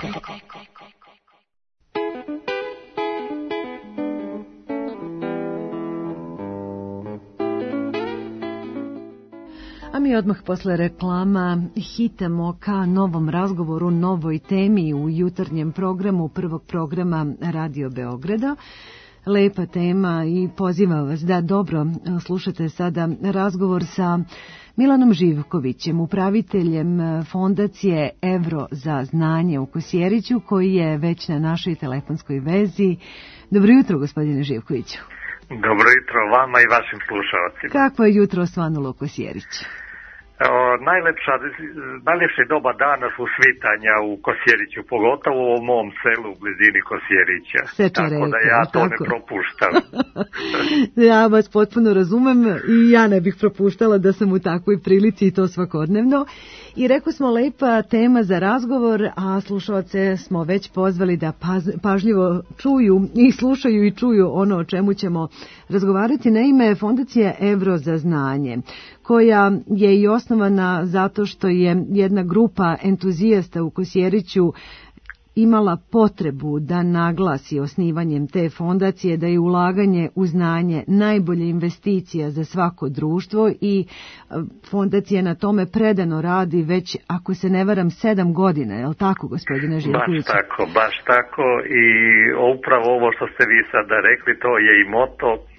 A mi odmah posle reklama hitamo ka novom razgovoru, novoj temi u jutarnjem programu prvog programa Radio Beograda. Lepa tema i pozivam vas da dobro slušate sada razgovor sa Milanom Živkovićem, upraviteljem fondacije Evro za znanje u Kosjeriću, koji je već na našoj telefonskoj vezi. Dobro jutro, gospodine Živkoviću. Dobro jutro vama i vašim slušalcima. Kako je jutro osvanulo u Kosjeriću? O, najlepša, najlepše doba dana su svitanja u Kosjeriću, pogotovo u mom selu u blizini Kosjerića. Seče tako reka, da ja to tako. ne propuštam. Ja vas potpuno razumem i ja ne bih propuštala da sam u takvoj prilici i to svakodnevno. I rekao smo lepa tema za razgovor, a slušalce smo već pozvali da paz, pažljivo čuju i slušaju i čuju ono o čemu ćemo razgovarati. Naime, fondacija Evro za znanje, koja je i osnovana zato što je jedna grupa entuzijasta u Kosjeriću imala potrebu da naglasi osnivanjem te fondacije da je ulaganje u znanje najbolja investicija za svako društvo i fondacija na tome predano radi već, ako se ne varam, sedam godina. Je li tako, gospodine Živković? Baš tako, baš tako i upravo ovo što ste vi sada rekli, to je i moto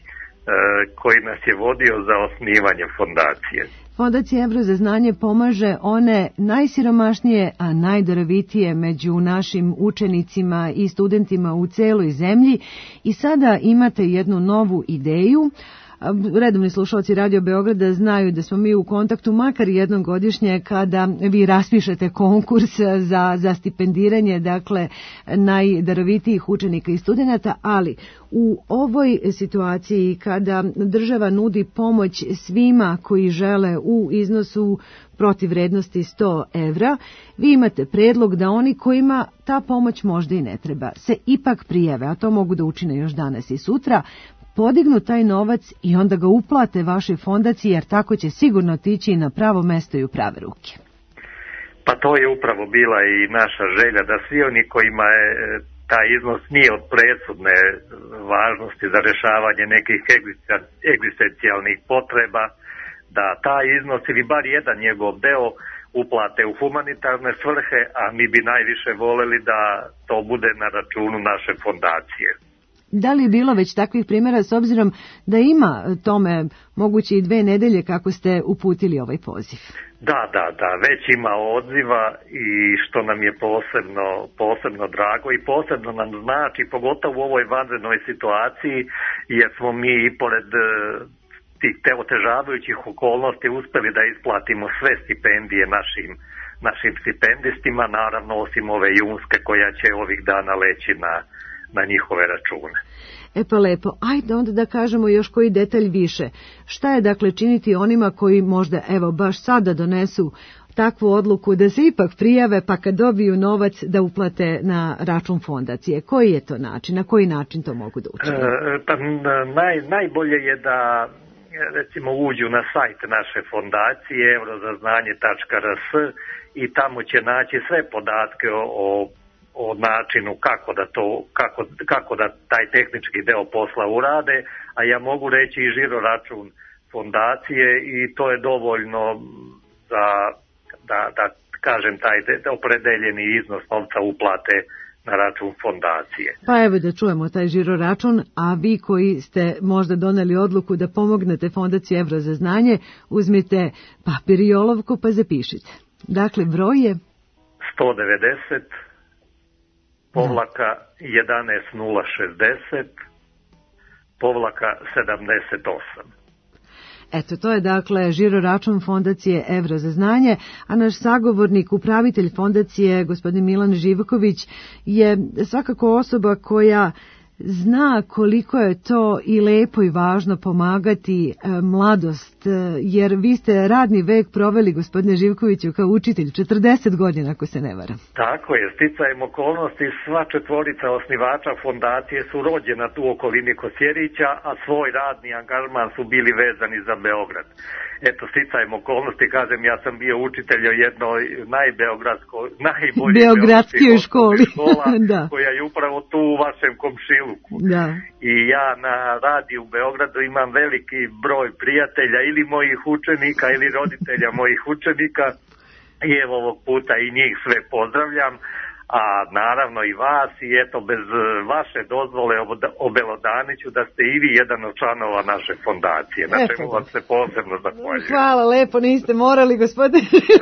koji nas je vodio za osnivanje fondacije. Fondacija Evro za znanje pomaže one najsiromašnije, a najdarovitije među našim učenicima i studentima u celoj zemlji. I sada imate jednu novu ideju. Redovni slušalci Radio Beograda znaju da smo mi u kontaktu makar jednom godišnje kada vi raspišete konkurs za, za stipendiranje, dakle, najdarovitijih učenika i studenata, ali u ovoj situaciji kada država nudi pomoć svima koji žele u iznosu protiv vrednosti sto evra, vi imate predlog da oni kojima ta pomoć možda i ne treba se ipak prijave, a to mogu da učine još danas i sutra, podignu taj novac i onda ga uplate vašoj fondaciji, jer tako će sigurno otići na pravo mesto i u prave ruke. Pa to je upravo bila i naša želja, da svi oni kojima je taj iznos nije od presudne važnosti za rešavanje nekih egzistencijalnih potreba, da taj iznos ili bar jedan njegov deo uplate u humanitarne svrhe, a mi bi najviše voleli da to bude na računu naše fondacije. Da li je bilo već takvih primjera, s obzirom da ima tome moguće i dve nedelje kako ste uputili ovaj poziv? Da, da, da, već ima odziva i što nam je posebno, posebno drago i posebno nam znači, pogotovo u ovoj vanrednoj situaciji, jer smo mi i pored tih te otežavajućih okolnosti uspeli da isplatimo sve stipendije našim, našim stipendistima, naravno osim ove junske koja će ovih dana leći na na njihove račune. E pa lepo, ajde onda da kažemo još koji detalj više. Šta je dakle činiti onima koji možda evo baš sada donesu takvu odluku da se ipak prijave pa kad dobiju novac da uplate na račun fondacije? Koji je to način? Na koji način to mogu da učine? E, pa, naj, najbolje je da recimo uđu na sajt naše fondacije evrozaznanje tačka r s i tamo će naći sve podatke o, o o načinu kako da to kako, kako da taj tehnički deo posla urade, a ja mogu reći i žiro račun fondacije i to je dovoljno za da, da kažem taj opredeljeni iznos novca uplate na račun fondacije. Pa evo da čujemo taj žiro račun, a vi koji ste možda doneli odluku da pomognete fondaciji Evro za znanje, uzmite papir i olovku pa zapišite. Dakle, broj je sto devedeset povlaka jedanaest nula šezdeset povlaka sedamdeset osam. Eto, to je dakle žiro račun fondacije Evro za znanje, a naš sagovornik, upravitelj fondacije, gospodin Milan Živković, je svakako osoba koja zna koliko je to i lepo i važno pomagati e, mladost, e, jer vi ste radni vek proveli, gospodine Živkoviću, kao učitelj, četrdeset godina, ako se ne varam. Tako je, sticajem okolnosti, sva četvorica osnivača fondacije su rođena tu u okolini Kosjerića, a svoj radni angažman su bili vezani za Beograd. Eto, sticajem okolnosti, kažem, ja sam bio učitelj u jednoj najbeogradskoj, najboljoj beogradskoj školi, škola, da. koja je upravo tu u vašem komšiluku. Da. I ja na radiju u Beogradu imam veliki broj prijatelja ili mojih učenika ili roditelja mojih učenika i evo ovog puta i njih sve pozdravljam, a naravno i vas i eto bez vaše dozvole obelodaniću da ste i vi jedan od članova naše fondacije. Na čemu vam se posebno zahvaljujem. Hvala, lepo, niste morali, gospodine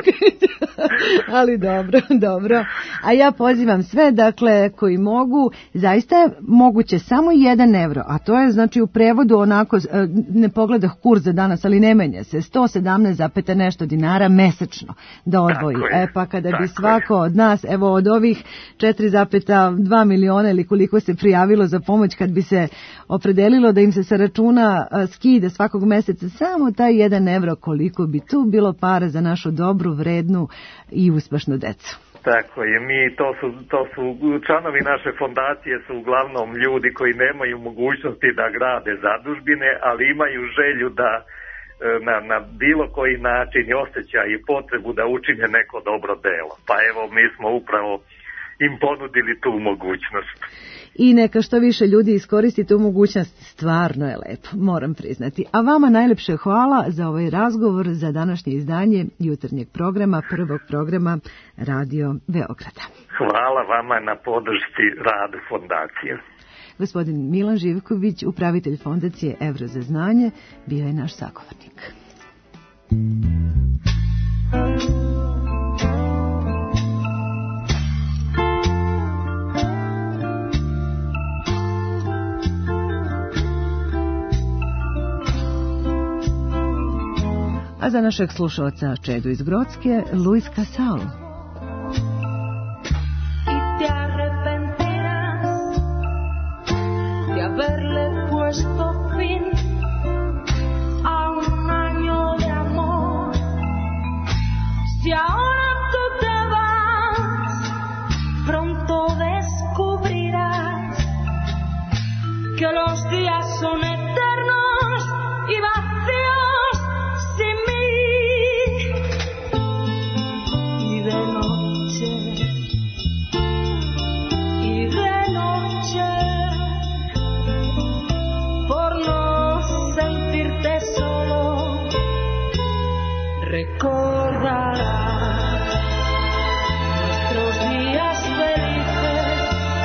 ali dobro, dobro. A ja pozivam sve, dakle, koji mogu, zaista je moguće samo jedan evro, a to je znači u prevodu onako, ne pogledah kurs za danas, ali ne menja se, sto sedamnaest zarez nešto dinara mesečno da odvoji. E pa kada bi svako je. od nas, evo od ovih četiri zarez dva miliona ili koliko se prijavilo za pomoć, kad bi se opredelilo da im se sa računa skide svakog meseca samo taj jedan evro, koliko bi tu bilo para za našu dobru, vrednu i uspešnu decu. Tako je, mi to su, to su članovi naše fondacije su uglavnom ljudi koji nemaju mogućnosti da grade zadužbine, ali imaju želju da na, na bilo koji način osjećaj i potrebu da učine neko dobro delo. Pa evo, mi smo upravo im ponudili tu mogućnost. I neka što više ljudi iskoristi tu mogućnost, stvarno je lepo, moram priznati. A vama najlepše hvala za ovaj razgovor, za današnje izdanje jutarnjeg programa, prvog programa Radio Beograda. Hvala vama na podršci radu fondacije. Gospodin Milan Živković, upravitelj fondacije Evro za znanje, bio je naš sagovornik. A za našeg slušalca Čedu iz Grocke, Luis Casal. Y te arrepentirás de haberle puesto fin a un año de amor. Si ahora tú te vas, pronto descubrirás que los días son eternos y vacíos sin mí. Y de noche, y de noche, por no sentirte solo, recordarás nuestros días felices,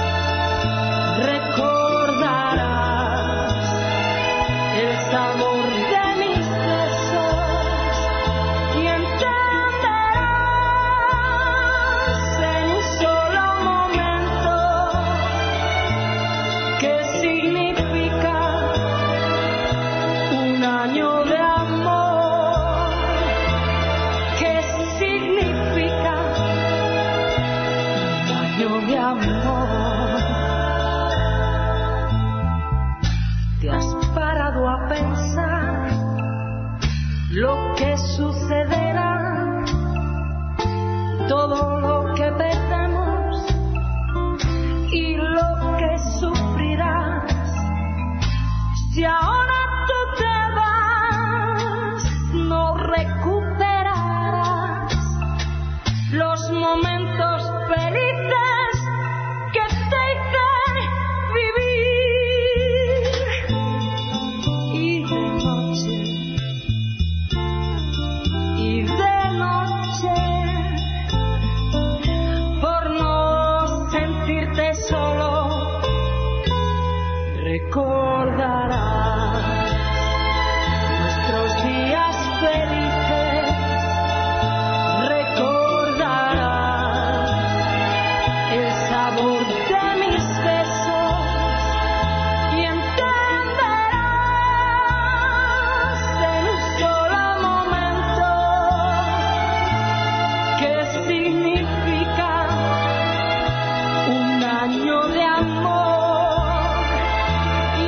recordarás el sabor de mis besos y entenderás en un solo momento qué significa un año de amor, qué significa un año de amor. ¿Te has parado a pensar lo que sucederá, todo lo que perdemos y lo que sufrirás? Si ahora tú te vas, no recuperarás los momentos felices que te hice vivir. Y de noche, y de noche, por no sentirte solo, recordarás nuestros días felices, recordarás el sabor de mis besos y entenderás en un solo momento qué significa un año de amor y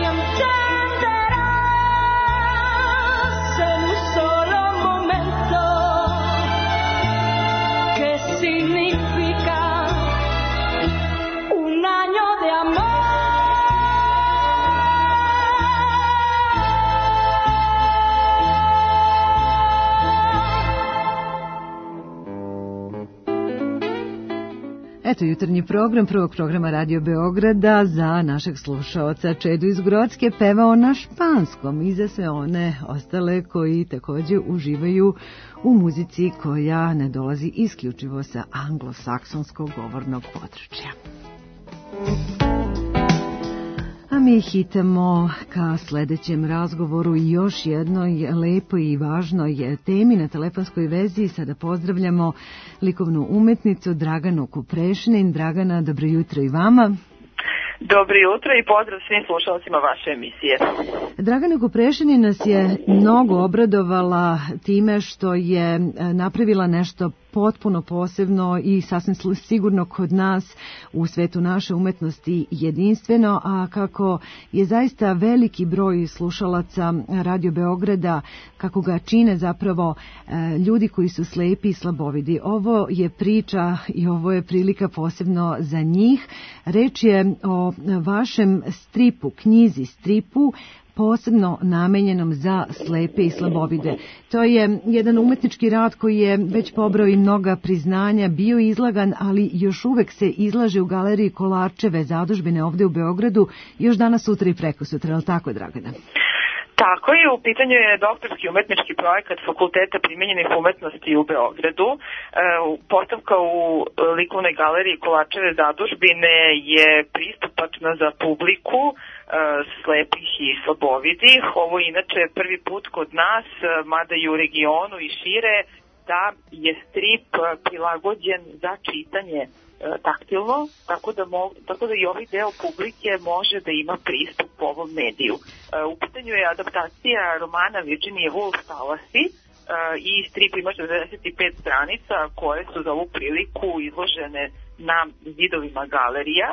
entenderás en un solo momento qué significa un año de amor. Eto jutarnji program prvog programa Radio Beograda za našeg slušaoca Čedu iz Grocke pevao na španskom i za sve one ostale koji takođe uživaju u muzici koja ne dolazi isključivo sa anglosaksonskog govornog područja. A mi hitamo ka sledećem razgovoru i još jednoj lepoj i važnoj temi na telefonskoj vezi. Sada pozdravljamo likovnu umetnicu Draganu Kuprešinin. Dragana, dobro jutro i vama. Dobro jutro i pozdrav svim slušalcima vaše emisije. Dragana Kuprešinin nas je mnogo obradovala time što je napravila nešto potpuno posebno i sasvim sigurno kod nas u svetu naše umetnosti jedinstveno, a kako je zaista veliki broj slušalaca Radio Beograda, kako ga čine zapravo ljudi koji su slepi i slabovidi. Ovo je priča i ovo je prilika posebno za njih. Reč je o vašem stripu, knjizi stripu, posebno namenjenom za slepe i slabovide. To je jedan umetnički rad koji je već pobrao i mnoga priznanja, bio izlagan, ali još uvek se izlaže u galeriji Kolarčeve zadužbine ovde u Beogradu, još danas, sutra i preko sutra, ali tako, Dragana? Tako je, u pitanju je doktorski umetnički projekat Fakulteta primenjenih umetnosti u Beogradu. E, postavka u likovnoj galeriji Kovačeve zadužbine je pristupačna za publiku e, slepih i slabovidih. Ovo je inače prvi put kod nas, mada i u regionu i šire, da je strip prilagođen za čitanje taktilno, tako da, mo, tako da i ovaj deo publike može da ima pristup ovom mediju. U pitanju je adaptacija romana Virginia Woolf Fallacy i strip ima četrdeset pet stranica koje su za ovu priliku izložene na zidovima galerija,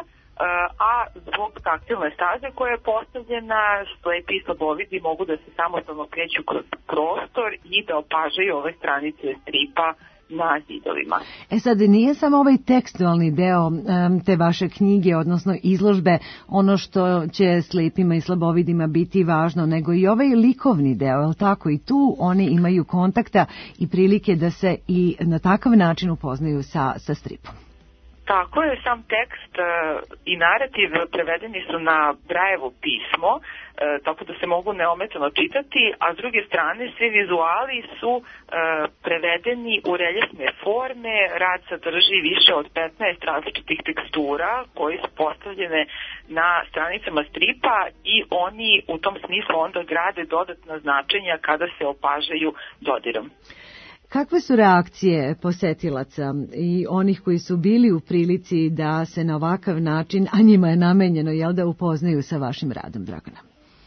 a zbog taktilne staze koja je postavljena, slepi i slabovidi mogu da se samostalno kreću kroz prostor i da opažaju ove stranice stripa na zidovima. E sad, nije samo ovaj tekstualni deo um, te vaše knjige, odnosno izložbe, ono što će slepima i slabovidima biti važno, nego i ovaj likovni deo, je li tako? I tu oni imaju kontakta i prilike da se i na takav način upoznaju sa, sa stripom. Tako je, sam tekst e, i narativ prevedeni su na Brajevo pismo, e, tako da se mogu neometano čitati, a s druge strane svi vizuali su e, prevedeni u reljefne forme. Rad sadrži više od petnaest različitih tekstura koji su postavljene na stranicama stripa i oni u tom smislu onda grade dodatna značenja kada se opažaju dodirom. Kakve su reakcije posetilaca i onih koji su bili u prilici da se na ovakav način, a njima je namenjeno, jel da, upoznaju sa vašim radom, Dragana?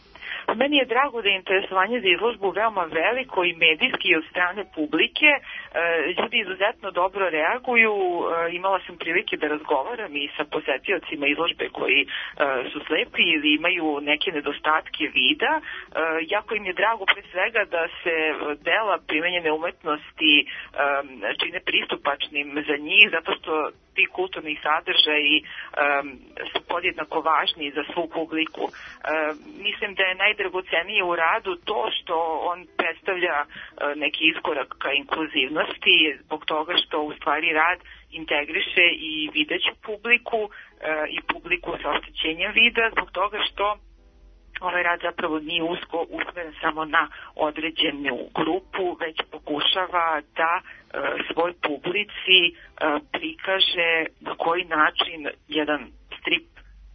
Meni je drago da je interesovanje za izložbu veoma veliko i medijski od strane publike. E, ljudi izuzetno dobro reaguju. E, imala sam prilike da razgovaram i sa posetiocima izložbe koji e, su slepi ili imaju neke nedostatke vida. E, jako im je drago pre svega da se dela primenjene umetnosti e, čine pristupačnim za njih, zato što ti kulturni sadržaji e, su podjednako važni za svu publiku. E, mislim da je najdragocenije u radu to što on predstavlja e, neki iskorak ka inkluzivnosti, zbog toga što u stvari rad integriše i videću publiku e, i publiku sa oštećenjem vida, zbog toga što ovaj rad zapravo nije usko usmeren samo na određenu grupu, već pokušava da e, svoj publici e, prikaže na koji način jedan strip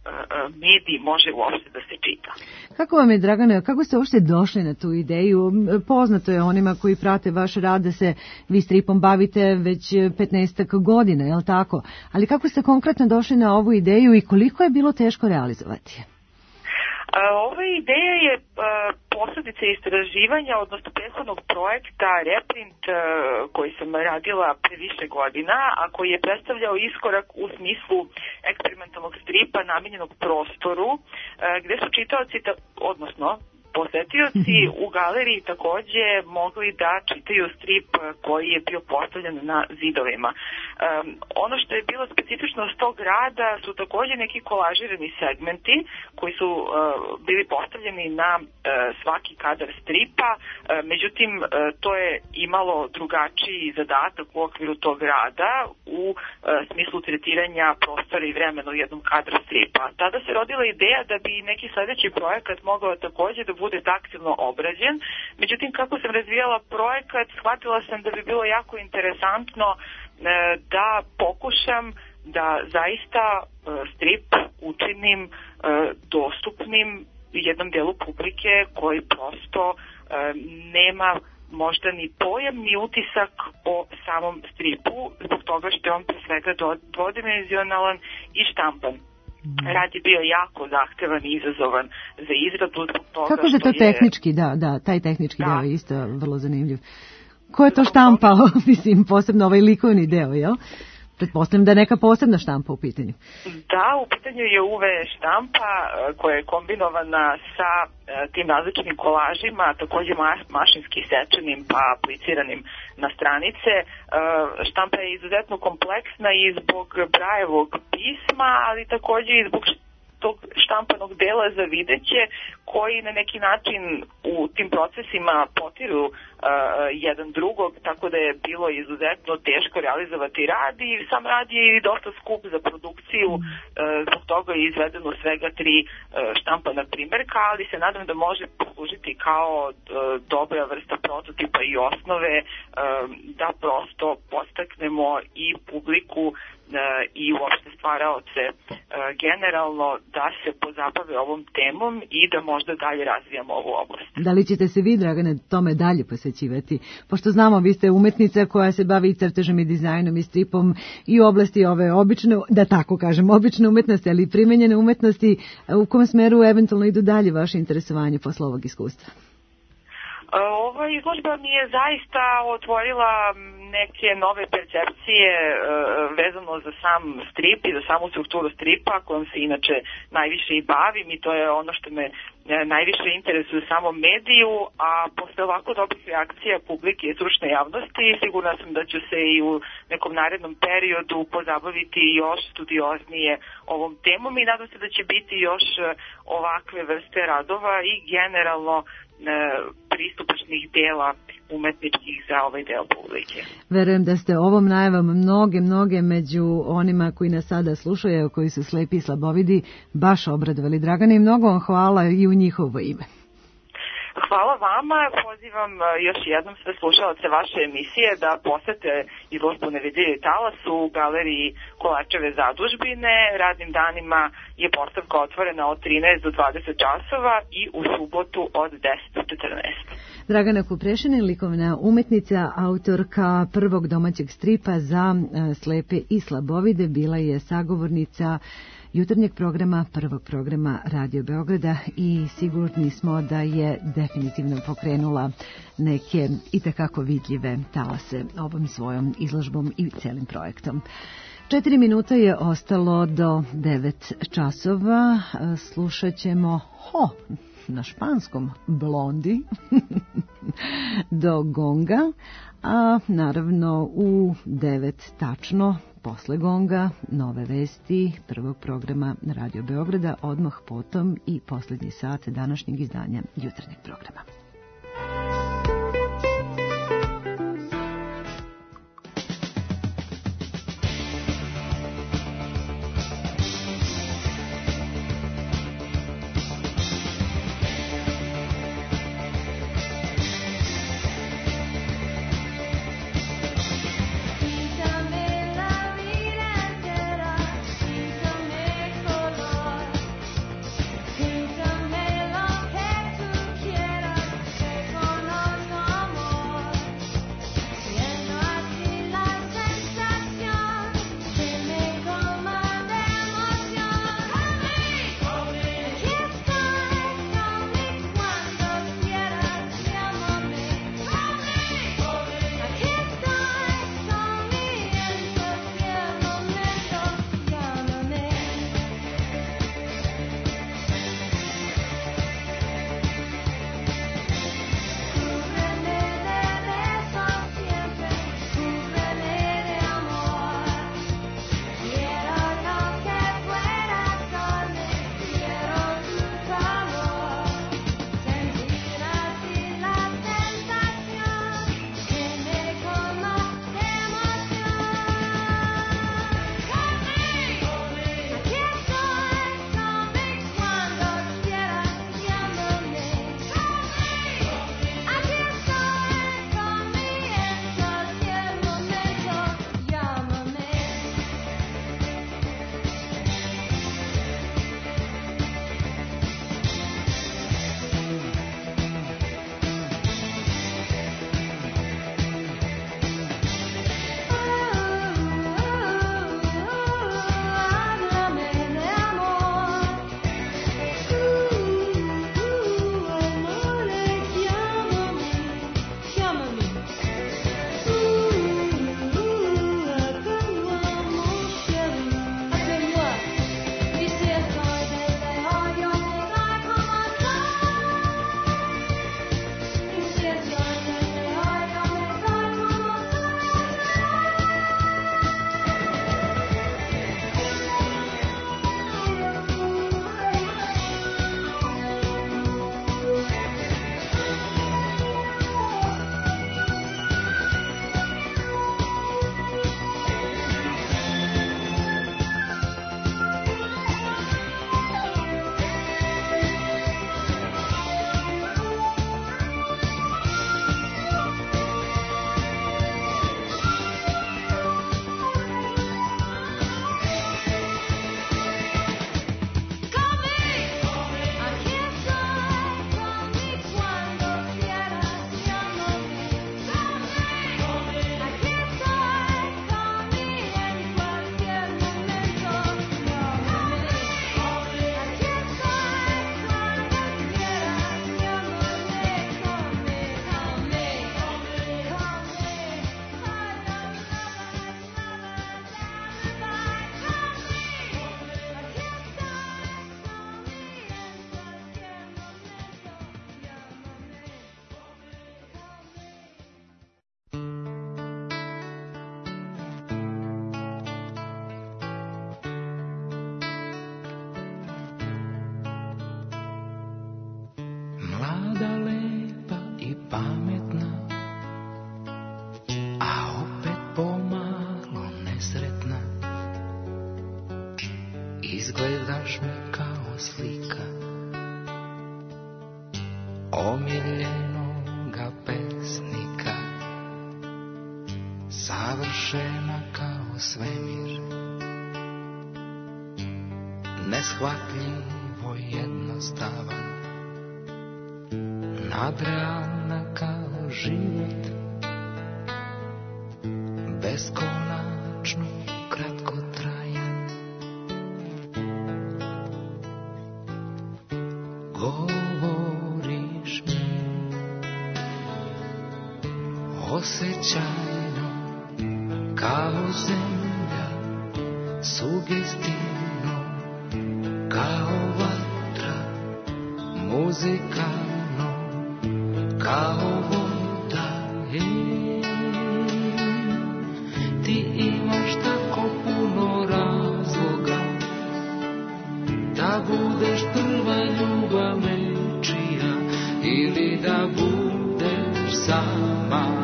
medij može uopšte da se čita. Kako vam je, Dragana, kako ste uopšte došli na tu ideju? Poznato je onima koji prate vaš rad da se vi stripom bavite već petnaestak godina, je li tako? Ali kako ste konkretno došli na ovu ideju i koliko je bilo teško realizovati? Ova ideja je posledica istraživanja, odnosno prethodnog projekta Reprint koji sam radila pre više godina, a koji je predstavljao iskorak u smislu eksperimentalnog stripa namenjenog prostoru, gde su čitaoci, odnosno posetioci u galeriji takođe mogli da čitaju strip koji je bio postavljen na zidovima. Um, ono što je bilo specifično s tog rada su takođe neki kolažirani segmenti koji su uh, bili postavljeni na uh, svaki kadar stripa, uh, međutim uh, to je imalo drugačiji zadatak u okviru tog rada u uh, smislu tretiranja prostora i vremena u jednom kadru stripa. Tada se rodila ideja da bi neki sledeći projekat mogao takođe da bude taktilno obrađen, međutim kako sam razvijala projekat shvatila sam da bi bilo jako interesantno e, da pokušam da zaista e, strip učinim e, dostupnim jednom delu publike koji prosto e, nema možda ni pojam ni utisak o samom stripu, zbog toga što je on pre svega dvodimenzionalan i štampan. Rad je bio jako zahtevan i izazovan za izradu zbog toga Kako je to je... tehnički, da, da, taj tehnički da. deo je isto vrlo zanimljiv. Ko je to štampao, mislim, posebno ovaj likovni deo, jel? Pretpostavljam da je neka posebna štampa u pitanju. Da, u pitanju je U V štampa koja je kombinovana sa tim različitim kolažima, takođe mašinski sečenim pa apliciranim na stranice. Štampa je izuzetno kompleksna i zbog Brajevog pisma, ali takođe i zbog tog štampanog dela za videće, koji na neki način u tim procesima potiru uh, jedan drugog, tako da je bilo izuzetno teško realizovati rad i sam rad je i dosta skup za produkciju, uh, zbog toga je izvedeno svega tri uh, štampana primerka, ali se nadam da može poslužiti kao uh, dobra vrsta prototipa i osnove uh, da prosto postaknemo i publiku i uopšte stvaraoce generalno da se pozabave ovom temom i da možda dalje razvijamo ovu oblast. Da li ćete se vi, Dragane, tome dalje posvećivati? Pošto znamo, vi ste umetnica koja se bavi i crtežom i dizajnom i stripom i u oblasti ove obične, da tako kažem, obične umetnosti, ali i primenjene umetnosti. U kom smeru eventualno idu dalje vaše interesovanje posle ovog iskustva? Ova izložba mi je zaista otvorila neke nove percepcije vezano za sam strip i za samu strukturu stripa kojom se inače najviše i bavim i to je ono što me najviše interesuje u samom mediju, a posle ovako dobrih reakcija publike i stručne javnosti sigurna sam da ću se i u nekom narednom periodu pozabaviti još studioznije ovom temom i nadam se da će biti još ovakve vrste radova i generalno pristupačnih dela umetničkih za ovaj deo publike. Verujem da ste ovom najavom mnoge, mnoge među onima koji nas sada slušaju, koji su slepi i slabovidi, baš obradovali. Dragane, i mnogo vam hvala i u njihovo ime. Hvala vama, pozivam još jednom sve slušalce vaše emisije da posete izložbu Nevidljivi talas u galeriji Kolarčeve zadužbine. Radnim danima je postavka otvorena od trinaest do dvadeset časova i u subotu od deset do četrnaest. Dragana Kuprešina, likovna umetnica, autorka prvog domaćeg stripa za slepe i slabovide, bila je sagovornica jutarnjeg programa, prvog programa Radio Beograda i sigurni smo da je definitivno pokrenula neke itekako vidljive talase ovom svojom izložbom i celim projektom. Četiri minuta je ostalo do devet časova. Slušat ćemo ho, na španskom Blondi do gonga, a naravno u devet tačno posle gonga nove vesti prvog programa Radio Beograda, odmah potom i posljednji sat današnjeg izdanja jutarnjeg programa. Quítame lo que tú quieras. voljenoga pesnika, savršena kao svemir, neshvatljivo jednostavan, nadrealna kao život, beskonačno kratkotrajan. Govoriš mi osjećajno kao zemlja, sugestivno kao vatra, muzikano kao voda. Ej, ti imaš tako puno razloga da budeš prva ljubav nečija ili da budeš sama.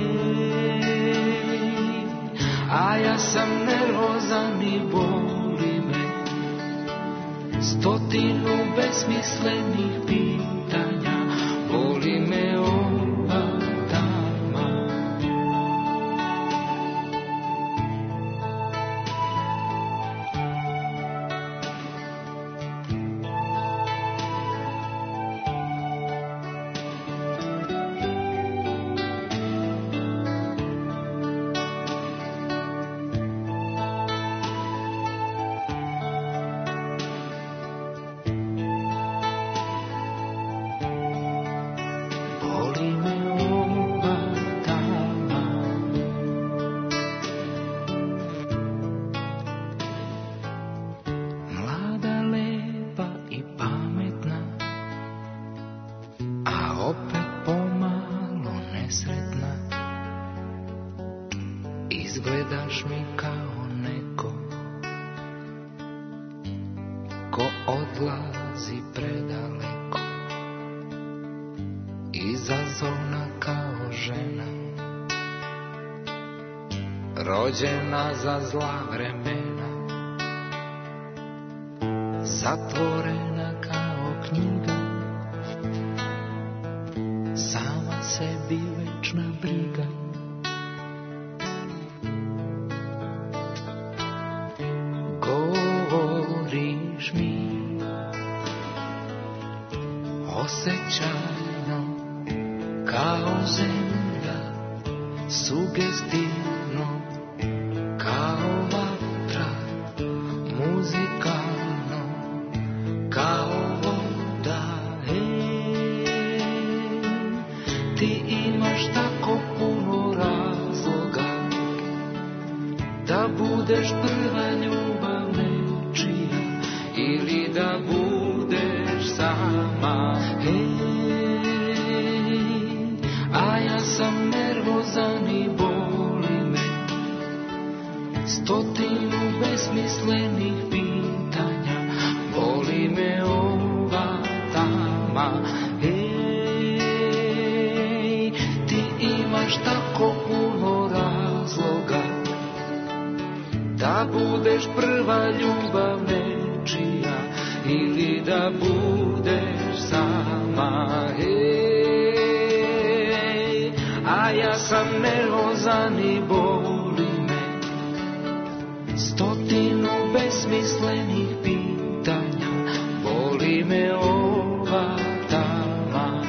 Ej, a ja sam nervozan i boli me stotinu besmislenih pitanja, boli me ova tama. Izgledaš mi kao neko ko odlazi predaleko, izazovna kao žena, rođena za zla vremena, zatvorena kao knjiga, sama sebi večna briga. Govoriš mi osjećajno kao zemlja, sugestivno kao vatra, muzikano kao voda. Ej, ti imaš tako puno razloga da budeš prva ljubav nečija ili da budeš sama. Hej, a ja sam nervozan i boli me stotinu besmislenih pitanja, boli me ova tama. Hej, ti imaš tako puno razloga da budeš prva ljubav nečija ili da budeš sama. Ej, a ja sam nervozan i boli me stotinu besmislenih pitanja, boli me ova tama.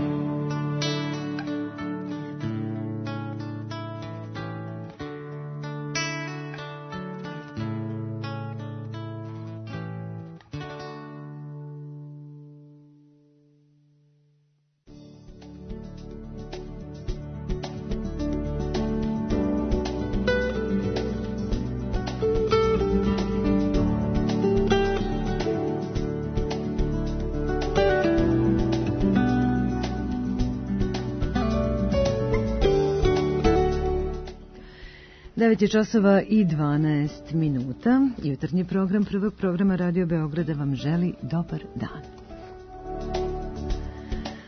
devet je časova i dvanaest minuta. Jutarnji program prvog programa Radio Beograda vam želi dobar dan.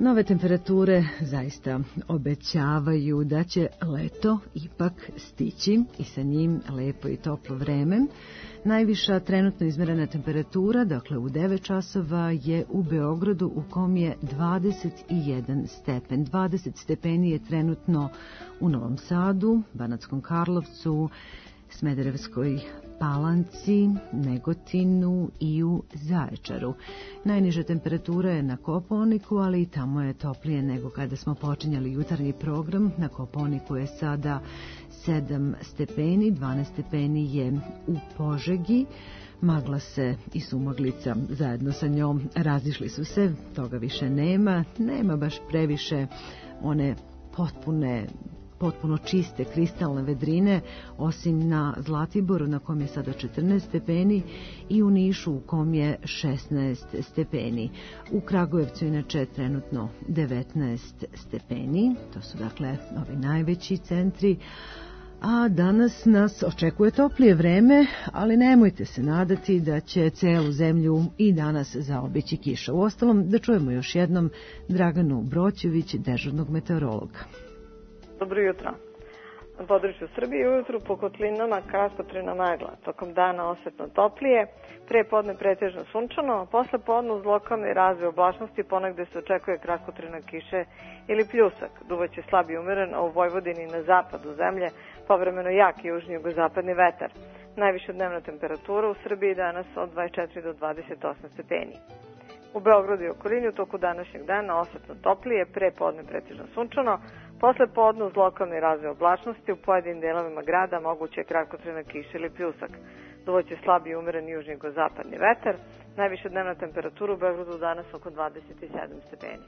Nove temperature zaista obećavaju da će leto ipak stići i sa njim lepo i toplo vreme. Najviša trenutno izmerena temperatura, dakle u devet časova, je u Beogradu u kom je dvadeset jedan stepen. dvadeset stepeni je trenutno u Novom Sadu, Banatskom Karlovcu, Smederevskoj Palanci, Negotinu i u Zaječaru. Najniža temperatura je na Kopaoniku, ali i tamo je toplije nego kada smo počinjali jutarnji program. Na Kopaoniku je sada sedam stepeni, dvanaest stepeni je u Požegi. Magla se i sumaglica zajedno sa njom razišli su se, toga više nema. Nema baš previše one potpune potpuno čiste kristalne vedrine, osim na Zlatiboru na kom je sada četrnaest stepeni i u Nišu u kom je šesnaest stepeni. U Kragujevcu inače trenutno devetnaest stepeni, to su dakle ovi najveći centri, a danas nas očekuje toplije vreme, ali nemojte se nadati da će celu zemlju i danas zaobići kiša. Uostalom, da čujemo još jednom Draganu Broćević, dežurnog meteorologa. Dobro jutro. Na području Srbije ujutru po kotlinama kratkotrajna magla, tokom dana osetno toplije, pre podne pretežno sunčano, a posle podne uz lokalni razvoj oblačnosti ponegde se očekuje kratkotrajna kiše ili pljusak. Duvaće slab i umeren, a u Vojvodini i na zapadu zemlje povremeno jak južni jugozapadni vetar. Najviša dnevna temperatura u Srbiji danas od dvadeset četiri do dvadeset osam stepeni. U Beogradu i okolini u toku današnjeg dana osetno toplije, pre podne pretežno sunčano, posle podne uz lokalni razvoj oblačnosti u pojedinim delovima grada moguće je kratkotrajna kiša ili pljusak. Duvaće slab i umeren južni jugozapadni vetar. Najviša dnevna temperatura u Beogradu danas oko dvadeset sedam stepeni.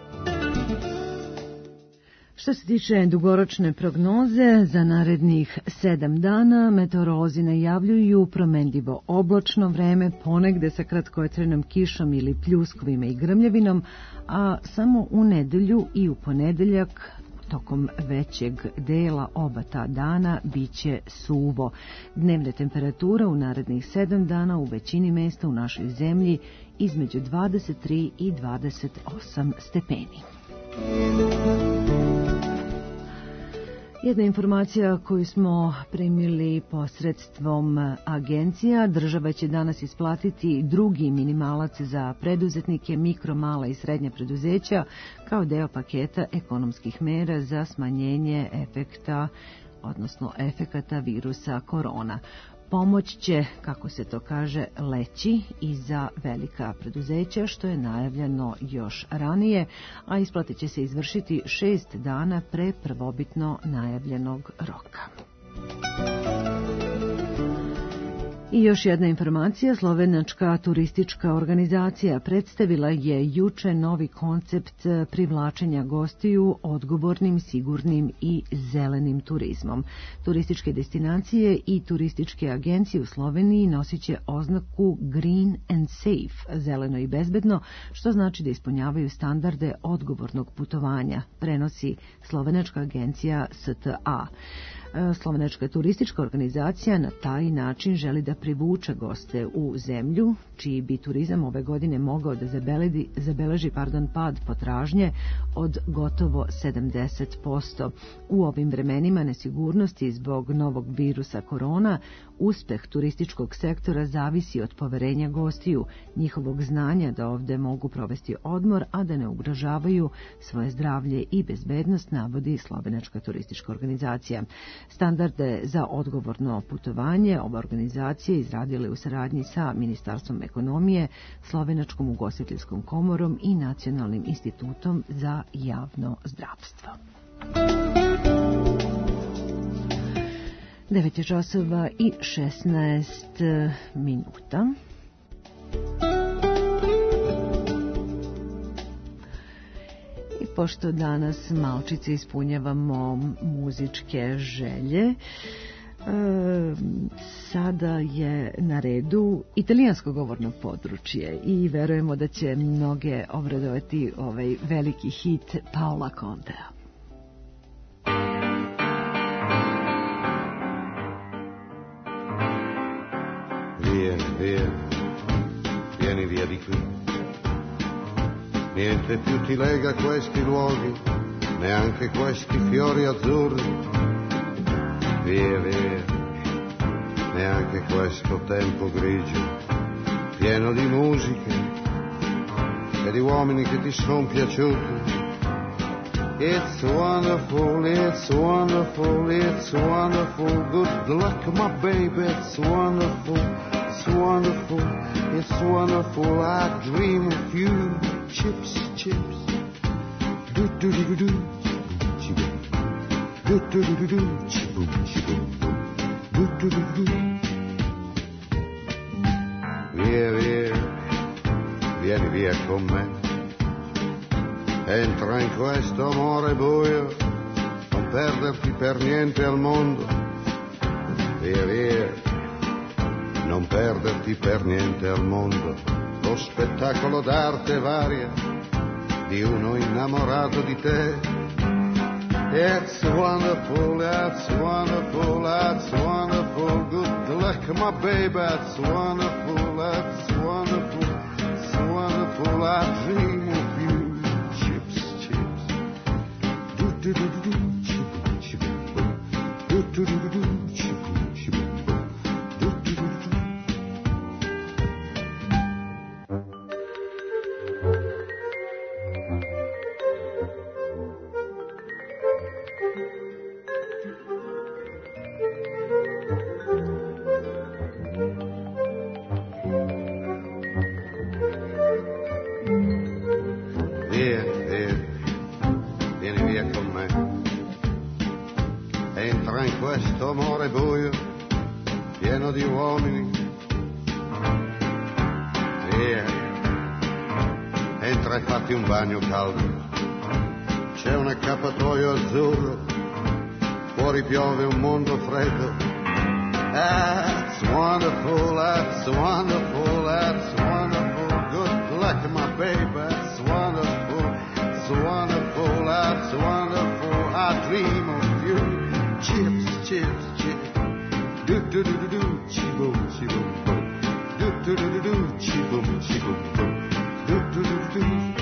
Što se tiče dugoročne prognoze, za narednih sedam dana meteorolozi najavljuju promenljivo oblačno vreme, ponegde sa kratkotrajnom kišom ili pljuskovima i grmljavinom, a samo u nedelju i u ponedeljak tokom većeg dela oba ta dana biće suvo. Dnevna temperatura u narednih sedam dana u većini mesta u našoj zemlji između dvadeset tri i dvadeset osam stepeni. Jedna informacija koju smo primili posredstvom agencija, država će danas isplatiti drugi minimalac za preduzetnike, mikro, mala i srednja preduzeća kao deo paketa ekonomskih mera za smanjenje efekta, odnosno efekata virusa korona. Pomoć će, kako se to kaže, leći i za velika preduzeća, što je najavljeno još ranije, a isplate će se izvršiti šest dana pre prvobitno najavljenog roka. I još jedna informacija, slovenačka turistička organizacija predstavila je juče novi koncept privlačenja gostiju odgovornim, sigurnim i zelenim turizmom. Turističke destinacije i turističke agencije u Sloveniji nosit će oznaku Green and Safe, zeleno i bezbedno, što znači da ispunjavaju standarde odgovornog putovanja, prenosi slovenačka agencija S T A. Slovenačka turistička organizacija na taj način želi da privuče goste u zemlju, čiji bi turizam ove godine mogao da zabeleži, zabeleži pardon, pad potražnje od gotovo sedamdeset posto. U ovim vremenima nesigurnosti zbog novog virusa korona, uspeh turističkog sektora zavisi od poverenja gostiju, njihovog znanja da ovde mogu provesti odmor, a da ne ugrožavaju svoje zdravlje i bezbednost, navodi slovenačka turistička organizacija. Standarde za odgovorno putovanje ova organizacija izradila u saradnji sa Ministarstvom ekonomije, Slovenačkom ugostiteljskom komorom i Nacionalnim institutom za javno zdravstvo. devet je časova i šesnaest minuta. I pošto danas malčice ispunjavamo muzičke želje, e, sada je na redu italijansko govorno područje i verujemo da će mnoge obradovati ovaj veliki hit Paola Contea. Vieni, via, vieni via di qui. Niente più ti lega questi luoghi, neanche questi fiori azzurri. Via, via, neanche questo tempo grigio, pieno di musiche e di uomini che ti son piaciuti. It's wonderful, it's wonderful, it's wonderful. Good luck, my baby, it's wonderful, it's wonderful, it's wonderful. I dream of you. Chips, chips. Do do do do do. Chiboom. Do do do do do. Chiboom, chiboom. Do do do do do. Via, via, vieni via con me. Entra in questo amore buio, non perderti per niente al mondo. Via, via, non perderti per niente al mondo. Lo spettacolo d'arte varia di uno innamorato di te. It's wonderful, it's wonderful, it's wonderful. Good luck, my baby, it's wonderful, it's wonderful, it's wonderful. I dream of you. Do do do do, chiboom, chiboom, boom. Do do do do do, chiboom, chiboom, boom. Do do do do. Via, via, vieni via con me. Entra in questo amore buio, pieno di uomini. Via, entra e fatti un bagno caldo. C'è un accappatoio azzurro, fuori piove un mondo freddo. That's wonderful, that's wonderful, that's wonderful. Good luck, my baby, that's wonderful, it's wonderful, that's wonderful. I dream of you. Chips, chips, chips. Do do do do do, chiboom, chiboom, boom. Do do do do do, chiboom, chiboom, boom. Do do do do do.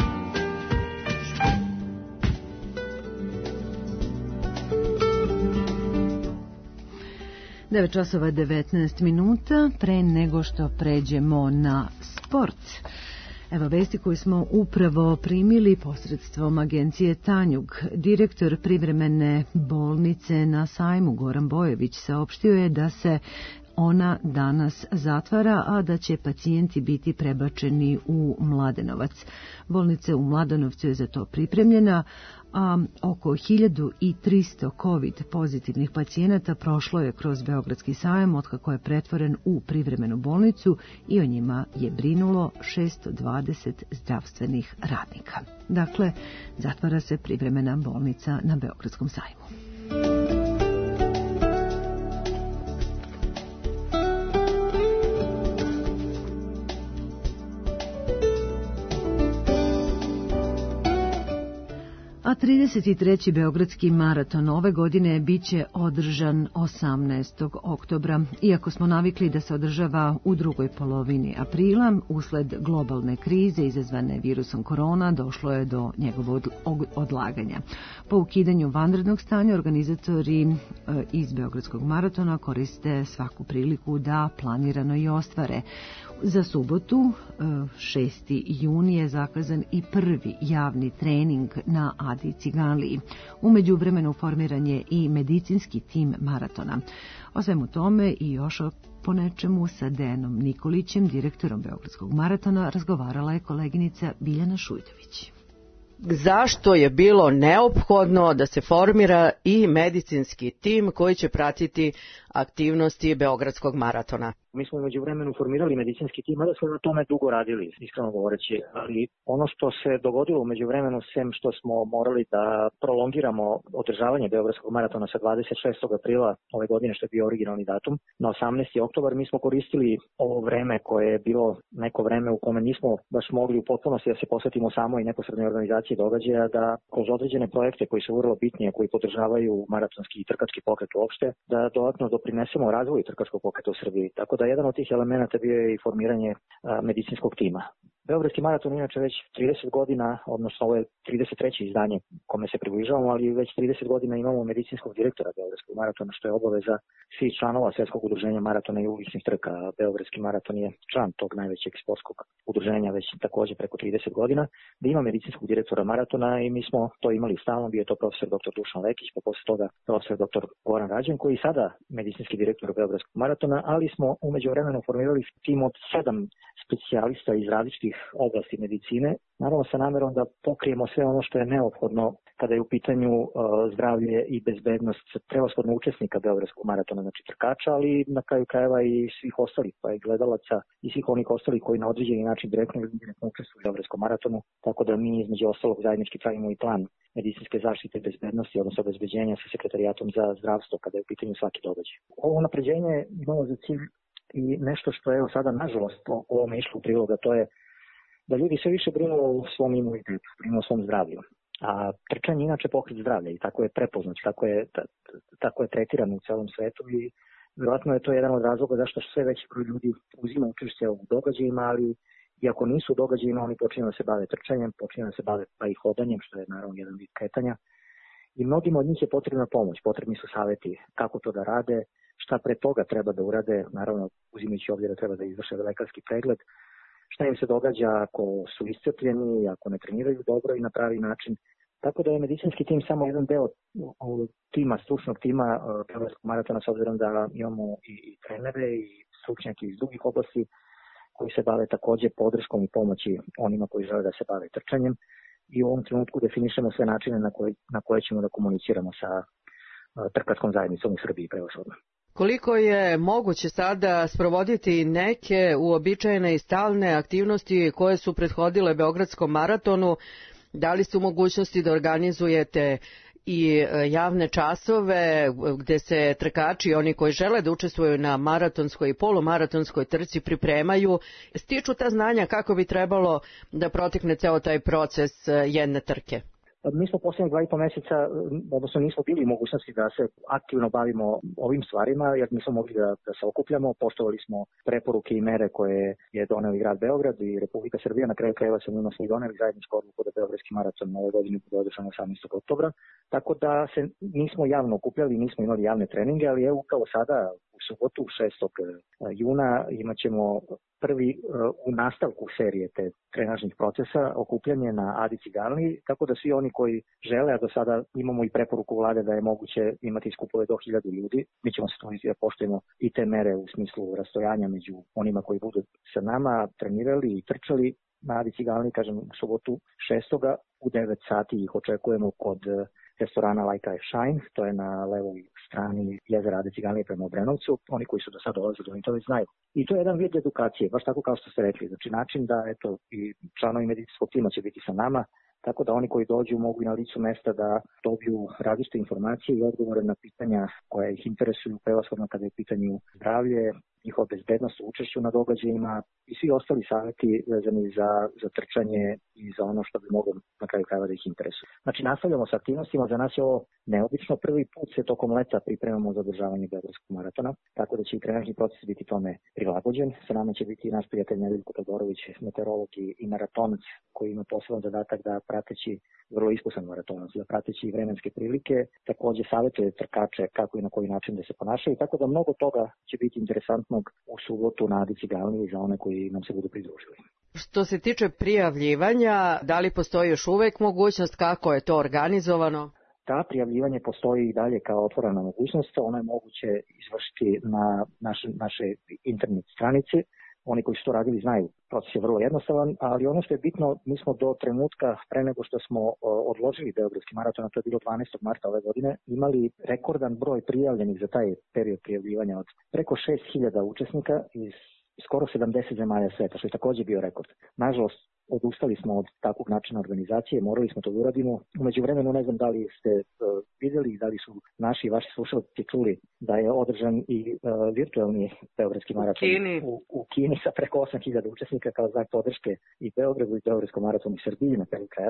devet časova devetnaest minuta, pre nego što pređemo na sport. Evo vesti koju smo upravo primili posredstvom agencije Tanjug. Direktor privremene bolnice na Sajmu Goran Bojović saopštio je da se ona danas zatvara, a da će pacijenti biti prebačeni u Mladenovac. Bolnica u Mladenovcu je za to pripremljena, a oko hiljadu tristo COVID pozitivnih pacijenata prošlo je kroz Beogradski sajam otkako je pretvoren u privremenu bolnicu i o njima je brinulo šesto dvadeset zdravstvenih radnika. Dakle, zatvara se privremena bolnica na Beogradskom sajmu. A trideset treći Beogradski maraton ove godine biće održan osamnaestog oktobra. Iako smo navikli da se održava u drugoj polovini aprila, usled globalne krize izazvane virusom korona došlo je do njegovog odlaganja. Po ukidanju vanrednog stanja organizatori iz Beogradskog maratona koriste svaku priliku da planirano i ostvare. Za subotu, šesti juni, je zakazan i prvi javni trening na Adi Ciganliji. U međuvremenu formiran je i medicinski tim maratona. O svemu tome i još po nečemu sa Dejanom Nikolićem, direktorom Beogradskog maratona, razgovarala je koleginica Biljana Šujdović. Zašto je bilo neophodno da se formira i medicinski tim koji će pratiti aktivnosti Beogradskog maratona? Mi smo među vremenu formirali medicinski tim, da smo na tome dugo radili, iskreno govoreći, ali ono što se dogodilo među vremenu, sem što smo morali da prolongiramo održavanje Beogradskog maratona sa dvadeset šestog aprila ove godine, što je bio originalni datum, na osamnaesti oktobar, mi smo koristili ovo vreme koje je bilo neko vreme u kome nismo baš mogli u potpunosti da se posvetimo samoj neposrednoj organizaciji događaja, da kroz određene projekte koji su vrlo bitni, koji podržavaju maratonski i trkački pokret uopšte, da dodatno doprinesemo razvoju trkačkog pokreta u Srbiji. Tako da jedan od tih elemenata bio je i formiranje a, medicinskog tima. Beogradski maraton inače već trideset godina, odnosno ovo je trideset treće izdanje kome se približavamo, ali već trideset godina imamo medicinskog direktora Beogradskog maratona, što je obaveza svih članova Svetskog udruženja maratona i uličnih trka. Beogradski maraton je član tog najvećeg sportskog udruženja već takođe preko trideset godina, da ima medicinskog direktora maratona i mi smo to imali stalno, bio je to profesor doktor Dušan Lekić, pa posle toga profesor doktor Goran Rađen, koji je sada medicinski direktor Beogradskog maratona, ali smo umeđu vremenu formirali tim od sedam specijalista iz različitih oblasti medicine, naravno sa namerom da pokrijemo sve ono što je neophodno kada je u pitanju uh, zdravlje i bezbednost prevashodno učesnika Beogradskog maratona, znači trkača, ali na kraju krajeva i svih ostalih, pa i gledalaca i svih onih ostalih koji na određeni način direktno ili indirektno učestvuju u Beogradskom maratonu, tako da mi između ostalog zajednički pravimo i plan medicinske zaštite i bezbednosti, odnosno obezbeđenja sa sekretarijatom za zdravstvo kada je u pitanju svaki događaj. Ovo napređenje imamo za cilj i nešto što je evo sada nažalost ovome išlo u priloga, to je da ljudi sve više brinu o svom imunitetu, brinu o svom zdravlju. A trčanje inače pokret zdravlja i tako je prepoznat, tako je, tako je tretirano u celom svetu i vjerojatno je to jedan od razloga zašto sve veći broj ljudi uzima učešće u događajima, ali iako nisu u događajima, oni počinju da se bave trčanjem, počinju da se bave pa i hodanjem, što je naravno jedan vid kretanja. I mnogima od njih je potrebna pomoć, potrebni su saveti kako to da rade, šta pre toga treba da urade, naravno uzimajući obzir da treba da izvrše lekarski pregled, šta im se događa ako su iscrpljeni, ako ne treniraju dobro i na pravi način. Tako da je medicinski tim samo jedan deo tima, stručnog tima Beogradskog maratona, s obzirom da imamo i, i trenere i stručnjake iz drugih oblasti koji se bave takođe podrškom i pomoći onima koji žele da se bave trčanjem i u ovom trenutku definišemo sve načine na koje, na koje ćemo da komuniciramo sa trkačkom zajednicom u Srbiji prevashodno. Koliko je moguće sada sprovoditi neke uobičajene i stalne aktivnosti koje su prethodile Beogradskom maratonu? Da li ste u mogućnosti da organizujete i javne časove gde se trkači, oni koji žele da učestvuju na maratonskoj i polumaratonskoj trci, pripremaju, stiču ta znanja kako bi trebalo da protekne ceo taj proces jedne trke? Mi smo poslednjih dva i po meseca, odnosno nismo bili u mogućnosti da se aktivno bavimo ovim stvarima, jer nismo mogli da, da se okupljamo, poštovali smo preporuke i mere koje je doneo i grad Beograd i Republika Srbija, na kraju krajeva se njima smo i doneli zajedničku odluku da Beogradski maraton ove godine bude održan osamnaestog oktobra, tako da se nismo javno okupljali, nismo imali javne treninge, ali evo upravo sada u subotu šestog juna imat ćemo prvi u nastavku serije te trenažnih procesa okupljanje na Adi Ciganliji, tako da svi oni koji žele, a do sada imamo i preporuku vlade da je moguće imati skupove do hiljadu ljudi, mi ćemo se truditi da poštujemo i te mere u smislu rastojanja među onima koji budu sa nama trenirali i trčali na Adi Ciganliji, kažem u subotu šestoga u devet sati ih očekujemo kod restorana Like I Shine, to je na levoj strani jezera Ade Ciganlije prema Obrenovcu. Oni koji su do sada dolazili, oni to već znaju. I to je jedan vid edukacije, baš tako kao što ste rekli. Znači način da eto, i članovi medicinskog tima će biti sa nama, tako da oni koji dođu mogu i na licu mesta da dobiju različite informacije i odgovore na pitanja koja ih interesuju, prevashodno kada je u pitanju zdravlje, njihova bezbednost, učešću na događajima i svi ostali savjeti vezani za, za trčanje i za ono što bi moglo na kraju krajeva da ih interesuje. Znači nastavljamo sa aktivnostima, za nas je ovo neobično, prvi put se tokom leta pripremamo za održavanje Beogradskog maratona, tako da će i trenažni proces biti tome prilagođen. Sa nama će biti i naš prijatelj Nedeljko Todorović, meteorolog i, i maratonac koji ima poseban zadatak da prateći vrlo iskusan maratonac, da prateći vremenske prilike, takođe savjetuje trkače kako i na koji način da se ponašaju, tako da mnogo toga će biti interesantnog u subotu na Adi Ciganliji za one koji nam se budu pridružili. Što se tiče prijavljivanja, da li postoji još uvek mogućnost, kako je to organizovano? Da, prijavljivanje postoji i dalje kao otvorena mogućnost, ono je moguće izvršiti na naše, naše internet stranici. Oni koji su to radili znaju, proces je vrlo jednostavan, ali ono što je bitno, mi smo do trenutka pre nego što smo odložili Beogradski maraton, a to je bilo dvanaestog marta ove godine, imali rekordan broj prijavljenih za taj period prijavljivanja od preko šest hiljada učesnika iz skoro sedamdeset zemalja sveta, što je takođe bio rekord. Nažalost, odustali smo od takvog načina organizacije, morali smo to da uradimo. Umeđu vremenu ne znam da li ste uh, videli, da li su naši i vaši slušalci čuli da je održan i uh, virtualni Beogradski maraton u, u Kini sa preko osam hiljada učesnika kao znak podrške i Beogradu i Beogradskom maratonu i Srbiji na kraju krajeva.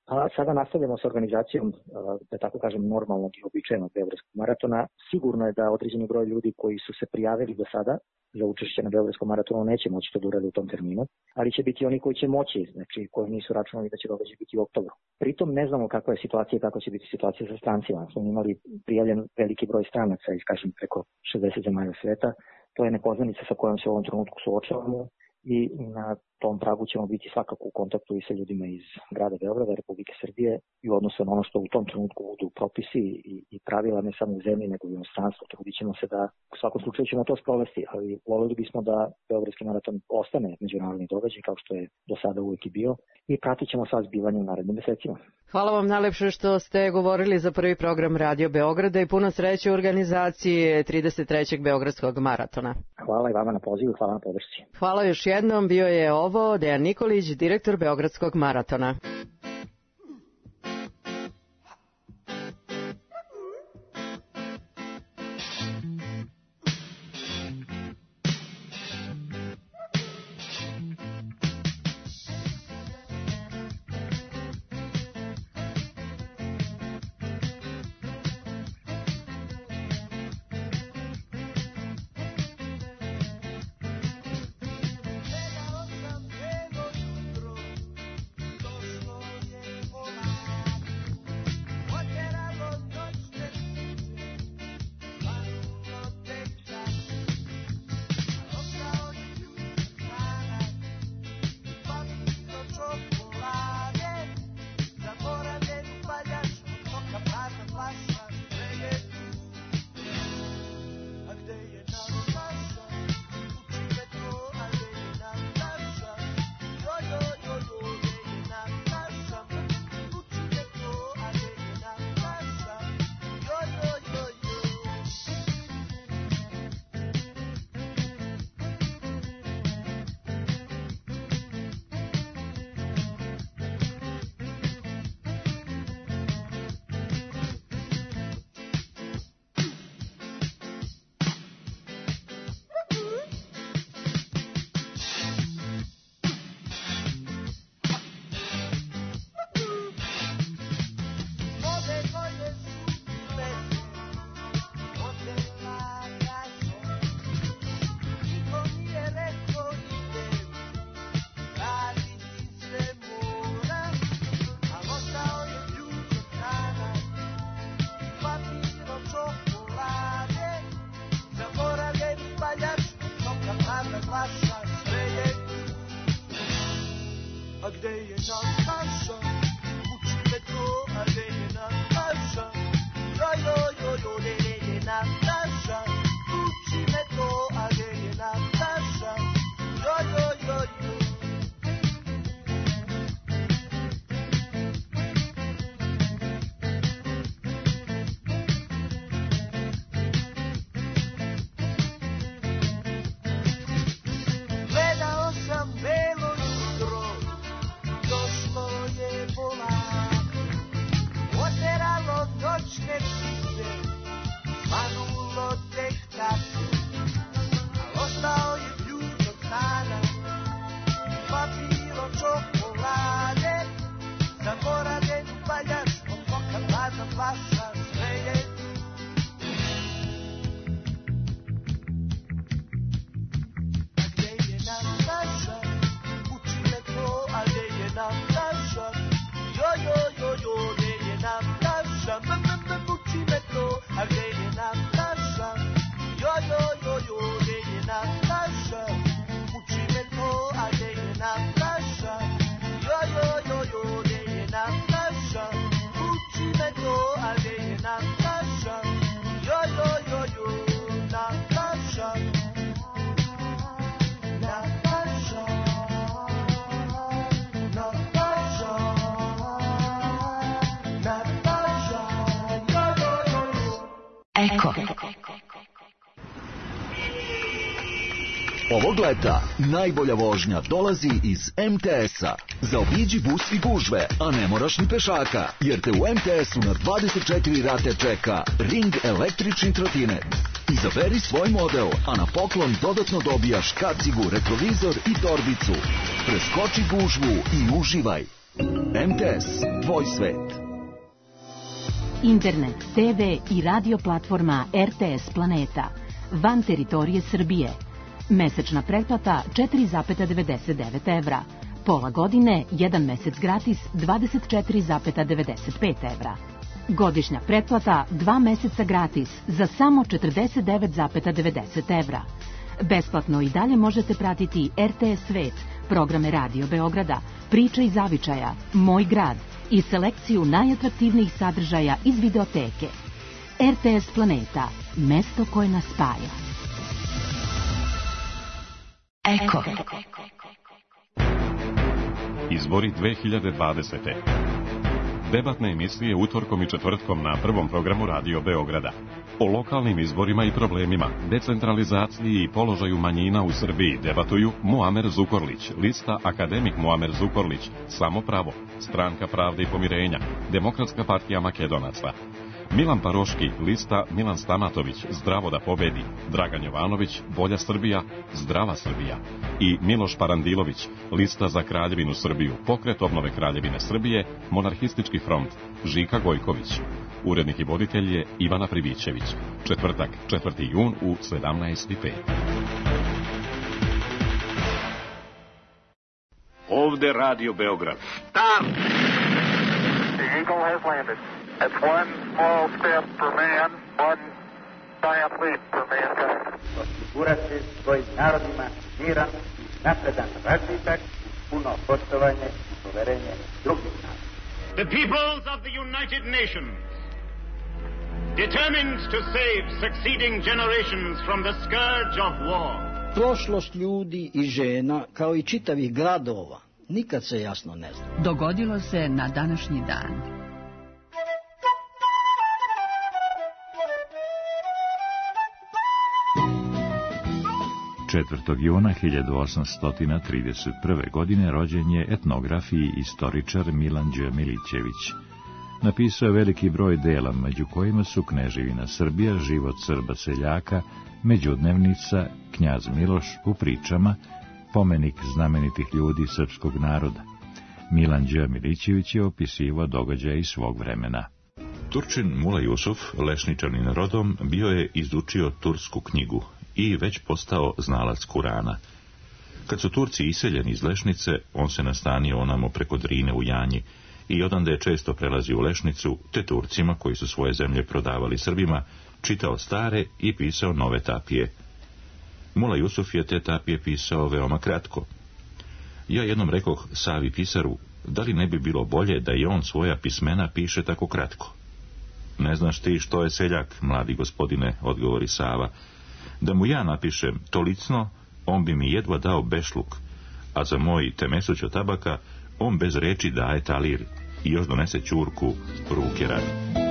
A sada nastavljamo sa organizacijom, da tako kažem, normalnog i običajnog beogradskog maratona. Sigurno je da određeni broj ljudi koji su se prijavili do sada za učešće na beogradskom maratonu neće moći to da urade u tom terminu, ali će biti oni koji će moći, znači koji nisu računali da će događaj biti u oktobru. Pritom ne znamo kakva je situacija i kako će biti situacija sa strancima. Smo imali prijavljen veliki broj stranaca iz, kažem, preko šezdeset zemalja sveta. To je nepoznanica sa kojom se u ovom trenutku suočavamo i na tom pragu ćemo biti svakako u kontaktu i sa ljudima iz grada Beograda, Republike Srbije i u odnosu na ono što u tom trenutku budu propisi i, i pravila ne samo u zemlji nego i u inostranstvu. Trudit ćemo se da u svakom slučaju ćemo to sprovesti, ali voljeli bismo da Beogradski maraton ostane međunarodni događaj kao što je do sada uvijek i bio i pratit ćemo sva zbivanja u narednim mesecima. Hvala vam najlepše što ste govorili za prvi program Radio Beograda i puno sreće u organizaciji trideset trećeg Beogradskog maratona. Hvala i vama na pozivu, hvala na podršci. Hvala još jednom, bio je ovo Dejan Nikolić, direktor Beogradskog maratona. Eko. Ovog leta najbolja vožnja dolazi iz em te es-a. Zaobiđi bus i gužve, a ne moraš ni pešaka, jer te u em te es-u na dvadeset četiri rate čeka Ring električni trotinet. Izaberi svoj model, a na poklon dodatno dobijaš kacigu, retrovizor i torbicu. Preskoči gužvu i uživaj. M T S, tvoj svet. Internet, te ve i radio platforma R T S Planeta. Van teritorije Srbije. Mesečna pretplata četiri zarez devedeset devet evra. Pola godine, jedan mesec gratis, dvadeset četiri zarez devedeset pet evra. Godišnja pretplata, dva meseca gratis, za samo četrdeset devet zarez devedeset evra. Besplatno i dalje možete pratiti R T S Svet, programe Radio Beograda, Priče iz zavičaja, Moj grad i selekciju najatraktivnijih sadržaja iz videoteke. R T S Planeta, mesto koje nas spaja. Eko. Izbori dve hiljade dvadesete. Debatne emisije utorkom i četvrtkom na prvom programu Radio Beograda. O lokalnim izborima i problemima, decentralizaciji i položaju manjina u Srbiji debatuju Muamer Zukorlić, lista Akademik Muamer Zukorlić, Samo pravo, Stranka pravde i pomirenja, Demokratska partija Makedonaca. Milan Paroški, lista Milan Stamatović, Zdravo da pobedi, Dragan Jovanović, Bolja Srbija, Zdrava Srbija i Miloš Parandilović, lista za Kraljevinu Srbiju, Pokret obnove Kraljevine Srbije, Monarhistički front, Žika Gojković. Urednik i voditelj je Ivana Pribićević. Četvrtak, četvrti jun u sedamnaest i pet. Ovde Radio Beograd. Start! The Eagle has landed. That's one small step for man, one giant leap for mankind. Osigurati svojim narodima miran, napredan razvitak, puno poštovanje i poverenje drugih naroda. The peoples of the United Nations, determined to save succeeding generations from the scourge of war. Prošlost ljudi i žena, kao i čitavih gradova, nikad se jasno ne zna. Dogodilo se na današnji dan. četvrtog juna hiljadu osamsto trideset prve. godine rođen je etnograf i istoričar Milan Đ. Milićević. Napisao je veliki broj dela, među kojima su Kneževina Srbija, Život Srba seljaka, Međudnevnica, Knjaz Miloš u pričama, Pomenik znamenitih ljudi srpskog naroda. Milan Đ. Milićević je opisivao događaje iz svog vremena. Turčin Mula Jusuf, lešničanin rodom, bio je izučio tursku knjigu i već postao znalac Kurana. Kad su Turci iseljeni iz Lešnice, on se nastanio onamo preko Drine u Janji i odande je često prelazio u Lešnicu, te Turcima, koji su svoje zemlje prodavali Srbima, čitao stare i pisao nove tapije. Mula Jusuf je te tapije pisao veoma kratko. Ja jednom rekoh Savi pisaru, da li ne bi bilo bolje da i on svoja pismena piše tako kratko? Ne znaš ti što je seljak, mladi gospodine, odgovori Sava. Da mu ja napišem tolicno, on bi mi jedva dao bešluk, a za moj temesućo tabaka, on bez reči daje talir i još donese ćurku ruke radi.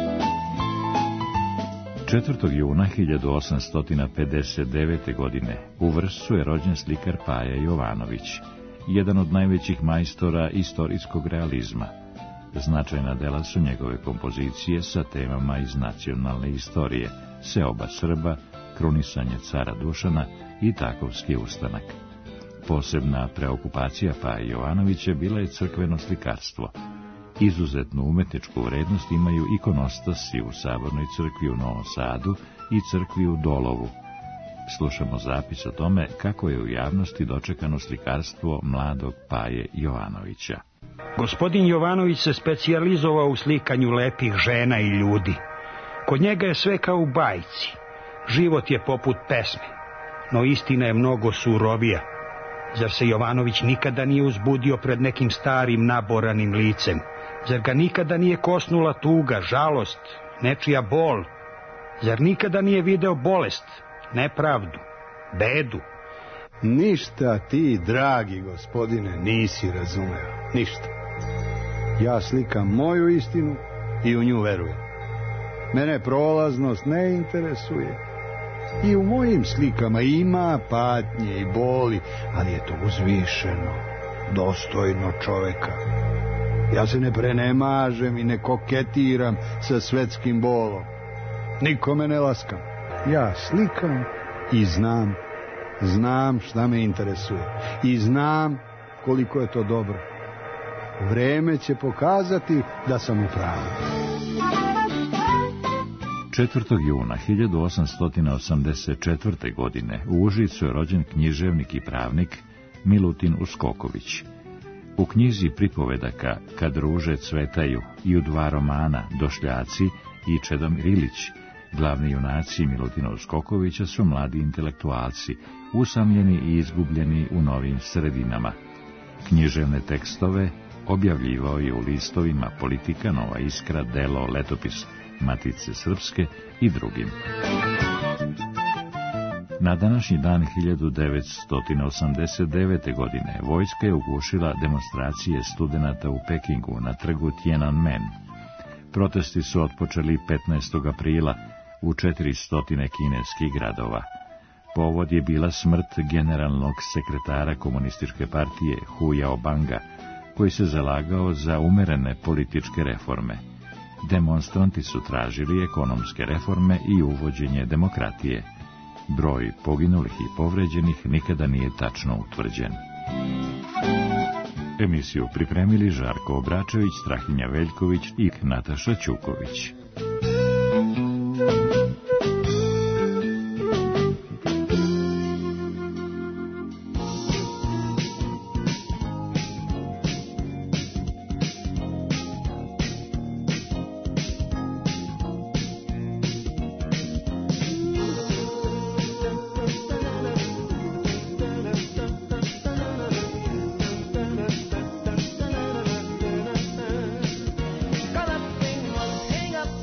četvrtog juna hiljadu osamsto pedeset devete. godine u Vršcu je rođen slikar Paja Jovanović, jedan od najvećih majstora istorijskog realizma. Značajna dela su njegove kompozicije sa temama iz nacionalne istorije, Seoba Srba, Krunisanje cara Dušana i Takovski ustanak. Posebna preokupacija Paja Jovanovića bila je crkveno slikarstvo. Izuzetnu umetničku vrednost imaju ikonostas u Sabornoj crkvi u Novom Sadu i crkvi u Dolovu. Slušamo zapis o tome kako je u javnosti dočekano slikarstvo mladog Paje Jovanovića. Gospodin Jovanović se specijalizovao u slikanju lepih žena i ljudi. Kod njega je sve kao u bajci. Život je poput pesme, no istina je mnogo surovija. Zar se Jovanović nikada nije uzbudio pred nekim starim naboranim licem? Zar ga nikada nije kosnula tuga, žalost, nečija bol? Zar nikada nije video bolest, nepravdu, bedu? Ništa ti, dragi gospodine, nisi razumeo. Ništa. Ja slikam moju istinu i u nju verujem. Mene prolaznost ne interesuje. I u mojim slikama ima patnje i boli, ali je to uzvišeno, dostojno čoveka. Ja se ne prenemažem i ne koketiram sa svetskim bolom. Nikome ne laskam. Ja slikam i znam, znam šta me interesuje. I znam koliko je to dobro. Vreme će pokazati da sam u pravu. četvrtog juna hiljadu osamsto osamdeset četvrte. godine u Užicu je rođen književnik i pravnik Milutin Uskoković. U knjizi pripovedaka Kad ruže cvetaju i u dva romana Došljaci i Čedomir Ilić, glavni junaci Milutina Uskokovića su mladi intelektualci, usamljeni i izgubljeni u novim sredinama. Književne tekstove objavljivao je u listovima Politika, Nova Iskra, Delo, Letopis Matice Srpske i drugim. Na današnji dan hiljadu devetsto osamdeset devete. godine vojska je ugušila demonstracije studenata u Pekingu na trgu Tiananmen. Protesti su otpočeli petnaestog aprila u četiristo kineskih gradova. Povod je bila smrt generalnog sekretara komunističke partije Hu Jaobanga, koji se zalagao za umerene političke reforme. Demonstranti su tražili ekonomske reforme i uvođenje demokratije. Broj poginulih i povređenih nikada nije tačno utvrđen. Emisiju pripremili Žarko Obračević, Strahinja Veljković i Nataša Ćuković. Hang up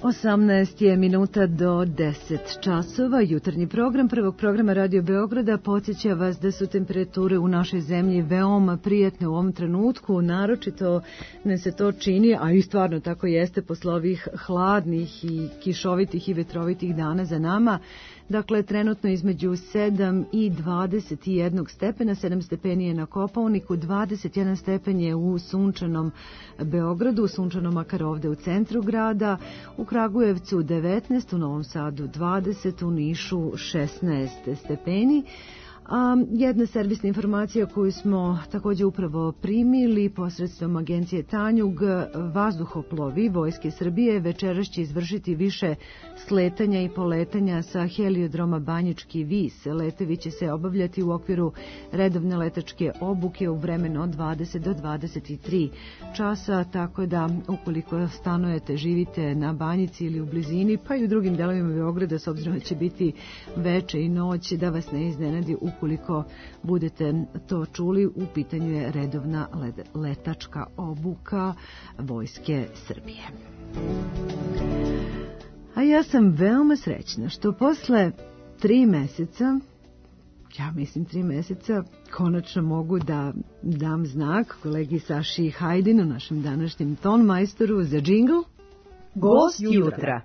osamnaest je minuta do deset časova. Jutarnji program prvog programa Radio Beograda podsjeća vas da su temperature u našoj zemlji veoma prijatne u ovom trenutku. Naročito ne se to čini, a i stvarno tako jeste posle ovih hladnih i kišovitih i vetrovitih dana za nama. Dakle, trenutno između sedam i dvadeset jedan stepena, sedam stepeni je na Kopaoniku, dvadeset jedan stepen je u sunčanom Beogradu, u sunčanom makar ovde u centru grada, u Kragujevcu devetnaest, u Novom Sadu dvadeset, u Nišu šesnaest stepeni. A jedna servisna informacija koju smo također upravo primili posredstvom agencije Tanjug, vazduhoplovi Vojske Srbije večeras će izvršiti više sletanja i poletanja sa heliodroma Banjički vis. Letevi će se obavljati u okviru redovne letačke obuke u vremenu od dvadeset do dvadeset tri časa, tako da ukoliko stanujete, živite na Banjici ili u blizini, pa i u drugim delovima Beograda, s obzirom da će biti veče i noć, da vas ne iznenadi ukoliko budete to čuli, u pitanju je redovna letačka obuka Vojske Srbije. A ja sam veoma srećna što posle tri meseca, ja mislim tri meseca, konačno mogu da dam znak kolegi Saši Hajdinu, našem današnjem ton majstoru, za džingl Gost jutra.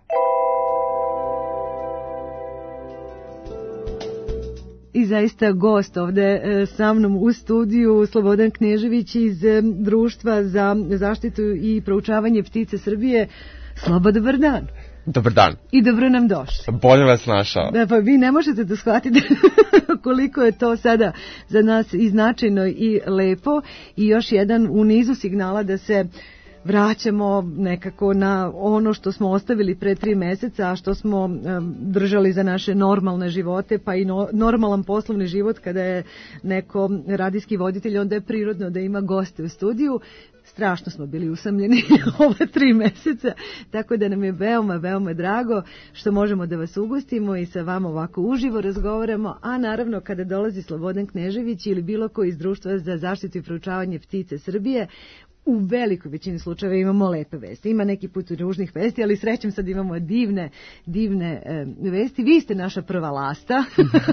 I zaista gost ovde sa mnom u studiju Slobodan Knežević iz Društva za zaštitu i proučavanje ptice Srbije. Slobo, dobar dan. Dobar dan. I dobro nam došli. Bolje vas našao. Da, pa vi ne možete da shvatite koliko je to sada za nas i značajno i lepo, i još jedan u nizu signala da se vraćamo nekako na ono što smo ostavili pre tri meseca, a što smo um, držali za naše normalne živote, pa i no, normalan poslovni život. Kada je neko radijski voditelj, onda je prirodno da ima goste u studiju. Strašno smo bili usamljeni ova tri meseca, tako da nam je veoma, veoma drago što možemo da vas ugostimo i sa vama ovako uživo razgovaramo, a naravno kada dolazi Slobodan Knežević ili bilo ko iz Društva za zaštitu i proučavanje ptice Srbije, u velikoj većini slučajeva imamo lepe vesti. Ima neki put ružnih vesti, ali srećem sad imamo divne, divne e, vesti. Vi ste naša prva lasta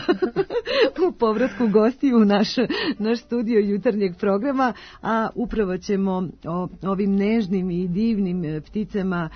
u povratku gosti u naš, naš studio jutarnjeg programa, a upravo ćemo o ovim nežnim i divnim pticama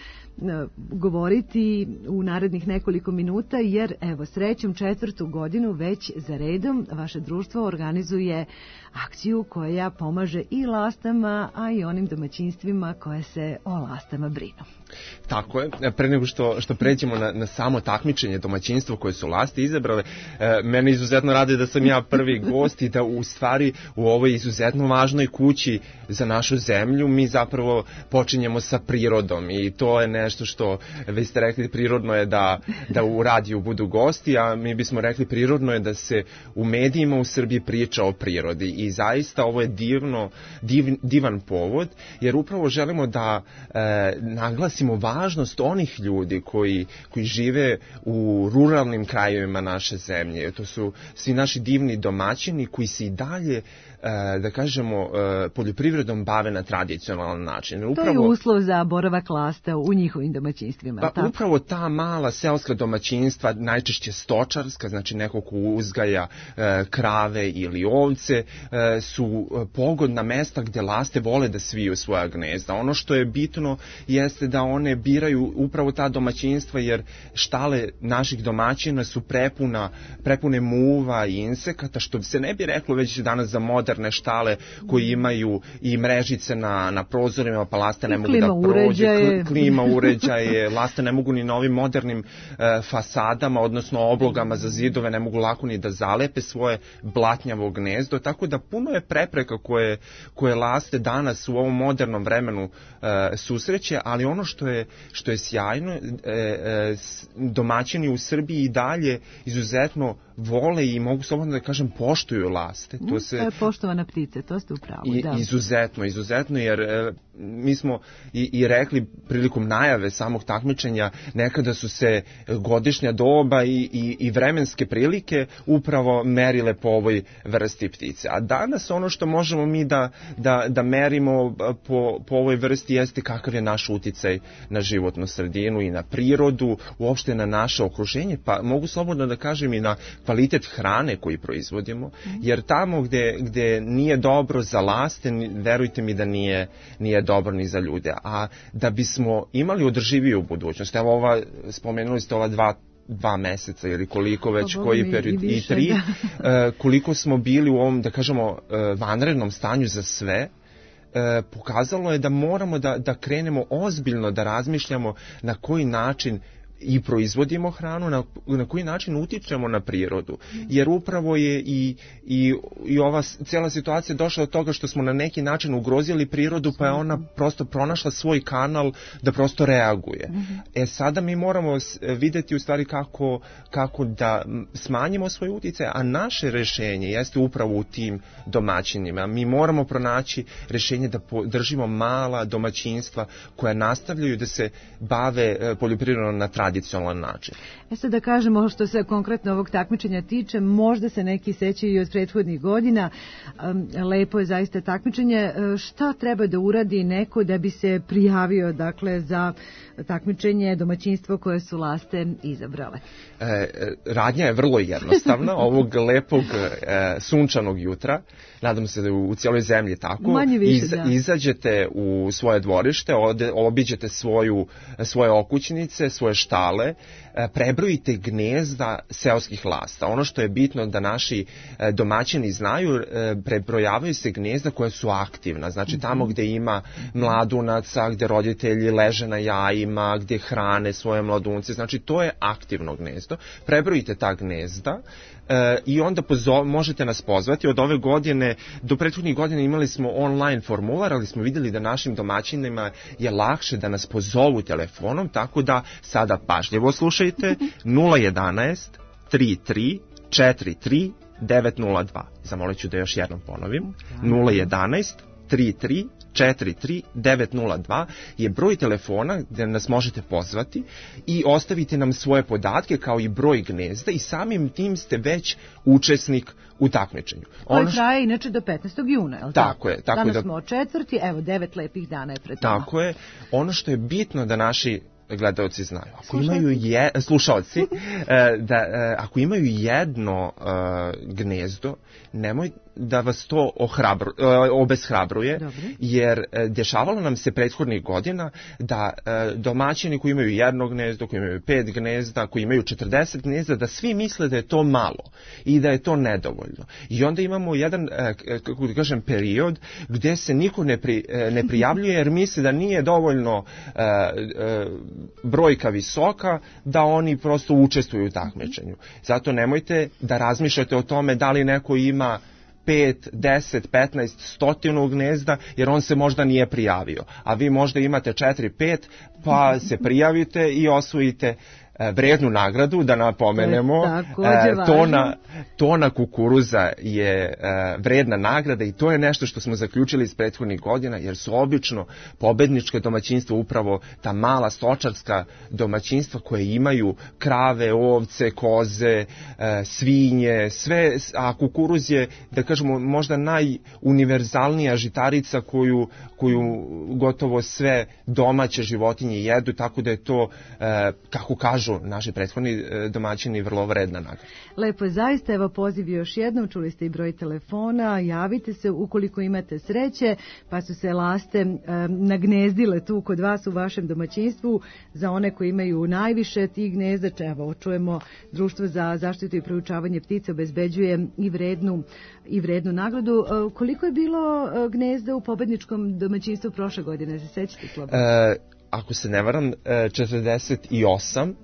govoriti u narednih nekoliko minuta, jer evo srećom četvrtu godinu već za redom vaše društvo organizuje akciju koja pomaže i lastama, a i onim domaćinstvima koje se o lastama brinu. Tako je. Pre nego što, što pređemo na, na samo takmičenje domaćinstvo koje su lasti izabrale, e, mene izuzetno radi da sam ja prvi gost i da u stvari u ovoj izuzetno važnoj kući za našu zemlju mi zapravo počinjemo sa prirodom, i to je nešto što, vi ste rekli, prirodno je da, da u radiju budu gosti, a mi bismo rekli prirodno je da se u medijima u Srbiji priča o prirodi, i zaista ovo je divno, div, divan povod, jer upravo želimo da e, naglasimo važnost onih ljudi koji, koji žive u ruralnim krajevima naše zemlje. To su svi naši divni domaćini koji se i dalje, da kažemo, poljoprivredom bave na tradicionalan način. Upravo, to je uslov za boravak lasta u njihovim domaćinstvima. Pa tako? Upravo ta mala seoska domaćinstva, najčešće stočarska, znači neko ko uzgaja e, krave ili ovce, e, su pogodna mesta gdje laste vole da sviju svoja gnezda. Ono što je bitno jeste da one biraju upravo ta domaćinstva, jer štale naših domaćina su prepuna, prepune muva i insekata, što se ne bi reklo već danas za moderne štale koji imaju i mrežice na, na prozorima, pa laste ne mogu da prođe, klima uređaje, laste ne mogu ni na ovim modernim e, fasadama, odnosno oblogama za zidove, ne mogu lako ni da zalepe svoje blatnjavo gnezdo, tako da puno je prepreka koje, koje laste danas u ovom modernom vremenu e, susreće, ali ono što je, što je sjajno, e, e, domaćini u Srbiji i dalje izuzetno vole i mogu slobodno da kažem poštuju laste. To se, to je poštovana ptica, to ste upravo. I, da. Izuzetno, izuzetno, jer e, mi smo i, i rekli prilikom najave samog takmičenja, nekada su se godišnja doba i, i, i vremenske prilike upravo merile po ovoj vrsti ptice. A danas ono što možemo mi da, da, da merimo po, po ovoj vrsti jeste kakav je naš uticaj na životnu sredinu i na prirodu, uopšte na naše okruženje, pa mogu slobodno da kažem i na kvalitet hrane koji proizvodimo, jer tamo gde, gde nije dobro za laste, verujte mi da nije, nije dobro ni za ljude. A da bismo imali održiviju budućnost, evo ova, spomenuli ste ova dva dva meseca ili koliko već, pa, koji period, i, i tri, uh, koliko smo bili u ovom, da kažemo, uh, vanrednom stanju za sve, uh, pokazalo je da moramo da, da krenemo ozbiljno da razmišljamo na koji način i proizvodimo hranu, na, na koji način utičemo na prirodu. Jer upravo je i, i, i ova cijela situacija došla od toga što smo na neki način ugrozili prirodu, pa je ona prosto pronašla svoj kanal da prosto reaguje. E sada mi moramo vidjeti u stvari kako, kako da smanjimo svoj uticaj, a naše rešenje jeste upravo u tim domaćinima. Mi moramo pronaći rešenje da podržimo mala domaćinstva koja nastavljaju da se bave poljoprivredom na tradicionalan način. E sad da kažemo što se konkretno ovog takmičenja tiče, možda se neki sećaju i od prethodnih godina. Lepo je zaista takmičenje. Šta treba da uradi neko da bi se prijavio, dakle, za takmičenje domaćinstvo koje su laste izabrale? E, radnja je vrlo jednostavna. Ovog lepog e, sunčanog jutra, nadam se da je u cijeloj zemlji tako, manje više, iz, da. Izađete u svoje dvorište, ode, obiđete svoju, svoje okućnice, svoje štale, e, prebrojite gnezda seoskih lasta. Ono što je bitno da naši e, domaćini znaju, e, prebrojavaju se gnezda koja su aktivna, znači tamo gdje ima mladunaca, gdje roditelji leže na jajima, gdje hrane svoje mladunce, znači to je aktivno gnezdo. Prebrojite ta gnezda e, i onda pozov, možete nas pozvati. Od ove godine, do prethodnih godina imali smo online formular, ali smo vidjeli da našim domaćinima je lakše da nas pozovu telefonom, tako da sada pažljivo slušajte nula jedanaest tri tri četiri tri devet nula dva. Zamolit ću da još jednom ponovim. nula jedanaest tri tri četiri tri devet nula dva je broj telefona gdje nas možete pozvati i ostavite nam svoje podatke kao i broj gnezda i samim tim ste već učesnik u takmičenju. Koje traje inače do petnaestog juna, je li tako? Tako je. Tako Danas da, smo od četvrti, evo devet lepih dana je pred nama. Tako je. Ono što je bitno da naši gledaoci znaju. Ako imaju je, slušalci, da ako imaju jedno uh, gnezdo, nemoj da vas to ohrabru, uh, obeshrabruje, Dobre. Jer uh, dešavalo nam se prethodnih godina da uh, domaćini koji imaju jedno gnezdo, koji imaju pet gnezda, koji imaju četrdeset gnezda, da svi misle da je to malo i da je to nedovoljno. I onda imamo jedan, uh, kako da kažem, period gdje se niko ne, pri, uh, ne prijavljuje jer misle da nije dovoljno uh, uh, brojka visoka da oni prosto učestvuju u takmičenju. Zato nemojte da razmišljate o tome da li neko ima pet, deset, petnaest, stotinu gnezda, jer on se možda nije prijavio. A vi možda imate četiri, pet, pa se prijavite i osvojite vrednu nagradu, da napomenemo. E, tona, tona kukuruza je e, vredna nagrada i to je nešto što smo zaključili iz prethodnih godina, jer su obično pobedničke domaćinstva upravo ta mala stočarska domaćinstva koje imaju krave, ovce, koze, e, svinje, sve, a kukuruz je, da kažemo, možda najuniverzalnija žitarica koju, koju gotovo sve domaće životinje jedu, tako da je to, e, kako kažu naši prethodni domaćini, vrlo vredna nagrada. Lepo je zaista, evo poziv još jednom, čuli ste i broj telefona, javite se ukoliko imate sreće, pa su se laste e, nagnezdile tu kod vas u vašem domaćinstvu. Za one koji imaju najviše tih gnezda, evo čujemo, Društvo za zaštitu i proučavanje ptica obezbeđuje i vrednu, i vrednu nagradu. E, koliko je bilo gnezda u pobedničkom domaćinstvu prošle godine, se sećate slobodno? E, ako se ne varam, četrdeset osam.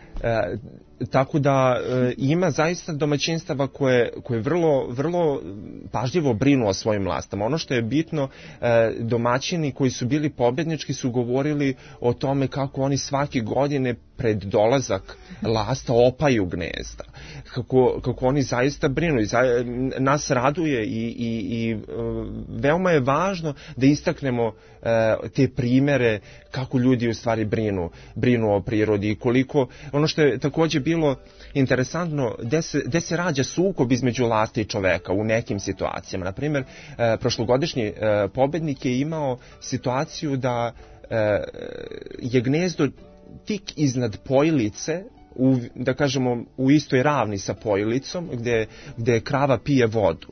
E, tako da e, ima zaista domaćinstava koje, koje vrlo, vrlo pažljivo brinu o svojim lastama. Ono što je bitno, e, domaćini koji su bili pobednički su govorili o tome kako oni svake godine pred dolazak lasta opaju gnezda. Kako, kako oni zaista brinu i za, nas raduje i, i, i veoma je važno da istaknemo te primere kako ljudi u stvari brinu, brinu o prirodi i koliko, ono što je takođe bilo interesantno, gde se, gde se rađa sukob između lasta i čoveka u nekim situacijama. Na primjer, prošlogodišnji pobednik je imao situaciju da je gnezdo tik iznad pojilice, u, da kažemo u istoj ravni sa pojilicom gde, gde krava pije vodu.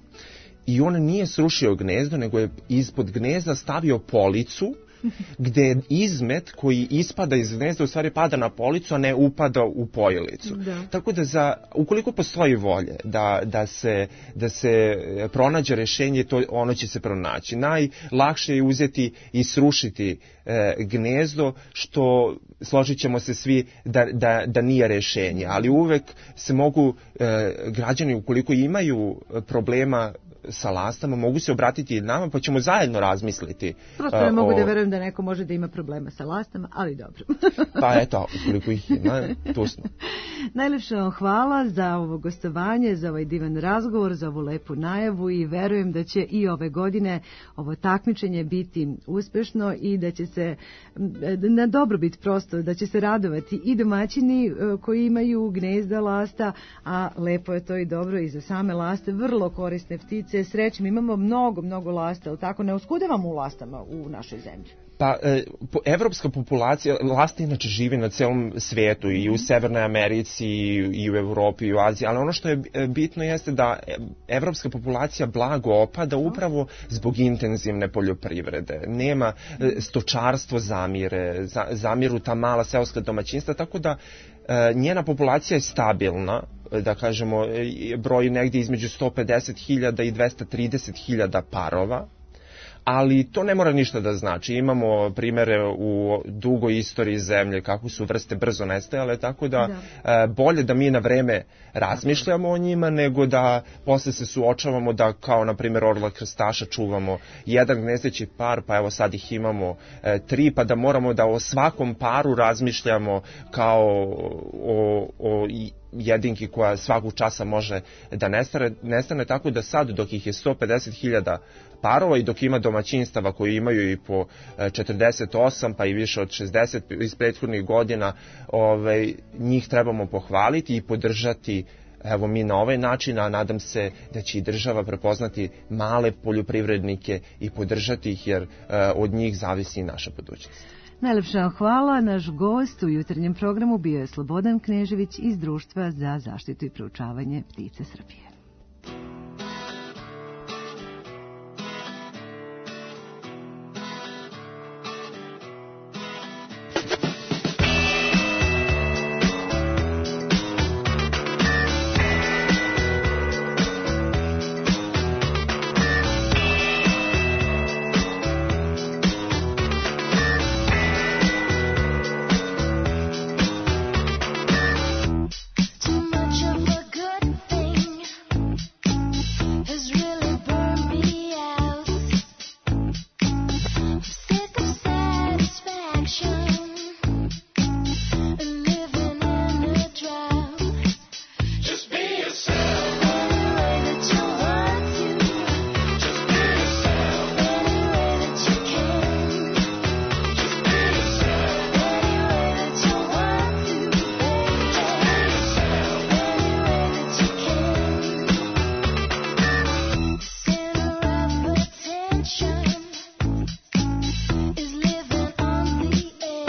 I on nije srušio gnezdo, nego je ispod gnezda stavio policu gde izmet koji ispada iz gnezda u stvari pada na policu, a ne upada u pojilicu. Da. Tako da za, ukoliko postoji volje da, da, se, da se pronađe rešenje, to ono će se pronaći. Najlakše je uzeti i srušiti e, gnezdo, što složit ćemo se svi da, da, da nije rešenje. Ali uvek se mogu e, građani, ukoliko imaju problema sa lastama, mogu se obratiti i nama, pa ćemo zajedno razmisliti. Prosto ne mogu o... da verujem da neko može da ima problema sa lastama, ali dobro. Pa eto, ukoliko ih ima, tu smo. Najlepše vam hvala za ovo gostovanje, za ovaj divan razgovor, za ovu lepu najavu i verujem da će i ove godine ovo takmičenje biti uspešno i da će se na dobrobit prosto, da će se radovati i domaćini koji imaju gnezda lasta, a lepo je to i dobro i za same laste, vrlo korisne ptice. Srećem, imamo mnogo, mnogo lasta, ali tako ne oskudevamo u lastama u našoj zemlji. Pa, e, evropska populacija, lasta inače živi na celom svetu, i u Severnoj Americi, i u Evropi, i u Aziji, ali ono što je bitno jeste da evropska populacija blago opada upravo zbog intenzivne poljoprivrede. Nema, stočarstvo zamire, zamiru ta mala seoska domaćinstva, tako da e, njena populacija je stabilna, da kažemo, broji negdje između sto pedeset hiljada i dvesta trideset hiljada parova, ali to ne mora ništa da znači. Imamo primere u dugoj istoriji zemlje kako su vrste brzo nestajale, tako da, da. bolje da mi na vreme razmišljamo o njima nego da posle se suočavamo da kao na primjer orla krstaša čuvamo jedan gnezdeći par, pa evo sad ih imamo e, tri, pa da moramo da o svakom paru razmišljamo kao o, o jedinki koja svakog časa može da nestane, nestane, tako da sad dok ih je sto pedeset hiljada parova i dok ima domaćinstava koji imaju i po četrdeset osam pa i više od šezdeset iz prethodnih godina, ovaj, njih trebamo pohvaliti i podržati. Evo mi na ovaj način, a nadam se da će i država prepoznati male poljoprivrednike i podržati ih, jer eh, od njih zavisi i naša budućnost. Najlepša hvala. Naš gost u jutarnjem programu bio je Slobodan Knežević iz Društva za zaštitu i proučavanje ptica Srbije. Is living on the edge.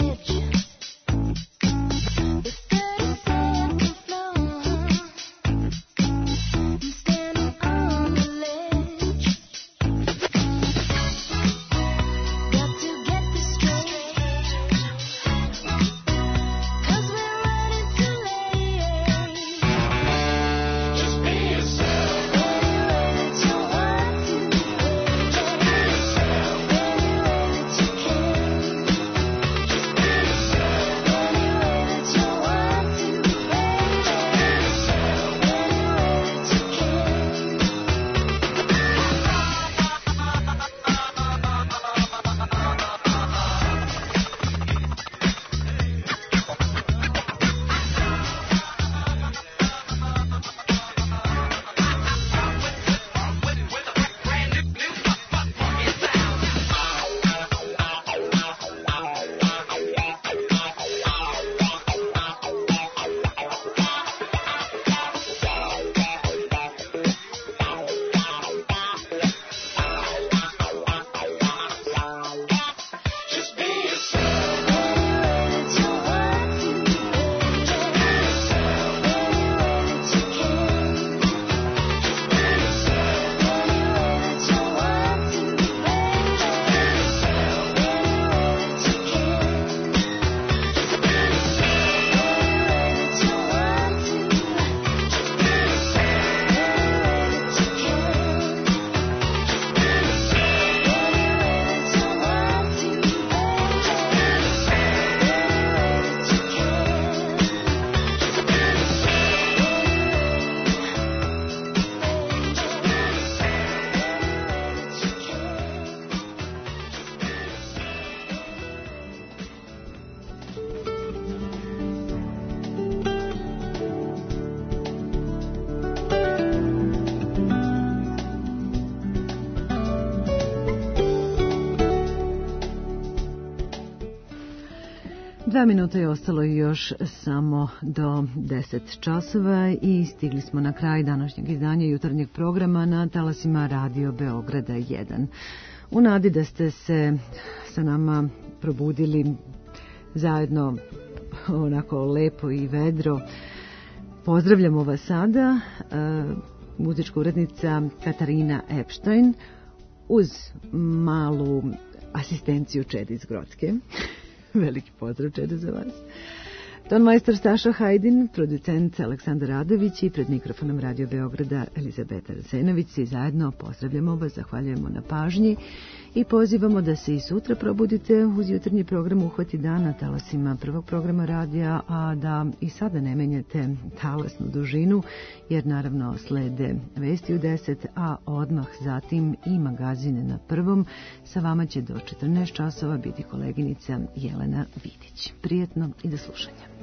Dva minuta je ostalo još samo do deset časova i stigli smo na kraj današnjeg izdanja jutarnjeg programa na talasima Radio Beograda jedan. U nadi da ste se sa nama probudili zajedno onako lepo i vedro, pozdravljamo vas sada, e, muzička urednica Katarina Epstein uz malu asistenciju Čede iz Grocke. Veliki pozdrav, Čede, za vas. Ton majstor Stašo Hajdin, producent Aleksandar Radović i pred mikrofonom Radio Beograda Elizabeta Rasenović. I zajedno pozdravljamo vas, zahvaljujemo na pažnji i pozivamo da se i sutra probudite uz jutarnji program Uhvati dan na talasima prvog programa radija, a da i sada ne menjate talasnu dužinu, jer naravno slede vesti u deset, a odmah zatim i magazine na prvom. Sa vama će do četrnaest časova biti koleginica Jelena Vidić. Prijetno i do slušanja.